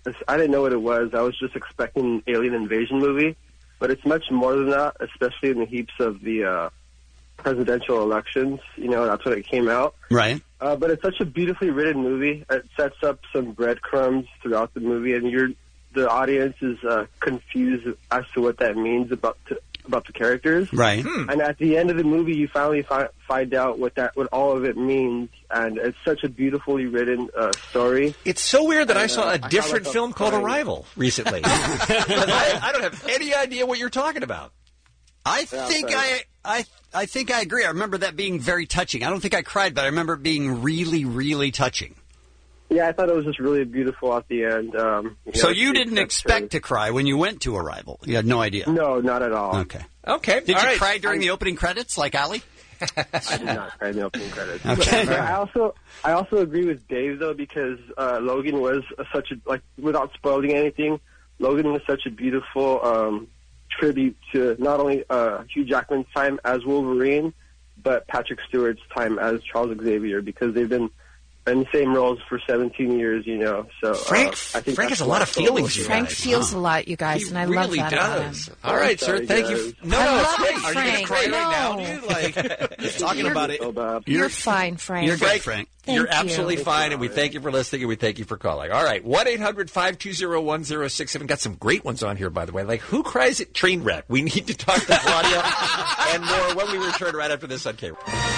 I didn't know what it was. I was just expecting an alien invasion movie, but it's much more than that, especially in the heaps of the uh, presidential elections. You know, that's when it came out. Right. Uh, but it's such a beautifully written movie. It sets up some breadcrumbs throughout the movie, and you're the audience is uh, confused as to what that means about to, about the characters. Right. Hmm. And at the end of the movie, you finally fi- find out what that what all of it means, and it's such a beautifully written uh, story. It's so weird that and, I saw uh, a different I film called crying. Arrival recently. I, I don't have any idea what you're talking about. I Yeah, think sorry. I, I I think I agree. I remember that being very touching. I don't think I cried, but I remember it being really, really touching. Yeah, I thought it was just really beautiful at the end. Um, you So know, you it- didn't it's expect to cry when you went to Arrival? You had no idea? No, not at all. Okay. Okay. Did all you right. cry during I- the opening credits like Allie? I did not cry in the opening credits. Okay. But I also I also agree with Dave though, because uh, Logan was a, such a like without spoiling anything, Logan was such a beautiful um, tribute to not only uh, Hugh Jackman's time as Wolverine, but Patrick Stewart's time as Charles Xavier, because they've been in the same roles for seventeen years, you know. So Frank- uh, I think Frank that's has a lot of so feelings, you Frank guys. feels a lot, you guys, He and I love really that about does. him. All right, Sorry, sir. Thank you. guys. No, I no, love it's great. it, Are you going Frank. to cry right now? No. Dude? Like, He's talking about it. So bad. You're fine, Frank. You're good, Frank. Thank You're you. absolutely fine, and we thank you for listening, and we thank you for calling. All right, one eight hundred five two zero one zero six seven. Got some great ones on here, by the way. Like, who cries at train wreck? We need to talk to Claudia and more when we return right after this on K.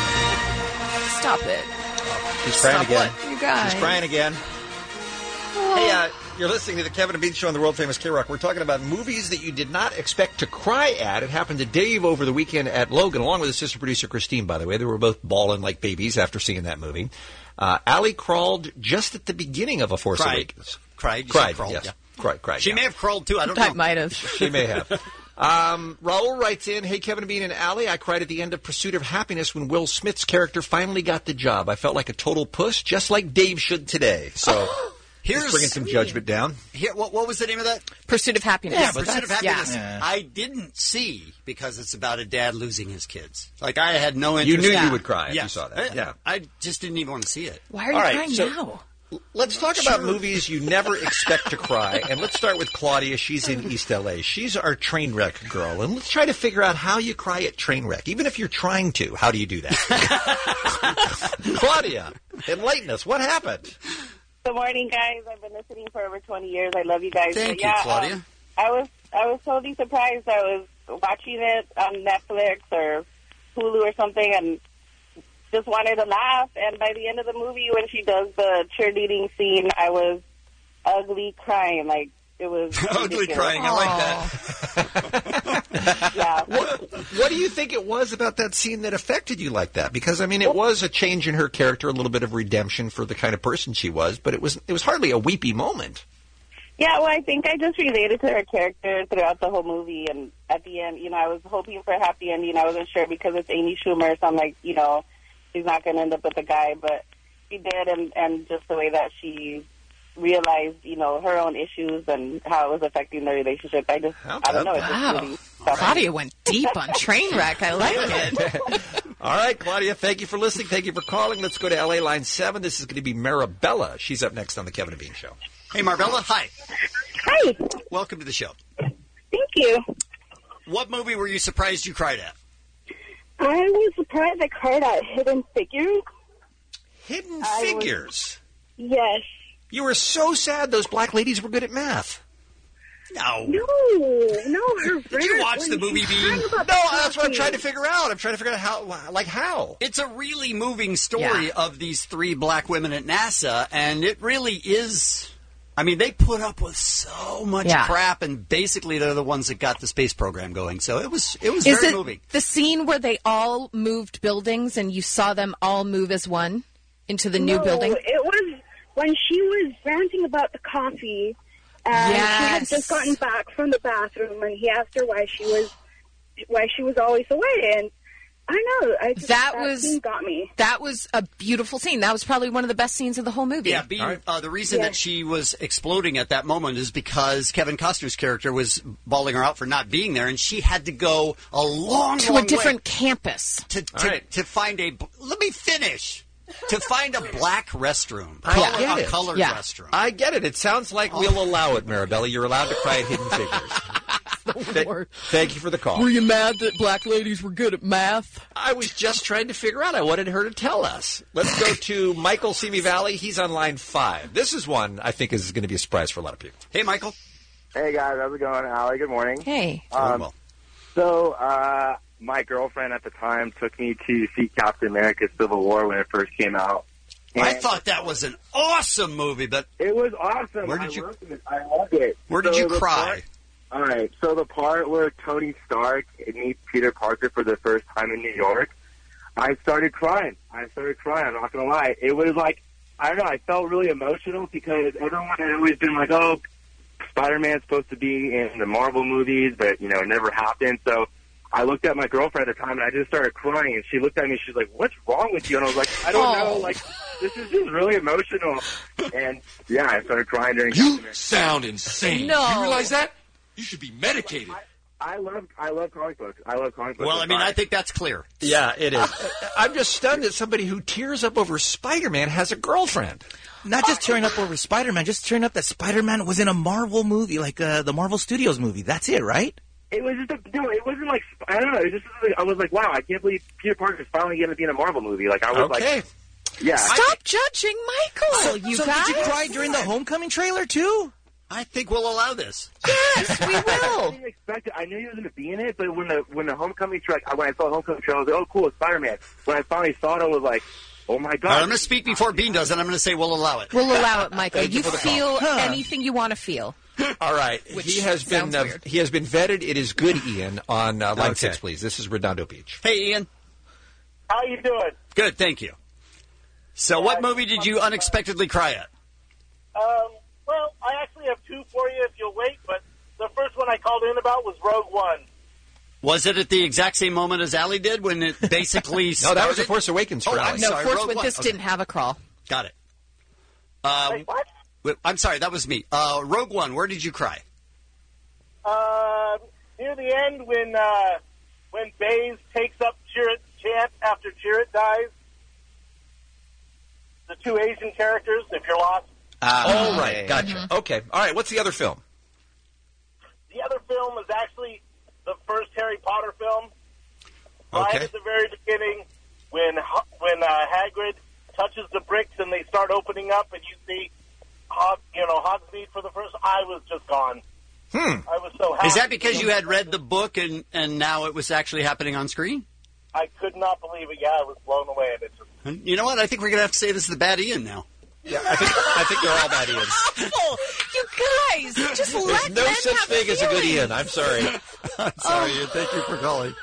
Stop it. He's crying Stop again. what? You guys. He's crying again. Hey, uh, you're listening to the Kevin and Bean Show on the world famous K Rock. We're talking about movies that you did not expect to cry at. It happened to Dave over the weekend at Logan, along with his sister producer Christine. By the way, they were both bawling like babies after seeing that movie. Uh, Allie crawled just at the beginning of A Force Cried. Awakens. Cried. You Cried. said crawled, Yes. yeah. Cried. Cried. She yeah. may have crawled too. I don't I know. might have. She may have. Um, Raul writes in, hey, Kevin, Bean, and Allie, I cried at the end of Pursuit of Happiness when Will Smith's character finally got the job. I felt like a total puss, just like Dave should today. So Here's here's bringing some judgment down. Here, what, what was the name of that? Pursuit of Happiness. Yeah, Pursuit of That's- Happiness. yeah. I didn't see because it's about a dad losing his kids. Like I had no You interest. knew you would cry if Yes. you saw that. I, Yeah. I just didn't even want to see it. Why are you All right, crying so- now? Let's talk about movies you never expect to cry. And let's start with Claudia. She's in East L A. She's our train wreck girl. And let's try to figure out how you cry at train wreck. Even if you're trying to, how do you do that? Claudia, enlighten us. What happened? Good morning, guys. I've been listening for over twenty years. I love you guys. Thank But you, yeah, Claudia. um, I was I was totally surprised. I was watching it on Netflix or Hulu or something, and just wanted to laugh. And by the end of the movie, when she does the cheerleading scene, I was ugly crying. Like it was Ugly ridiculous. crying. I like that. Yeah. What, what do you think it was about that scene that affected you like that? Because, I mean, it was a change in her character, a little bit of redemption for the kind of person she was, but it was it was hardly a weepy moment. Yeah, well, I think I just related to her character throughout the whole movie, and at the end, you know, I was hoping for a happy ending. I wasn't sure because it's Amy Schumer, so I'm like, you know, she's not going to end up with a guy, but she did, and, and just the way that she realized, you know, her own issues and how it was affecting the relationship. I just, I don't know. It just Wow. really Claudia went deep on Trainwreck. I like it. All right, Claudia, thank you for listening. Thank you for calling. Let's go to L A line seven. This is going to be Marabella. She's up next on the Kevin and Bean Show. Hey, Marabella. Hi. Hi. Welcome to the show. Thank you. What movie were you surprised you cried at? I was surprised I cried at Hidden Figures. Hidden I was- Figures? Yes. You were so sad those black ladies were good at math. No. No, no, her Did you watch the movie, Bean? No, that's what I'm trying to figure out. I'm trying to figure out how, like how. It's a really moving story of these three black women at NASA, and it really is. I mean, they put up with so much Yeah. crap, and basically they're the ones that got the space program going. So it was it was Is very it moving. the scene where they all moved buildings and you saw them all move as one into the new no, building? It was when she was ranting about the coffee, and she had Yes. just gotten back from the bathroom, and he asked her why she was why she was always away, and I know I just, That that was- scene got me. That was a beautiful scene. That was probably one of the best scenes of the whole movie. Yeah, being, uh, the reason Yeah. that she was exploding at that moment is because Kevin Costner's character was bawling her out for not being there, and she had to go a long, to long a different way campus. to to, to find a. Let me finish. to find a black restroom. I Color, get a it. colored Yeah. restroom. I get it. It sounds like we'll allow it, Marabella. You're allowed to cry at Hidden Figures. Th- thank you for the call. Were you mad that black ladies were good at math? I was just trying to figure out. I wanted her to tell us. Let's go to Michael, Simi Valley. He's on line five. This is one I think is going to be a surprise for a lot of people. Hey, Michael. Hey, guys. How's it going? Allie, good morning. Hey. Um, so, uh, my girlfriend at the time took me to see Captain America Civil War when it first came out. I And thought that was an awesome movie, but it was awesome. Where did I you- loved it. I loved it. Where did So you the cry? part- all right. So the part where Tony Stark meets Peter Parker for the first time in New York, I started crying. I started crying. I'm not going to lie. It was like, I don't know, I felt really emotional because everyone had always been like, oh, Spider-Man's supposed to be in the Marvel movies, but, you know, it never happened. So I looked at my girlfriend at the time, and I just started crying. And she looked at me, she's like, what's wrong with you? And I was like, I don't Oh. know. Like, this is just really emotional. And, yeah, I started crying during You sound insane. No. You realize that? You should be medicated. I love I love comic books. I love comic books. Well, I mean, I think that's clear. Yeah, it is. I'm just stunned that somebody who tears up over Spider-Man has a girlfriend. Not just tearing up over Spider-Man, just tearing up that Spider-Man was in a Marvel movie, like uh, the Marvel Studios movie. That's it, right? It was just a, no, it wasn't like, I don't know, it was just, I was like, wow, I can't believe Peter Parker's finally going to be in a Marvel movie. Like, I was Okay. like, yeah. Stop judging Michael, So, you so guys. did you cry during the Homecoming trailer, too? I think we'll allow this. Yes, we I will. didn't expect it. I knew he was going to be in it, but when the when the Homecoming trailer, when I saw the Homecoming trailer, I was like, oh, cool, it's Spider-Man. When I finally saw it, I was like, oh, my All right, God. I'm going to speak before Bean does, and I'm going to say we'll allow it. We'll allow it, Michael. Thank you You for the feel call. anything you want to feel. All right. Which he has been sounds uh, weird. he has been vetted. It is good, Ian, on uh, line Okay. six, please. This is Redondo Beach. Hey, Ian. How you doing? Good, thank you. So what movie did you unexpectedly cry at? Um, well, I actually have two for you if you'll wait, but the first one I called in about was Rogue One. Was it at the exact same moment as Allie did when it basically No, that was started? The Force Awakens for Oh, Allie. I'm No, sorry, Force Rogue One, One. this Okay. didn't have a crawl. Got it. Uh, Wait, what? wait, I'm sorry, that was me. Uh, Rogue One, where did you cry? Uh, near the end when uh, when Baze takes up Chirrut chant after Chirrut dies. The two Asian characters, if you're lost. All right. Gotcha. Okay. All right. What's the other film? The other film is actually the first Harry Potter film. Right Okay. at the very beginning, when Ho- when uh, Hagrid touches the bricks and they start opening up, and you see, Hog, you know, Hogsmeade for the first. I was just gone. Hmm. I was so happy. Is that because you had read the book and, and now it was actually happening on screen? I could not believe it. Yeah, I was blown away. And it just, And you know what? I think we're going to have to say this is the bad Ian now. Yeah, I think I think they're all bad Ians. Awful. You guys, just There's let no men such have thing as a good feelings. Ian. I'm sorry. I'm sorry, Ian. Thank you for calling.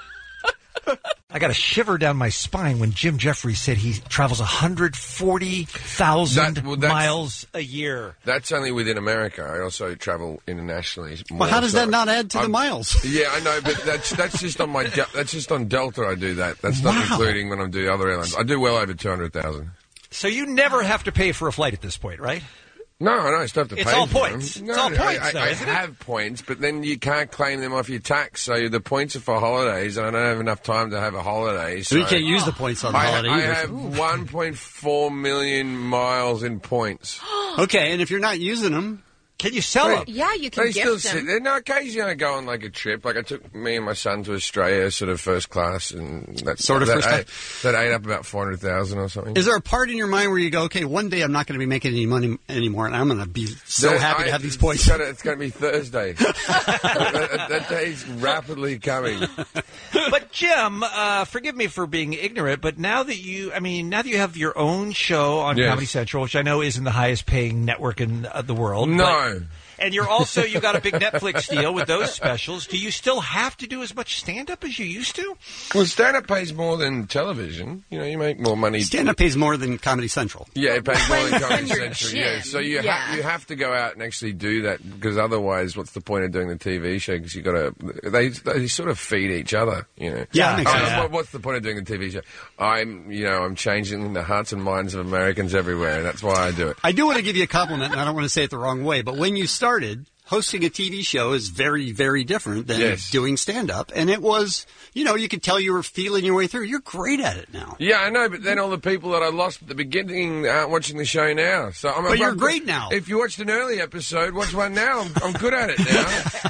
I got a shiver down my spine when Jim Jeffries said he travels one hundred forty thousand That- well, that's- miles a year. That's only within America. I also travel internationally. Well, how more, does so that not add to the I'm- miles? Yeah, I know, but that's that's just on my de- that's just on Delta. I do that. That's not Wow. including when I'm doing other airlines. I do well over two hundred thousand. So you never have to pay for a flight at this point, right? No, I don't still have to It's pay all for points. them. It's No, all no, points, I, though, I, I isn't it? have points, but then you can't claim them off your tax. So the points are for holidays, and I don't have enough time to have a holiday. So We can't use the points on the I, holiday I either. have one point four million miles in points. Okay, and if you're not using them, can you sell Right. them? Yeah, you can They still gift sit them. there. No, occasionally I go on like a trip. Like I took me and my son to Australia, sort of first class, and that Sort of that first ate, that ate up about four hundred thousand or something. is there a part in your mind where you go, okay, one day I'm not going to be making any money anymore, and I'm going to be so There- happy I- to have these it's points? Gonna, it's going to be Thursday. that, that day's rapidly coming. But Jim, uh, forgive me for being ignorant, but now that you, I mean, now that you have your own show on Yes. Comedy Central, which I know isn't the highest paying network in uh, the world. No. but- and you're also, you got a big Netflix deal with those specials. Do you still have to do as much stand-up as you used to? Well, stand-up pays more than television. You know, you make more money. Stand-up pays more than Comedy Central. Yeah, it pays more than When- Comedy when you're Central. Jim, Yeah, so you yeah. have you have to go out and actually do that because otherwise, what's the point of doing the T V show? Because you got to they they sort of feed each other. You know. Yeah, that makes Oh, sense. what- What's the point of doing the T V show? I'm you know I'm changing the hearts and minds of Americans everywhere. And that's why I do it. I do want to give you a compliment, and I don't want to say it the wrong way, but when you started, hosting a T V show is very, very different than Yes. doing stand-up. And it was, you know, you could tell you were feeling your way through. You're great at it now. Yeah, I know, but then all the people that I lost at the beginning aren't watching the show now. So I'm But you're I'm- great now. If you watched an early episode, watch one now. I'm, I'm good at it now.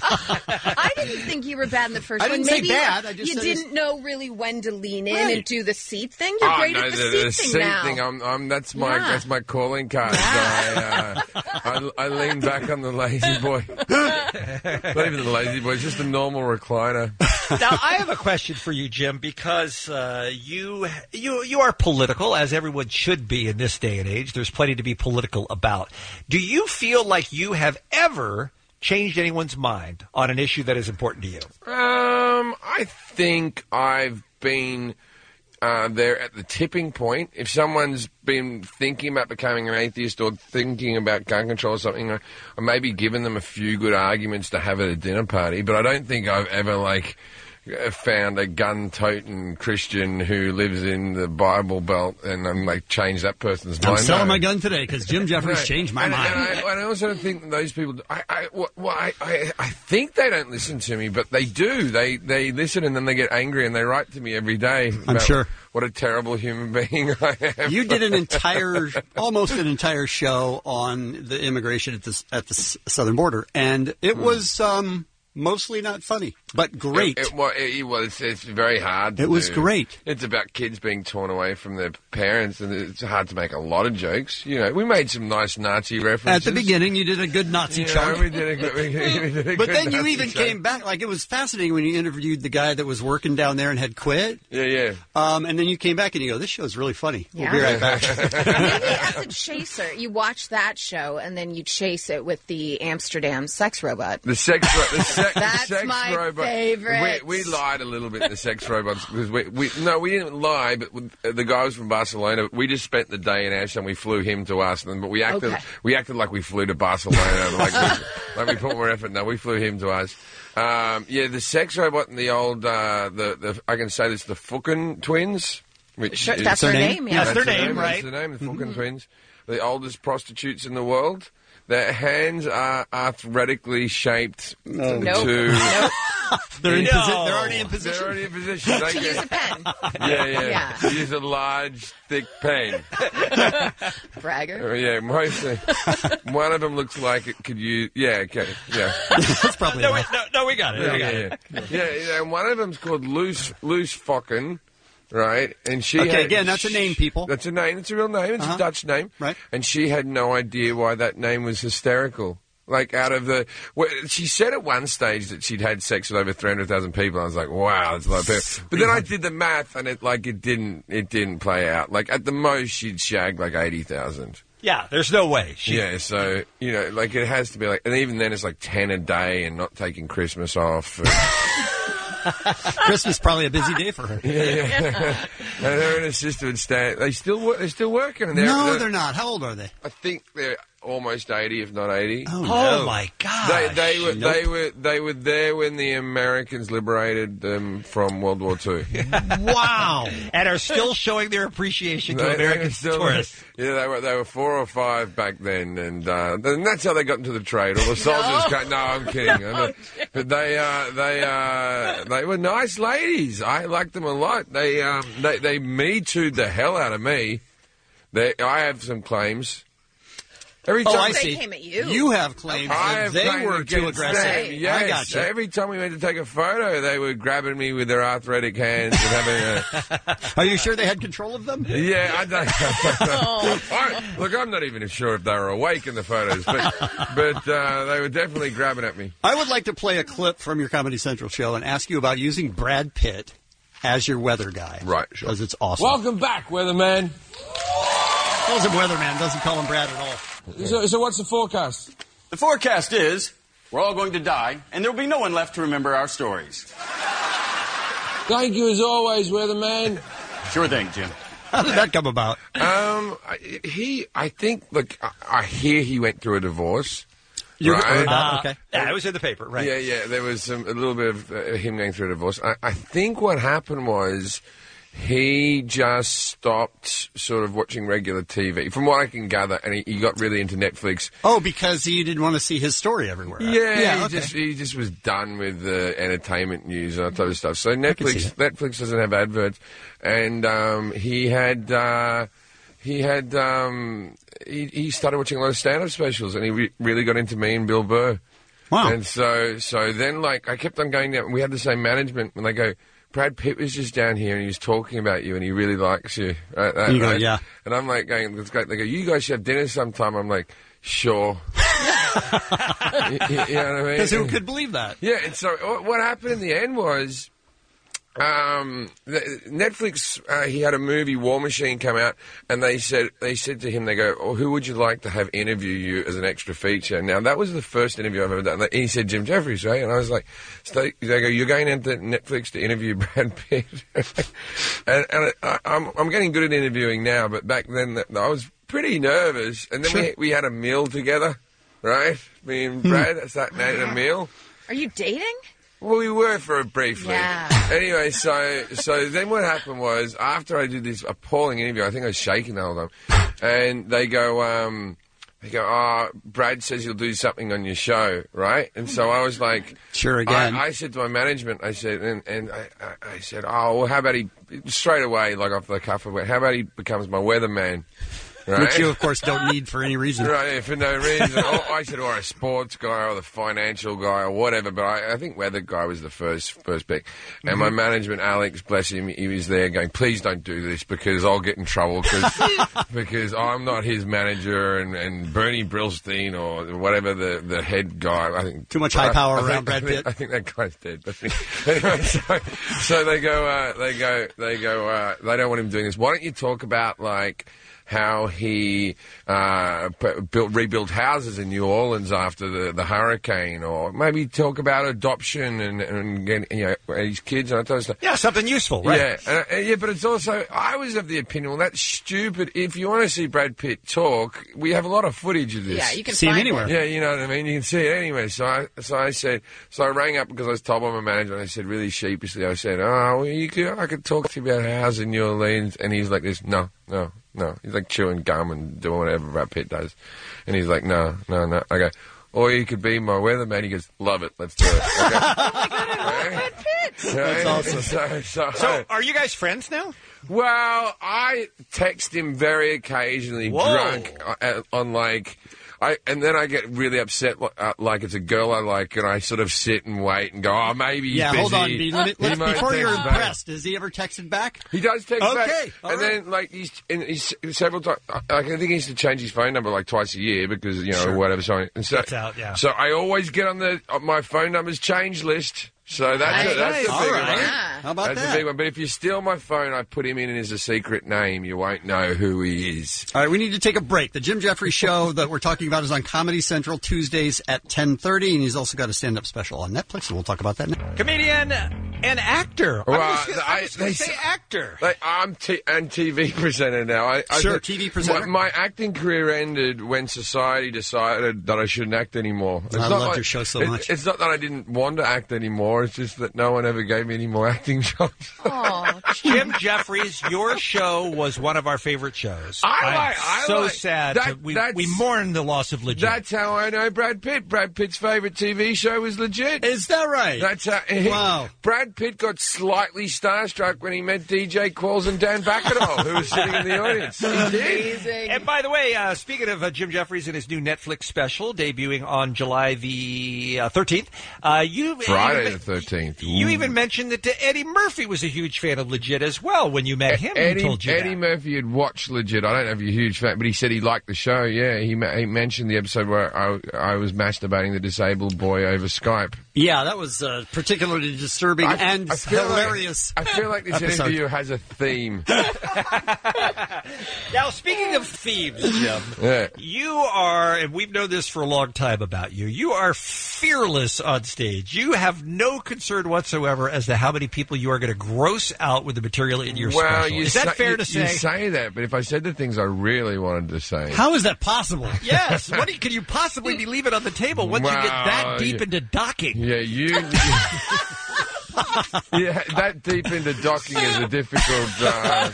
I didn't think you were bad in the first I one. didn't say Maybe bad, I just you said it's- didn't know really when to lean in Right. and do the seat thing. You're Oh, great no, at the, the, seat the thing seat now. thing. I'm, I'm, that's my Yeah. that's my calling card. I, uh, I, I lean back on the lazy boy. Not even the lazy boy, it's just a normal recliner. Now, I have a question for you, Jim, because uh, you you you are political, as everyone should be in this day and age. There's plenty to be political about. Do you feel like you have ever changed anyone's mind on an issue that is important to you? Um, I think I've been uh, there at the tipping point. If someone's been thinking about becoming an atheist or thinking about gun control or something, I, I maybe given them a few good arguments to have at a dinner party, but I don't think I've ever, like, found a gun-toting Christian who lives in the Bible Belt and I'm like changed that person's I'm mind. selling No. my gun today because Jim Jeffries Right. changed my and, mind. And I, and I also don't think that those people. I, I, well, I, I, I think they don't listen to me, but they do. They, they listen and then they get angry and they write to me every day. I'm about sure. What a terrible human being I am. You did an entire, almost an entire show on the immigration at the at the s- southern border, and it Hmm. was um, mostly not funny, but great. It, it, well, it, well, it's, it's very hard. To It was do. great. It's about kids being torn away from their parents, and it's hard to make a lot of jokes. You know, we made some nice Nazi references At the beginning, you did a good Nazi You know, chunk. we did a good- we- we did a but good then you Nazi even chunk. came back. Like, it was fascinating when you interviewed the guy that was working down there and had quit. Yeah, yeah. Um, and then you came back and you go, this show's really funny. We'll be Yeah. right back. Maybe as a chaser, you watch that show and then you chase it with the Amsterdam sex robot. The sex, ro- the sex, That's the sex my robot. favorite. We, we lied a little bit. The sex robots because we, we no, we didn't lie. But with, uh, the guy was from Barcelona. We just spent the day in Amsterdam. We flew him to us, and but we acted Okay. we acted like we flew to Barcelona. like, we, like we put more effort. No, we flew him to us. Um, yeah, the sex robot and the old uh, the the I can say this the Fucken twins. Which Sure, is- that's their name, yeah. That's their name, right? That's their name, the Fucken twins, the oldest prostitutes in the world. Their hands are arthritically shaped No. Nope. to. Nope. They're, in No. posi- they're already in position. They're already in position. They To get- use a pen. yeah, yeah, Yeah. Use a large, thick pen. Bragger. Uh, yeah, mostly. One of them looks like it could use. Yeah, okay, yeah. That's probably No, we, enough. no, no, we got it. Yeah, we got yeah, it. yeah. yeah, yeah. And one of them's called Loose Loose Focken, right? And she Okay, had- again, that's a name, people. That's a name. It's a real name. It's Uh-huh. a Dutch name, Right. And she had no idea why that name was hysterical. Like out of the, well, she said at one stage that she'd had sex with over three hundred thousand people. I was like, wow, that's a lot of people. But then I did the math, and it like it didn't it didn't play out. Like at the most, she'd shagged like eighty thousand. Yeah, there's no way. She, Yeah, so you know, like it has to be like, and even then, it's like ten a day, and not taking Christmas off. And, Christmas is probably a busy day for her. yeah, yeah. And her and her sister would stay. They still wo- they're still working. And they're, No, they're not. How old are they? I think they're almost eighty, if not eighty. Oh, Oh no. my God! They, they were Nope. they were they were there when the Americans liberated them from World War Two. Wow. and are still showing their appreciation to They- they were American still- tourists. Yeah, they were they were four or five back then, and, uh, and that's how they got into the trade. All the soldiers. No, no I'm kidding. I know. But they uh, they uh, they were nice ladies. I liked them a lot. They um, they they me too'd the hell out of me. They I have some claims. Every Oh, time I They see. came at you. You have claims I that have they claims were too against aggressive. them. Yes. I got you. Every time we went to take a photo, they were grabbing me with their arthritic hands and having a. Are you sure they had control of them? Yeah, I don't. I, look, I'm not even sure if they were awake in the photos, but but uh, they were definitely grabbing at me. I would like to play a clip from your Comedy Central show and ask you about using Brad Pitt as your weather guy. Right, sure. Because it's awesome. Welcome back, weatherman. Calls him weatherman, doesn't call him Brad at all. So, so what's the forecast? The forecast is we're all going to die, and there will be no one left to remember our stories. Thank you as always, weatherman. Sure thing, Jim. How did that come about? Um, I- he, I think. Look, I, I hear he went through a divorce. You right? heard that? Uh, Okay. Yeah, it was in the paper, right? Yeah, yeah. There was some, a little bit of uh, him going through a divorce. I, I think what happened was he just stopped sort of watching regular T V, from what I can gather, and he, he got really into Netflix. Oh, because he didn't want to see his story everywhere. Yeah, yeah he okay. just he just was done with the entertainment news and that type of stuff. So see Netflix Netflix doesn't have adverts, and um, he had uh, he had um, he, he started watching a lot of stand-up specials, and he re- really got into me and Bill Burr. Wow! And so so then like I kept on going down. We had the same management, and they go, Brad Pitt was just down here and he was talking about you and he really likes you. Right, that, And you go, right? yeah. And I'm like going, that's great. They go, you guys should have dinner sometime. I'm like, sure. you, you know what I mean? Because who could believe that? Yeah, and so what what happened in the end was um, the, Netflix, uh, he had a movie, War Machine, come out, and they said they said to him, they go, oh, who would you like to have interview you as an extra feature? Now, that was the first interview I've ever done. And he said, Jim Jeffries, right? And I was like, so they, they go, you're going into Netflix to interview Brad Pitt. and and I, I'm, I'm getting good at interviewing now, but back then I was pretty nervous. And then Sure. we, we had a meal together, right? Me and Brad sat and ate a meal. Are you dating? Well, we were for a briefly. Yeah. Anyway, so so then what happened was, after I did this appalling interview, I think I was shaking the whole time, and they go, um, they go, oh, Brad says he'll do something on your show, right? And so I was like, sure again. I, I said to my management, I said, and, and I, I, I said, oh, well, how about he, straight away, like off the cuff, of it, how about he becomes my weatherman? Right? Which you, of course, don't need for any reason. Right, yeah, for no reason. Or, I said, or a sports guy, or the financial guy, or whatever. But I, I think weather guy was the first first pick. And my Mhm. management, Alex, bless him, he was there going, please don't do this because I'll get in trouble cause, because I'm not his manager. And, and Bernie Brillstein, or whatever the, the head guy, I think. Too much high power I think- around Brad I think- Pitt. I think that guy's dead. But anyway, so, so they go, uh, they go, they go, uh, they don't want him doing this. Why don't you talk about, like, how he uh, p- built, rebuilt houses in New Orleans after the, the hurricane, or maybe talk about adoption and, and getting, you know, his kids and that type of stuff. Yeah, something useful, right? Yeah, and, uh, yeah, but it's also, I was of the opinion, well, that's stupid. If you want to see Brad Pitt talk, we have a lot of footage of this. Yeah, you can See him find anywhere. it. Yeah, you know what I mean? You can see it anywhere. So I, so I said, so I rang up because I was told by my manager, and I said really sheepishly, I said, oh, well, you could, I could talk to you about a house in New Orleans. And he's like this, no, no. No, he's like chewing gum and doing whatever Brad Pitt does. And he's like, no, no, no. I go, or you could be my weatherman. He goes, love it, let's do it. Okay. Oh my God, I love Brad Pitt. That's awesome. So, so, So, are you guys friends now? well, I text him very occasionally, Whoa. drunk, uh, on like, I and then I get really upset, uh, like it's a girl I like, and I sort of sit and wait and go, oh, maybe he's Yeah, busy. hold on. Be, let, He let's, might before you're text back. impressed, has he ever texted back? He does text Okay, back, all and right. then like he's, and he's several times. I think he needs to change his phone number like twice a year because you know Sure. whatever. So, and so, Gets out, yeah. so I always get on the on my phone number's change list. So that's Nice. a, that's the All big right. one. Yeah. How about that's that? a big one. But if you steal my phone, I put him in as a secret name. You won't know who he is. All right, we need to take a break. The Jim Jeffries Show that we're talking about is on Comedy Central Tuesdays at ten thirty, and he's also got a stand-up special on Netflix, and we'll talk about that next. Comedian and actor. Well, I'm just gonna, I- I'm just gonna they say s- actor. Like, I'm t- and T V presenter now. I, I Sure, thought- T V presenter. My, my acting career ended when society decided that I shouldn't act anymore. It's I not loved like- your show so it- much. It's not that I didn't want to act anymore. It's just that no one ever gave me any more acting jobs. Oh, Jim Jeffries, your show was one of our favorite shows. I I'm like- I so like- sad. that- to- we, that's- we mourn the loss of Legit. That's how I know Brad Pitt. Brad Pitt's favorite T V show was Legit. Is that right? That's how. He, Wow. Brad Pitt got slightly starstruck when he met D J Qualls and Dan Bacadol, who was sitting in the audience. He did. amazing. And by the way, uh, speaking of uh, Jim Jeffries and his new Netflix special debuting on July the uh, thirteenth, uh, you Friday you, the thirteenth. You even mentioned that uh, Eddie Murphy was a huge fan of Legit as well when you met him. Eddie, he told you Eddie that. Murphy had watched Legit. I don't know if you're a huge fan, but he said he liked the show. Yeah, he, ma- he mentioned the episode where I, I was masturbating the disabled boy over Skype. Yeah, that was uh, particularly disturbing I- and I feel like- hilarious. I feel like this episode. interview has a theme. Now, speaking of themes, Jim, Yeah. you are, and we've known this for a long time about you, you are fearless on stage. You have no concern whatsoever as to how many people you are going to gross out with the material in your well, special. you Is that say, fair you, to say? You say that, but if I said the things I really wanted to say, How is that possible? Yes. What do you, can you possibly be leaving on the table once you get that Well, deep yeah. into docking? yeah, you. Yeah, that deep into docking is a difficult. Uh,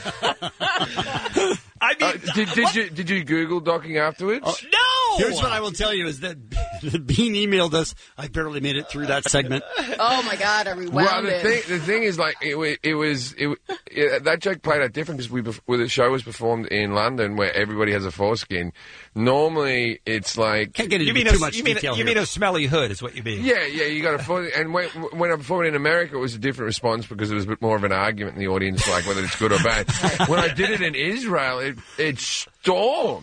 I mean, uh, did, did you did you Google docking afterwards? no. Here's what I will tell you is that Bean emailed us. I barely made it through that segment. Oh my God, I rewound Well, the it. thing, the thing is, like, it, wa- it was it, it, that joke played out different because we, bef- when the show was performed in London, where everybody has a foreskin. Normally, it's like Can't get into You mean too a, much you mean detail you here. mean a smelly hood is what you mean? yeah, yeah, you got a foreskin. And when, when I performed in America, it was a different response because it was a bit more of an argument in the audience, like whether it's good or bad. When I did it in Israel, it it stormed.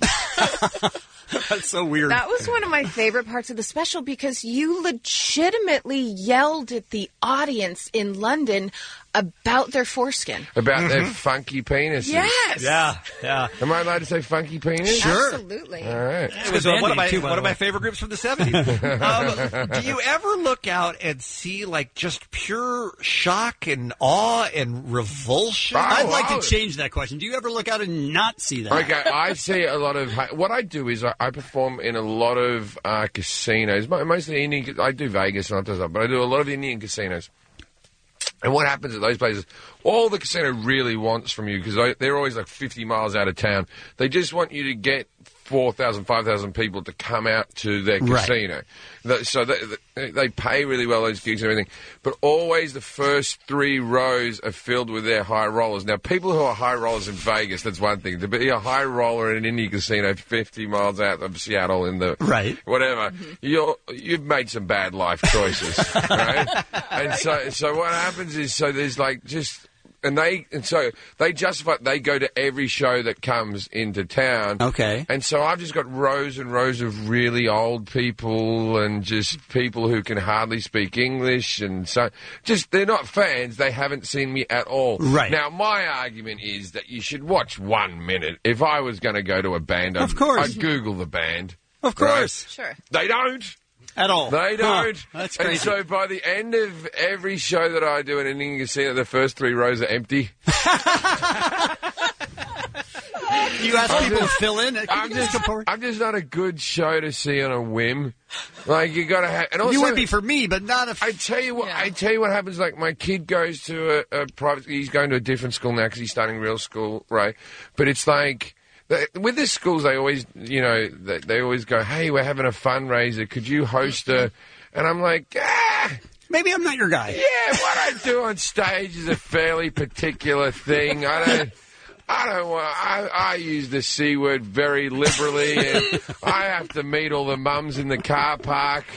That's so weird. That was one of my favorite parts of the special because you legitimately yelled at the audience in London about their foreskin. About their funky penises. Yes. Yeah, yeah. Am I allowed to say funky penis? Absolutely. All right. It was one of my too, by one the of my way. favorite groups from the seventies. um, do you ever look out and see like just pure shock and awe and revulsion? I'd like wow. to change that question. Do you ever look out and not see that? Okay, I see a lot of. What I do is I, I perform in a lot of uh, casinos, mo- mostly Indian. I do Vegas and all that stuff, but I do a lot of Indian casinos. And what happens at those places? All the casino really wants from you because they're always like fifty miles out of town. They just want you to get four thousand, five thousand people to come out to their Right. casino. That- So they, they- they pay really well, those gigs and everything. But always the first three rows are filled with their high rollers. Now, people who are high rollers in Vegas, that's one thing. To be a high roller in an Indian casino fifty miles out of Seattle in the... Right. Whatever. You're, you've made some bad life choices, right? And so, so what happens is, so there's like just... And they and so they justify they go to every show that comes into town. Okay. And so I've just got rows and rows of really old people and just people who can hardly speak English and so just they're not fans, they haven't seen me at all. Right. Now my argument is that you should watch one minute. If I was gonna go to a band, I'd, Of course. I'd Google the band. Of course. Right? Sure. They don't. At all. They Huh. don't. That's And crazy. so by the end of every show that I do in an Indian casino, the first three rows are empty. You ask people to fill in. Can I'm you guys just, come forward? I'm just not a good show to see on a whim. Like you got to have. And also, You would be for me, but not if I tell you what. I tell you what happens. Like my kid goes to a, a private. He's going to a different school now because he's starting real school, right? But it's like. They, with the schools, they always, you know, they, they always go, "Hey, we're having a fundraiser. Could you host a?" And I'm like, "Ah, maybe I'm not your guy." yeah, what I do on stage is a fairly particular thing. I don't." I don't want. I, I use the C word very liberally, and I have to meet all the mums in the car park.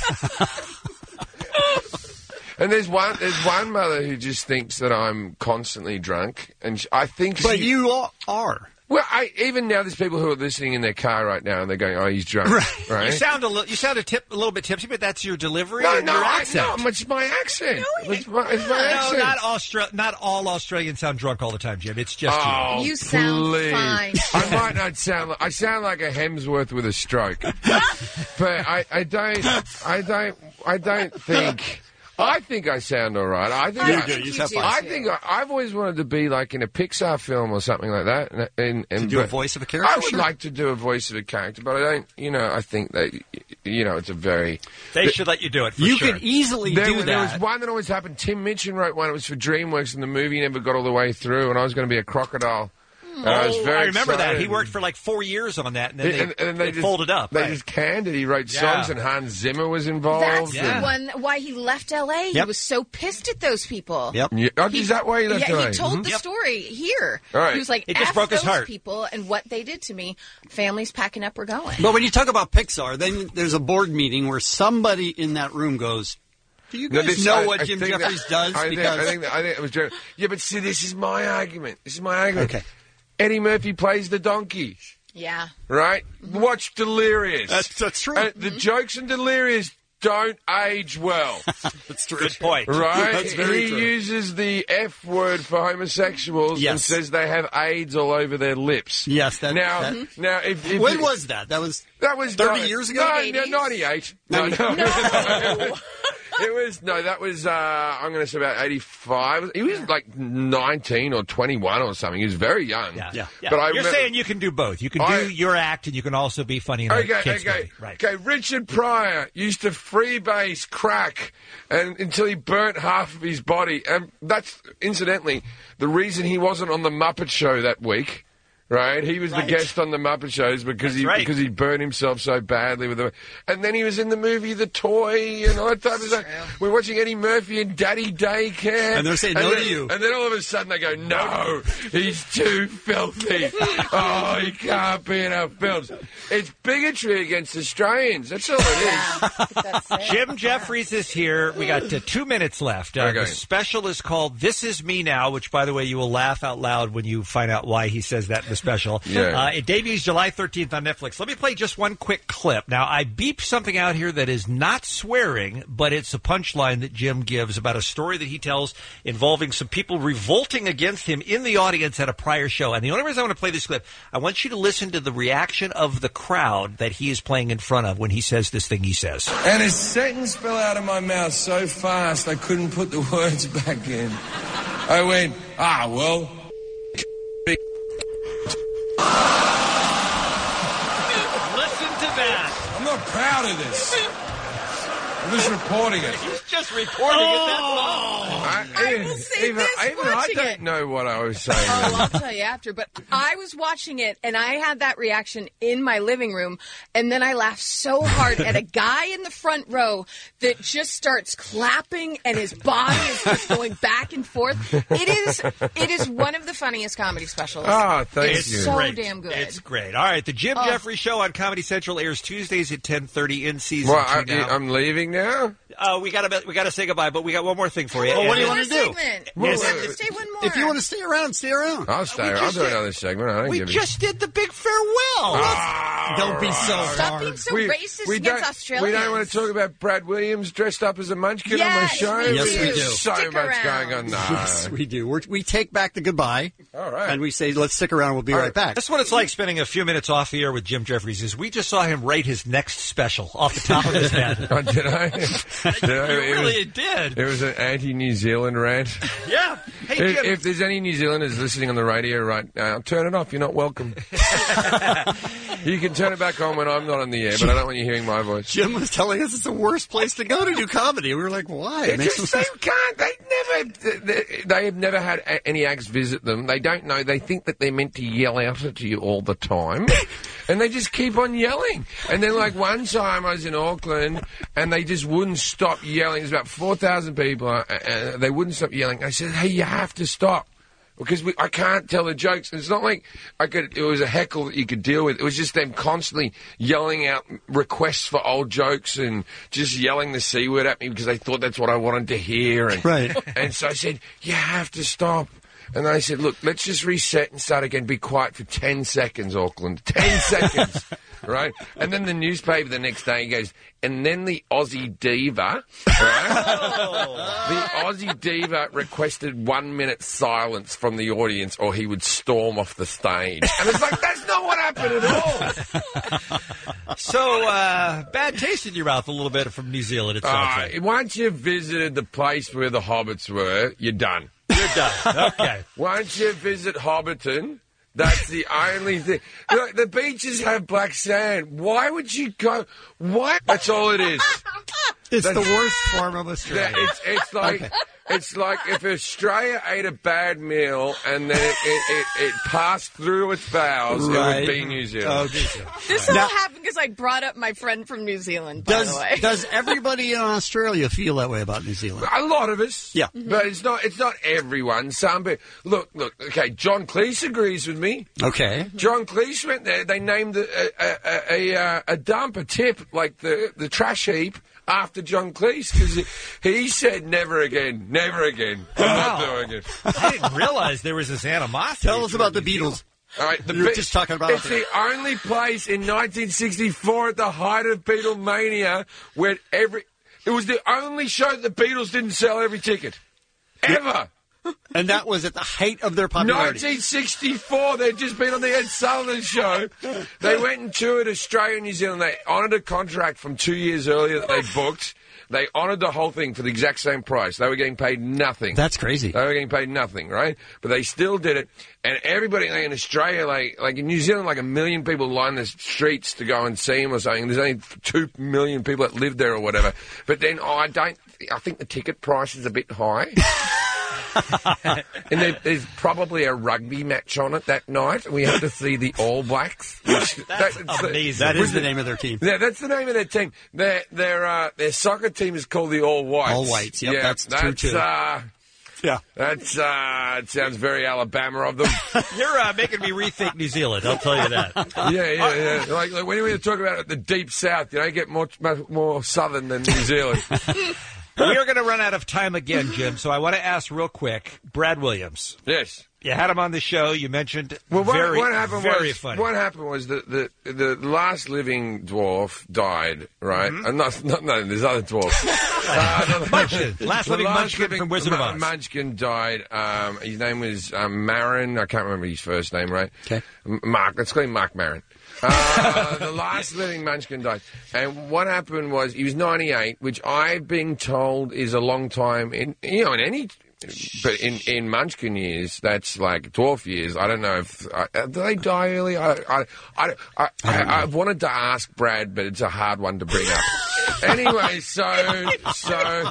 And there's one. There's one mother who just thinks that I'm constantly drunk, and sh I think. But she, you all are. Well, I, even now, there's people who are listening in their car right now, and they're going, "Oh, he's drunk." Right. Right. You sound a little. You sound a, tip, a little bit tipsy, but that's your delivery no, and no, your I, accent. no, it's my accent. No, it's my, it's my no, accent. not Austra- Not all Australians sound drunk all the time, Jim. It's just Oh, You sound please. fine. I might not sound. Like, I sound like a Hemsworth with a stroke, but I, I don't. I don't. I don't think. I think I sound all right. I think I I, think you You have do, fun. I too. think I, I've always wanted to be like in a Pixar film or something like that. And, and, and To do a but voice of a character? I would Sure. like to do a voice of a character, but I don't. You know, I think that you know it's a very. you. They should let you do it. For You sure. could easily There, do there was that. one that always happened. Tim Minchin wrote one. It was for DreamWorks, and the movie never got all the way through. And I was going to be a crocodile. And I was Oh, very I remember that. excited. He worked for like four years on that, and then they, and, and they they just, folded up. They right. just canned it. He wrote Yeah. songs, and Hans Zimmer was involved. That's Yeah. the one why he left L A. He Yep. was so pissed at those people. Yep. Yeah. Oh, is that why he left Yeah, L A? he told Mhm. the Yep. story here. All right. He was like, It just F broke his those heart. people and what they did to me. Families packing up, we're going. But when you talk about Pixar, then there's a board meeting where somebody in that room goes, "Do you No, guys this- know I- what I Jim think that- Jeffries does?" I think, because I think, that, I think it was Jeremy. Yeah, but see, this is my argument. This is my argument. Okay. Eddie Murphy plays the donkey, Yeah. right? Watch Delirious. That's- that's true. Uh, the jokes in Delirious don't age well. that's true. Good point. Right? That's very he true. uses the F word for homosexuals and Yes. says they have AIDS all over their lips. Yes, that- now, that- now, if, if When you- was that? That was that was thirty ni- years ago? No, no, eighties? ninety-eight. No, no. No. It was no, that was uh, I'm going to say about eighty-five. He was like nineteen or twenty-one or something. He was very young. Yeah, yeah. yeah. But I You're remember, saying you can do both. You can I- do your act, and you can also be funny in a Okay, kids okay, movie. Right. okay. Richard Pryor used to freebase crack, and until he burnt half of his body, and that's incidentally the reason he wasn't on the Muppet Show that week. Right, he was Right. the guest on the Muppet Shows because That's he right. because he burned himself so badly with the, and then he was in the movie The Toy and all that type of stuff. We're watching Eddie Murphy in Daddy Daycare, And they're saying no then, to you. and then all of a sudden they go, "No, he's too filthy. Oh, he can't be in our films." It's bigotry against Australians. That's all it is. Jim Jeffries is here. We got uh, two minutes left. Uh, Okay. The special is called "This Is Me Now," which, by the way, you will laugh out loud when you find out why he says that in the special. Yeah. Uh, it debuts July thirteenth on Netflix. Let me play just one quick clip. Now, I beeped something out here that is not swearing, but it's a punchline that Jim gives about a story that he tells involving some people revolting against him in the audience at a prior show. And the only reason I want to play this clip, I want you to listen to the reaction of the crowd that he is playing in front of when he says this thing he says. And a sentence fell out of my mouth so fast I couldn't put the words back in. I went, ah, well. Listen to that. I'm not proud of this. I'm just reporting it. He's just reporting it. That's all. I, I even, will say even, this even I watching don't it. know what I was saying. Oh, I'll tell you after. But I was watching it, and I had that reaction in my living room, and then I laughed so hard at a guy in the front row that just starts clapping, and his body is just going back and forth. It is, it is one of the funniest comedy specials. Oh, thank it's you. so Great. damn good. It's great. All right, the Jim Oh. Jeffries Show on Comedy Central airs Tuesdays at ten thirty in season Well, two I, now. I'm leaving now. Uh, we got to we got to say goodbye, but we got one more thing for you. Well, what do you And- want to do? Segment. Yes. We have to stay one more. If you want to stay around, stay around. I'll stay. We I'll just do did- another segment. I don't We give a just did the big farewell. Don't be so Stop hard. being so we, racist we against don't, Australians. We don't want to talk about Brad Williams dressed up as a munchkin on my Yes, show. we Yes, we There's do. So Stick much around. going on. No. Yes, we do. We're, we take back the goodbye. All right. And we say, let's stick around. We'll be All right right. back. That's what it's like spending a few minutes off the air with Jim Jeffries. Is we just saw him write his next special off the top of his head. Oh, did I? Did I? You It really was, did. it was an anti-New Zealand rant. Yeah. Hey, If, Jim. if there's any New Zealanders listening on the radio right now, turn it off. You're not welcome. You can turn it back on when I'm not on the air, but I don't want you hearing my voice. Jim was telling us it's the worst place to go to do comedy. We were like, why? It It makes just, no they sense. can't. They never. They, they have never had a, any acts visit them. They don't know. They think that they're meant to yell out at you all the time, and they just keep on yelling. And then, like one time, I was in Auckland, and they just wouldn't stop yelling. There's about four thousand people, uh, and they wouldn't stop yelling. I said, "Hey, you have to stop." Because we, I can't tell the jokes. It's not like I could. It was a heckle that you could deal with. It was just them constantly yelling out requests for old jokes and just yelling the c word at me because they thought that's what I wanted to hear. And, Right. And so I said, "You have to stop." And I said, "Look, let's just reset and start again. Be quiet for ten seconds, Auckland. Ten seconds." Right? And then the newspaper the next day goes, and then the Aussie diva, right? The Aussie diva requested one minute silence from the audience or he would storm off the stage. And it's like, that's not what happened at all. So, uh, bad taste in your mouth a little bit from New Zealand, it sounds Uh, like. once you've visited the place where the hobbits were, you're done. You're done. Okay. Once you visit Hobbiton, that's the only thing. Look, the beaches have black sand. Why would you go? Why? That's all it is. It's That's- the worst form of Australia. That- It's, it's like Okay. it's like if Australia ate a bad meal and then it, it, it, it passed through its bowels, it Right. would be New Zealand. Okay. This all happened because I brought up my friend from New Zealand, by Does the way. does everybody in Australia feel that way about New Zealand? A lot of us, Yeah. but it's not. It's not everyone. Some people. Look, look. Okay, John Cleese agrees with me. Okay. John Cleese went there. They named a a, a, a, a dump, a tip, like the, the trash heap, after John Cleese because he, he said never again, never again. I'm not doing it. I didn't realize there was this animosity. Tell us about the Beatles. All right, the You were Be- just talking about It's the only place in nineteen sixty-four at the height of Beatlemania where every. It was the only show the Beatles didn't sell every ticket. Ever. And that was at the height of their popularity. nineteen sixty-four, they'd just been on the Ed Sullivan Show. They went and toured Australia and New Zealand. They honoured a contract from two years earlier that they booked. They honoured the whole thing for the exact same price. They were getting paid nothing. That's crazy. They were getting paid nothing, right? But they still did it. And everybody like, in Australia, like like in New Zealand, like a million people line the streets to go and see him or something. There's only two million people that live there or whatever. But then oh, I don't. I think the ticket price is a bit high. And there, there's probably a rugby match on it that night. We have to see the All Blacks. Which, that's that, amazing. That is the name of their team. Yeah, that's the name of their team. Their their uh, their soccer team is called the All Whites. All Whites. Yep, yeah, that's, that's true too. Uh, yeah, that's uh, it sounds very Alabama of them. You're uh, making me rethink New Zealand. I'll tell you that. yeah, yeah, yeah. Like, like when we talk about it, the deep South, you know, you get more much more southern than New Zealand. We are going to run out of time again, Jim, so I want to ask real quick, Brad Williams. Yes. You had him on the show. You mentioned well, what, very, what happened very was, funny. What happened was that the, the last living dwarf died, right? Mm-hmm. Uh, not, not, no, there's other dwarfs. uh, the, Munchkin. Last the living last Munchkin living, from Wizard of Oz. Munchkin died. Um, his name was um, Marin. I can't remember his first name, right? Okay. Mark. Let's call him Mark Marin. Uh, the last living Munchkin died. And what happened was he was ninety-eight, which I've been told is a long time in, you know, in any... But in, in Munchkin years, that's like dwarf years. I don't know if uh, do they die early. I I I, I, I I've wanted to ask Brad, but it's a hard one to bring up. Anyway, so so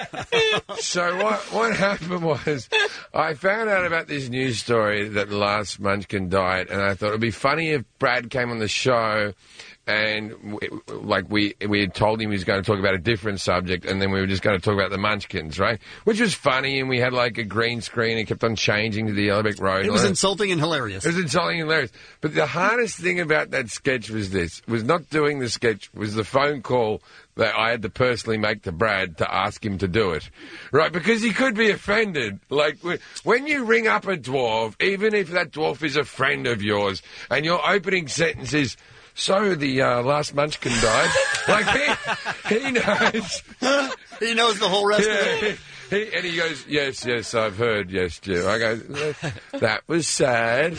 so what what happened was I found out about this news story that the last Munchkin died, and I thought it'd be funny if Brad came on the show. And we, like we we had told him he was going to talk about a different subject, and then we were just going to talk about the Munchkins, right? Which was funny, and we had like a green screen and kept on changing to the Ellerbeck Road. It was insulting and hilarious. It was insulting and hilarious. But the hardest thing about that sketch was this: was not doing the sketch, was the phone call that I had to personally make to Brad to ask him to do it, right? Because he could be offended. Like when you ring up a dwarf, even if that dwarf is a friend of yours, and your opening sentence is. So the uh, last Munchkin died. Like he, he knows. He knows the whole rest yeah, of it. He, he, and he goes, yes, yes, I've heard, yes, Jim. I go, that was sad.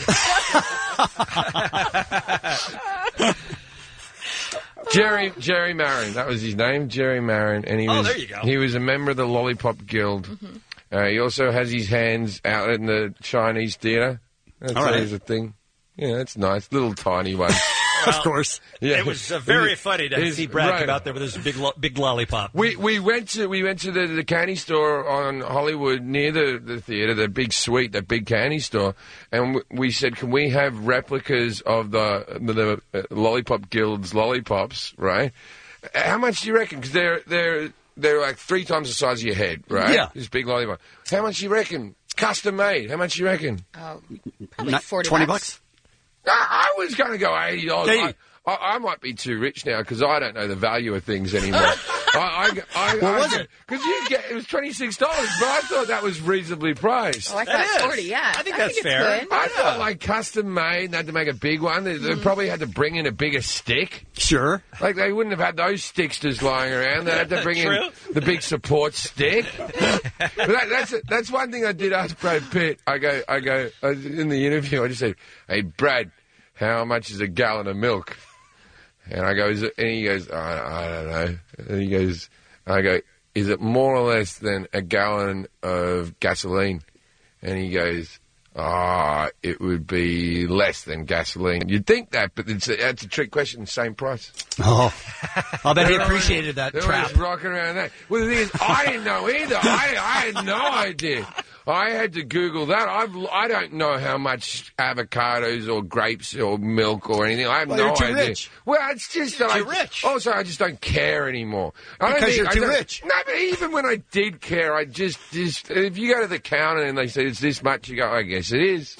Jerry Jerry Marin, that was his name, Jerry Marin, and he oh, was there you go. he was a member of the Lollipop Guild. Mm-hmm. Uh, he also has his hands out in the Chinese theatre. That's All right. always a thing. Yeah, that's nice, little tiny one. Well, of course, yeah. It was uh, very funny to It's, see Brad right. come out there with his big lo- big lollipop. We we went to we went to the, the candy store on Hollywood near the, the theatre, the big suite, that big candy store, and we, we said, can we have replicas of the the, the Lollipop Guild's lollipops? Right? How much do you reckon? Because they're they're they're like three times the size of your head, right? Yeah. This big lollipop. How much do you reckon? Custom made. How much do you reckon? Oh, probably Not forty twenty bucks. bucks. I, I was going to go eighty dollars. Hey. I, I, I might be too rich now because I don't know the value of things anymore. I, I, I, What was it? Because you get it was twenty six dollars, but I thought that was reasonably priced. Oh, I That thought is. forty. Yeah, I think I that's think it's fair. good. I thought like custom made, they had to make a big one. They, they probably had to bring in a bigger stick. Sure. Like they wouldn't have had those sticks just lying around. They had to bring in True. the big support stick. But that, that's that's one thing I did ask Brad Pitt. I go, I go I, in the interview. I just said, "Hey, Brad, how much is a gallon of milk?" And I go, is it, and he goes, I, I don't know. And he goes, I go, is it more or less than a gallon of gasoline? And he goes, ah, oh, it would be less than gasoline. You'd think that, but it's a, that's a trick question, same price. Oh, I'll bet he They're appreciated that They're trap. always rocking around that. Well, the thing is, I didn't know either. I, I had no idea. I had to Google that. I've, I don't know how much avocados or grapes or milk or anything. I have Well, no you're too idea. rich. Well, it's just that You're I, too rich. Also, I just don't care anymore. I don't Because think, you're I too don't- rich. No, but even when I did care, I just, just if you go to the counter and they say it's this much, you go, I guess it is.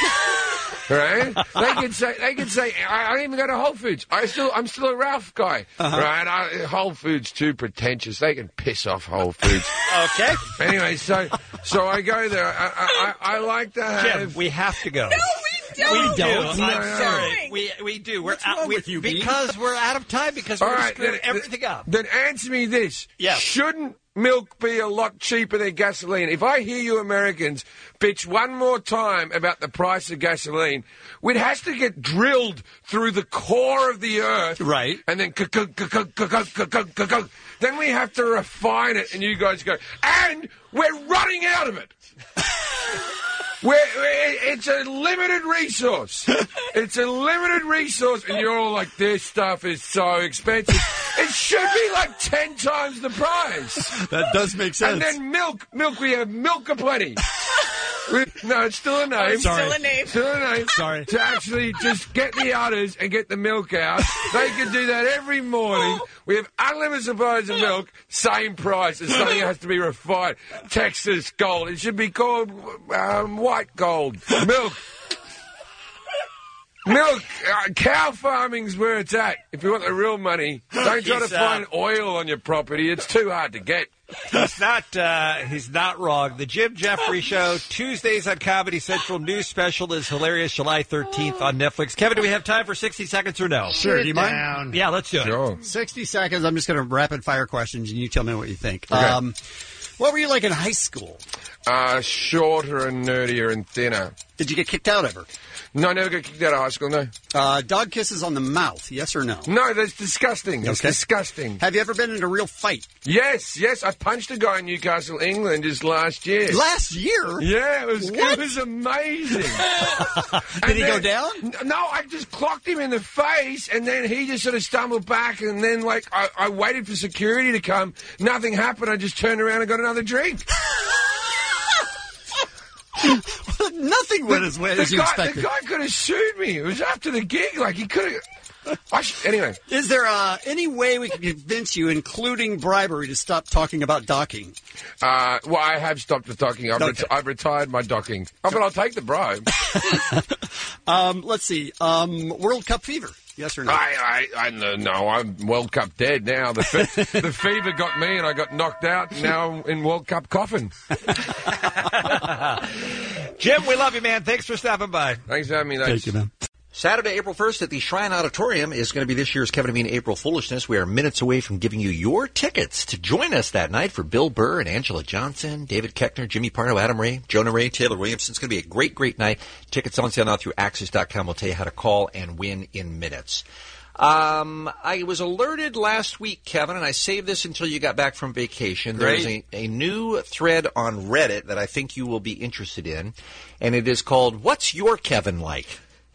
Right? They could say, they could say, I, I don't even go to Whole Foods. I still, I'm still a Ralph guy. Uh-huh. Right? I, Whole Foods too pretentious. They can piss off Whole Foods. Okay. Anyway, so so I go there. I, I, I like to have. Jim, we have to go. No, we We do. No, I'm no. sorry. We we do. We're What's out wrong we, with you, Bean? because we're out of time because All we're right, screwing then- everything up. Then answer me this. Yeah. Shouldn't milk be a lot cheaper than gasoline? If I hear you Americans bitch one more time about the price of gasoline, it has to get drilled through the core of the earth. Right. And then then we have to refine it, and you guys go, and we're running out of it. We're, we're, it's a limited resource. It's a limited resource, and you're all like, this stuff is so expensive. It should be like ten times the price. That does make sense. And then milk. Milk, we have milk aplenty. We, no, it's still a name. I'm sorry. Still a name. Still a name. Sorry. To actually just get the udders and get the milk out. They can do that every morning. We have unlimited supplies of milk, same price as something that has to be refined. Texas gold. It should be called um, white gold. Milk. Milk. Uh, cow farming's where it's at. If you want the real money, don't try to He's, uh, find oil on your property. It's too hard to get. He's not. Uh, he's not wrong. The Jim Jeffrey Show, Tuesdays on Comedy Central. New special is hilarious. July thirteenth on Netflix. Kevin, do we have time for sixty seconds or no? Sure. Do you mind? Yeah, let's do it. Sure. sixty seconds. I'm just going to rapid fire questions, and you tell me what you think. Okay. Um, what were you like in high school? Uh, shorter and nerdier and thinner. Did you get kicked out ever? No, I never got kicked out of high school, no. Uh, dog kisses on the mouth, yes or no? No, that's disgusting. It's Okay. disgusting. Have you ever been in a real fight? Yes, yes. I punched a guy in Newcastle, England just last year. Last year? Yeah, it was What? it was amazing. Did he go down? N- No, I just clocked him in the face, and then he just sort of stumbled back, and then, like, I, I waited for security to come. Nothing happened. I just turned around and got another drink. Nothing went as well the as you guy, expected. The guy could have sued me. It was after the gig. Like, he could have... I sh- anyway. Is there uh, any way we can convince you, including bribery, to stop talking about docking? Uh, well, I have stopped the docking. I've, Okay. ret- I've retired my docking. Oh, but I'll take the bribe. Um, let's see. Um, World Cup fever, yes or no? I, I, I no, no, I'm World Cup dead now. The, fe- the fever got me, and I got knocked out. Now I'm in World Cup coffin. Jim, we love you, man. Thanks for stopping by. Thanks for having me. Thanks. Thank you, man. Saturday, April first at the Shrine Auditorium is going to be this year's Kevin and Bean April Foolishness. We are minutes away from giving you your tickets to join us that night for Bill Burr and Angela Johnson, David Koechner, Jimmy Pardo, Adam Ray, Jonah Ray, Taylor Williamson. It's going to be a great, great night. Tickets on sale now through Axis dot com. We'll tell you how to call and win in minutes. Um, I was alerted last week, Kevin, and I saved this until you got back from vacation. There's a, a new thread on Reddit that I think you will be interested in, and it is called, What's Your Kevin Like?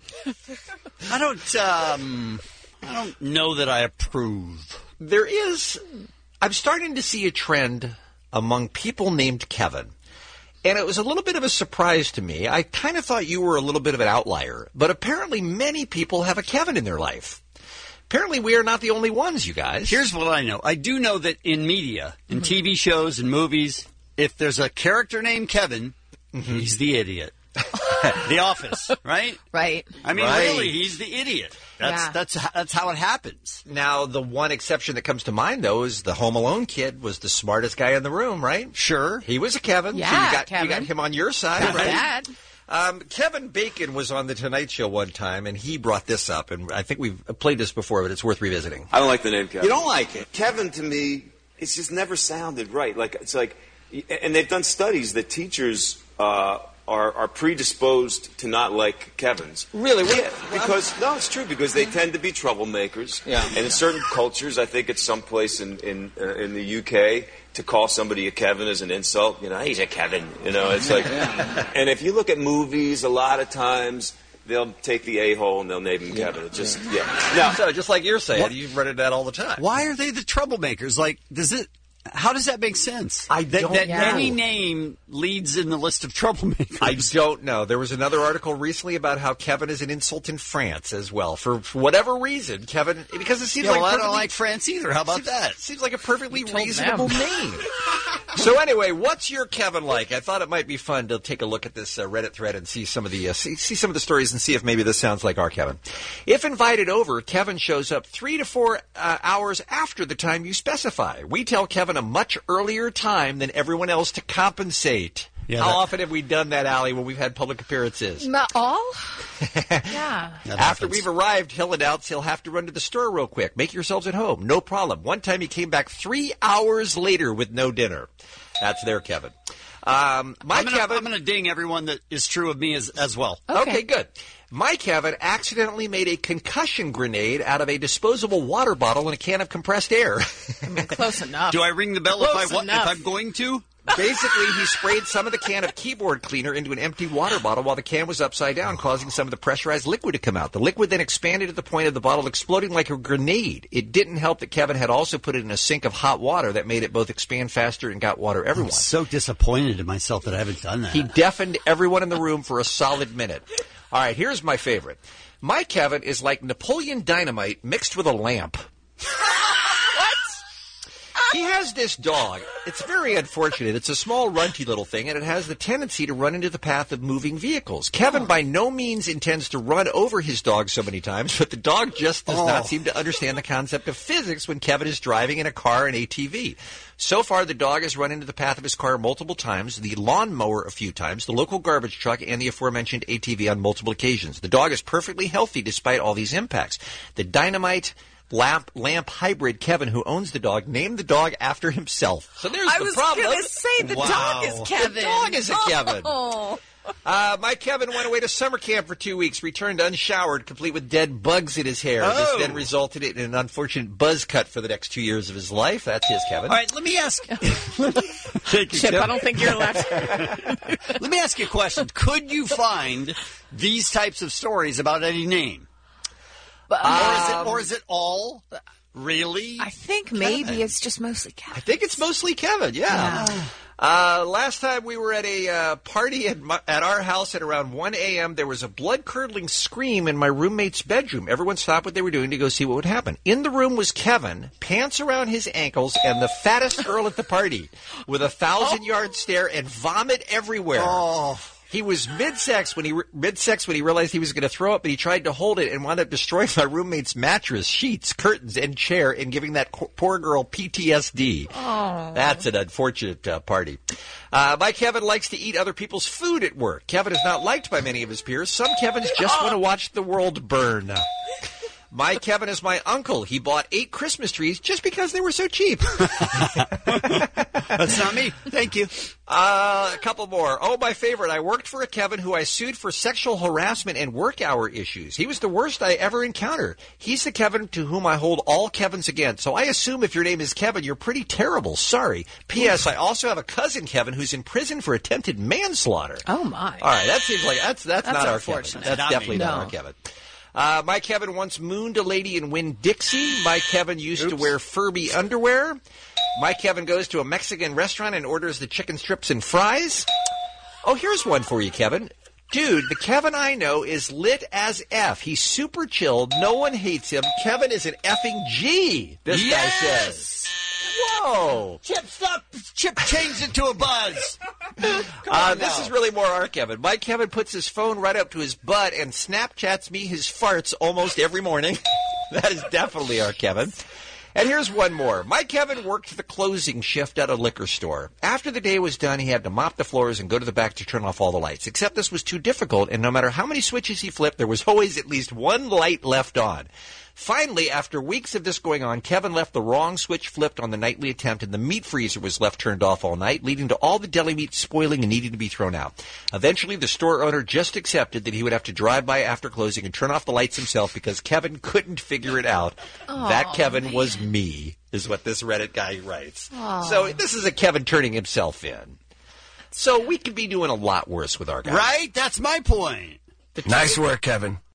I don't. Um, I don't know that I approve. There is, I'm starting to see a trend among people named Kevin. And it was a little bit of a surprise to me. I kind of thought you were a little bit of an outlier, but apparently many people have a Kevin in their life. Apparently we are not the only ones, you guys. Here's what I know. I do know that in media, in T V shows and movies, if there's a character named Kevin, he's the idiot. The Office, right? Right. I mean, Right. really, he's the idiot. That's Yeah. that's that's how it happens. Now, the one exception that comes to mind, though, is the Home Alone kid was the smartest guy in the room, right? Sure. He was a Kevin. so Yeah, you got, Kevin. You got him on your side, Not right? bad. Um, Kevin Bacon was on The Tonight Show one time, and he brought this up, and I think we've played this before, but it's worth revisiting. I don't like the name Kevin. You don't like it? Kevin, to me, it's just never sounded right. Like it's like, and they've done studies that teachers uh, are are predisposed to not like Kevins. Really? What- Yeah, because no, it's true because they tend to be troublemakers. Yeah. And in certain cultures, I think it's someplace in in uh, in the U K to call somebody a Kevin is an insult. You know, he's a Kevin. You know, it's like. And if you look at movies, a lot of times they'll take the a-hole and they'll name him Kevin. It just yeah. Now, So, just like you're saying, What- you've read it that all the time. Why are they the troublemakers? Like, does it? How does that make sense? I that, don't that know. any name leads in the list of troublemakers. I don't know. There was another article recently about how Kevin is an insult in France as well. For, for whatever reason, Kevin, because it seems Yeah, like well, I don't perfectly- like France either. How about seems, that? Seems like a perfectly told reasonable them. name. So anyway, what's your Kevin like? I thought it might be fun to take a look at this uh, Reddit thread and see some of the uh, see, see some of the stories and see if maybe this sounds like our Kevin. If invited over, Kevin shows up three to four uh, hours after the time you specify. We tell Kevin a much earlier time than everyone else to compensate. Yeah, How that... often have we done that, Allie, when we've had public appearances? Not all. Yeah. After happens. We've arrived, he'll announce he'll have to run to the store real quick. Make yourselves at home. No problem. One time he came back three hours later with no dinner. That's their Kevin. Um, my I'm gonna, Kevin. I'm going to ding everyone that is true of me as, as well. Okay. okay, good. My Kevin accidentally made a concussion grenade out of a disposable water bottle and a can of compressed air. I mean, close enough. Do I ring the bell close if, I, if I'm going to? Basically, he sprayed some of the can of keyboard cleaner into an empty water bottle while the can was upside down, causing some of the pressurized liquid to come out. The liquid then expanded to the point of the bottle exploding like a grenade. It didn't help that Kevin had also put it in a sink of hot water that made it both expand faster and got water everywhere. I'm so disappointed in myself that I haven't done that. He deafened everyone in the room for a solid minute. All right, here's my favorite. My Kevin is like Napoleon Dynamite mixed with a lamp. He has this dog. It's very unfortunate. It's a small, runty little thing, and it has the tendency to run into the path of moving vehicles. Kevin by no means intends to run over his dog so many times, but the dog just does oh. not seem to understand the concept of physics when Kevin is driving in a car and A T V. So far, the dog has run into the path of his car multiple times, the lawnmower a few times, the local garbage truck, and the aforementioned A T V on multiple occasions. The dog is perfectly healthy despite all these impacts. The Dynamite... Lamp, lamp hybrid Kevin, who owns the dog, named the dog after himself. So there's I the was problem. I was going to say the wow. dog is Kevin. The dog is a Kevin. Oh. Uh, my Kevin went away to summer camp for two weeks, returned unshowered, complete with dead bugs in his hair. Oh. This then resulted in an unfortunate buzz cut for the next two years of his life. That's his Kevin. All right, let me ask. Thank you, Chip, I don't think you're allowed to. Let me ask you a question. Could you find these types of stories about any name? Um, or, is it, or is it all... Really? I think maybe Kevin. It's just mostly Kevin. I think it's mostly Kevin, yeah. yeah. Uh, last time we were at a uh, party at, my, at our house at around one a.m., there was a blood-curdling scream in my roommate's bedroom. Everyone stopped what they were doing to go see what would happen. In the room was Kevin, pants around his ankles, and the fattest girl at the party with a thousand-yard stare and vomit everywhere. Oh. He was mid-sex when he mid-sex when he realized he was going to throw up, but he tried to hold it and wound up destroying my roommate's mattress, sheets, curtains, and chair, and giving that co- poor girl P T S D. Oh. That's an unfortunate uh, party. Uh, my Kevin likes to eat other people's food at work. Kevin is not liked by many of his peers. Some Kevins just want to watch the world burn. My Kevin is my uncle. He bought eight Christmas trees just because they were so cheap. That's not me. Thank you. Uh, a couple more. Oh, my favorite. I worked for a Kevin who I sued for sexual harassment and work hour issues. He was the worst I ever encountered. He's the Kevin to whom I hold all Kevins against. So I assume if your name is Kevin, you're pretty terrible. Sorry. P S. I also have a cousin, Kevin, who's in prison for attempted manslaughter. Oh, my. All right. That seems like that's that's, that's not our Kevin. That's not definitely me. not No. our Kevin. Uh, my Kevin once mooned a lady in Winn-Dixie. My Kevin used Oops. to wear Furby underwear. My Kevin goes to a Mexican restaurant and orders the chicken strips and fries. Oh, here's one for you, Kevin. Dude, the Kevin I know is lit as F. He's super chilled. No one hates him. Kevin is an effing G, this yes! guy says. Whoa. Chip, stop. Chip changed it to a buzz. Uh, this is really more our Kevin. My Kevin puts his phone right up to his butt and Snapchats me his farts almost every morning. That is definitely our Kevin. And here's one more. My Kevin worked the closing shift at a liquor store. After the day was done, he had to mop the floors and go to the back to turn off all the lights. Except this was too difficult, and no matter how many switches he flipped, there was always at least one light left on. Finally, after weeks of this going on, Kevin left the wrong switch flipped on the nightly attempt, and the meat freezer was left turned off all night, leading to all the deli meat spoiling and needing to be thrown out. Eventually, the store owner just accepted that he would have to drive by after closing and turn off the lights himself because Kevin couldn't figure it out. Oh, that Kevin man. was me, is what this Reddit guy writes. Oh. So this is a Kevin turning himself in. So we could be doing a lot worse with our guy. Right? That's my point. Nice work, Kevin.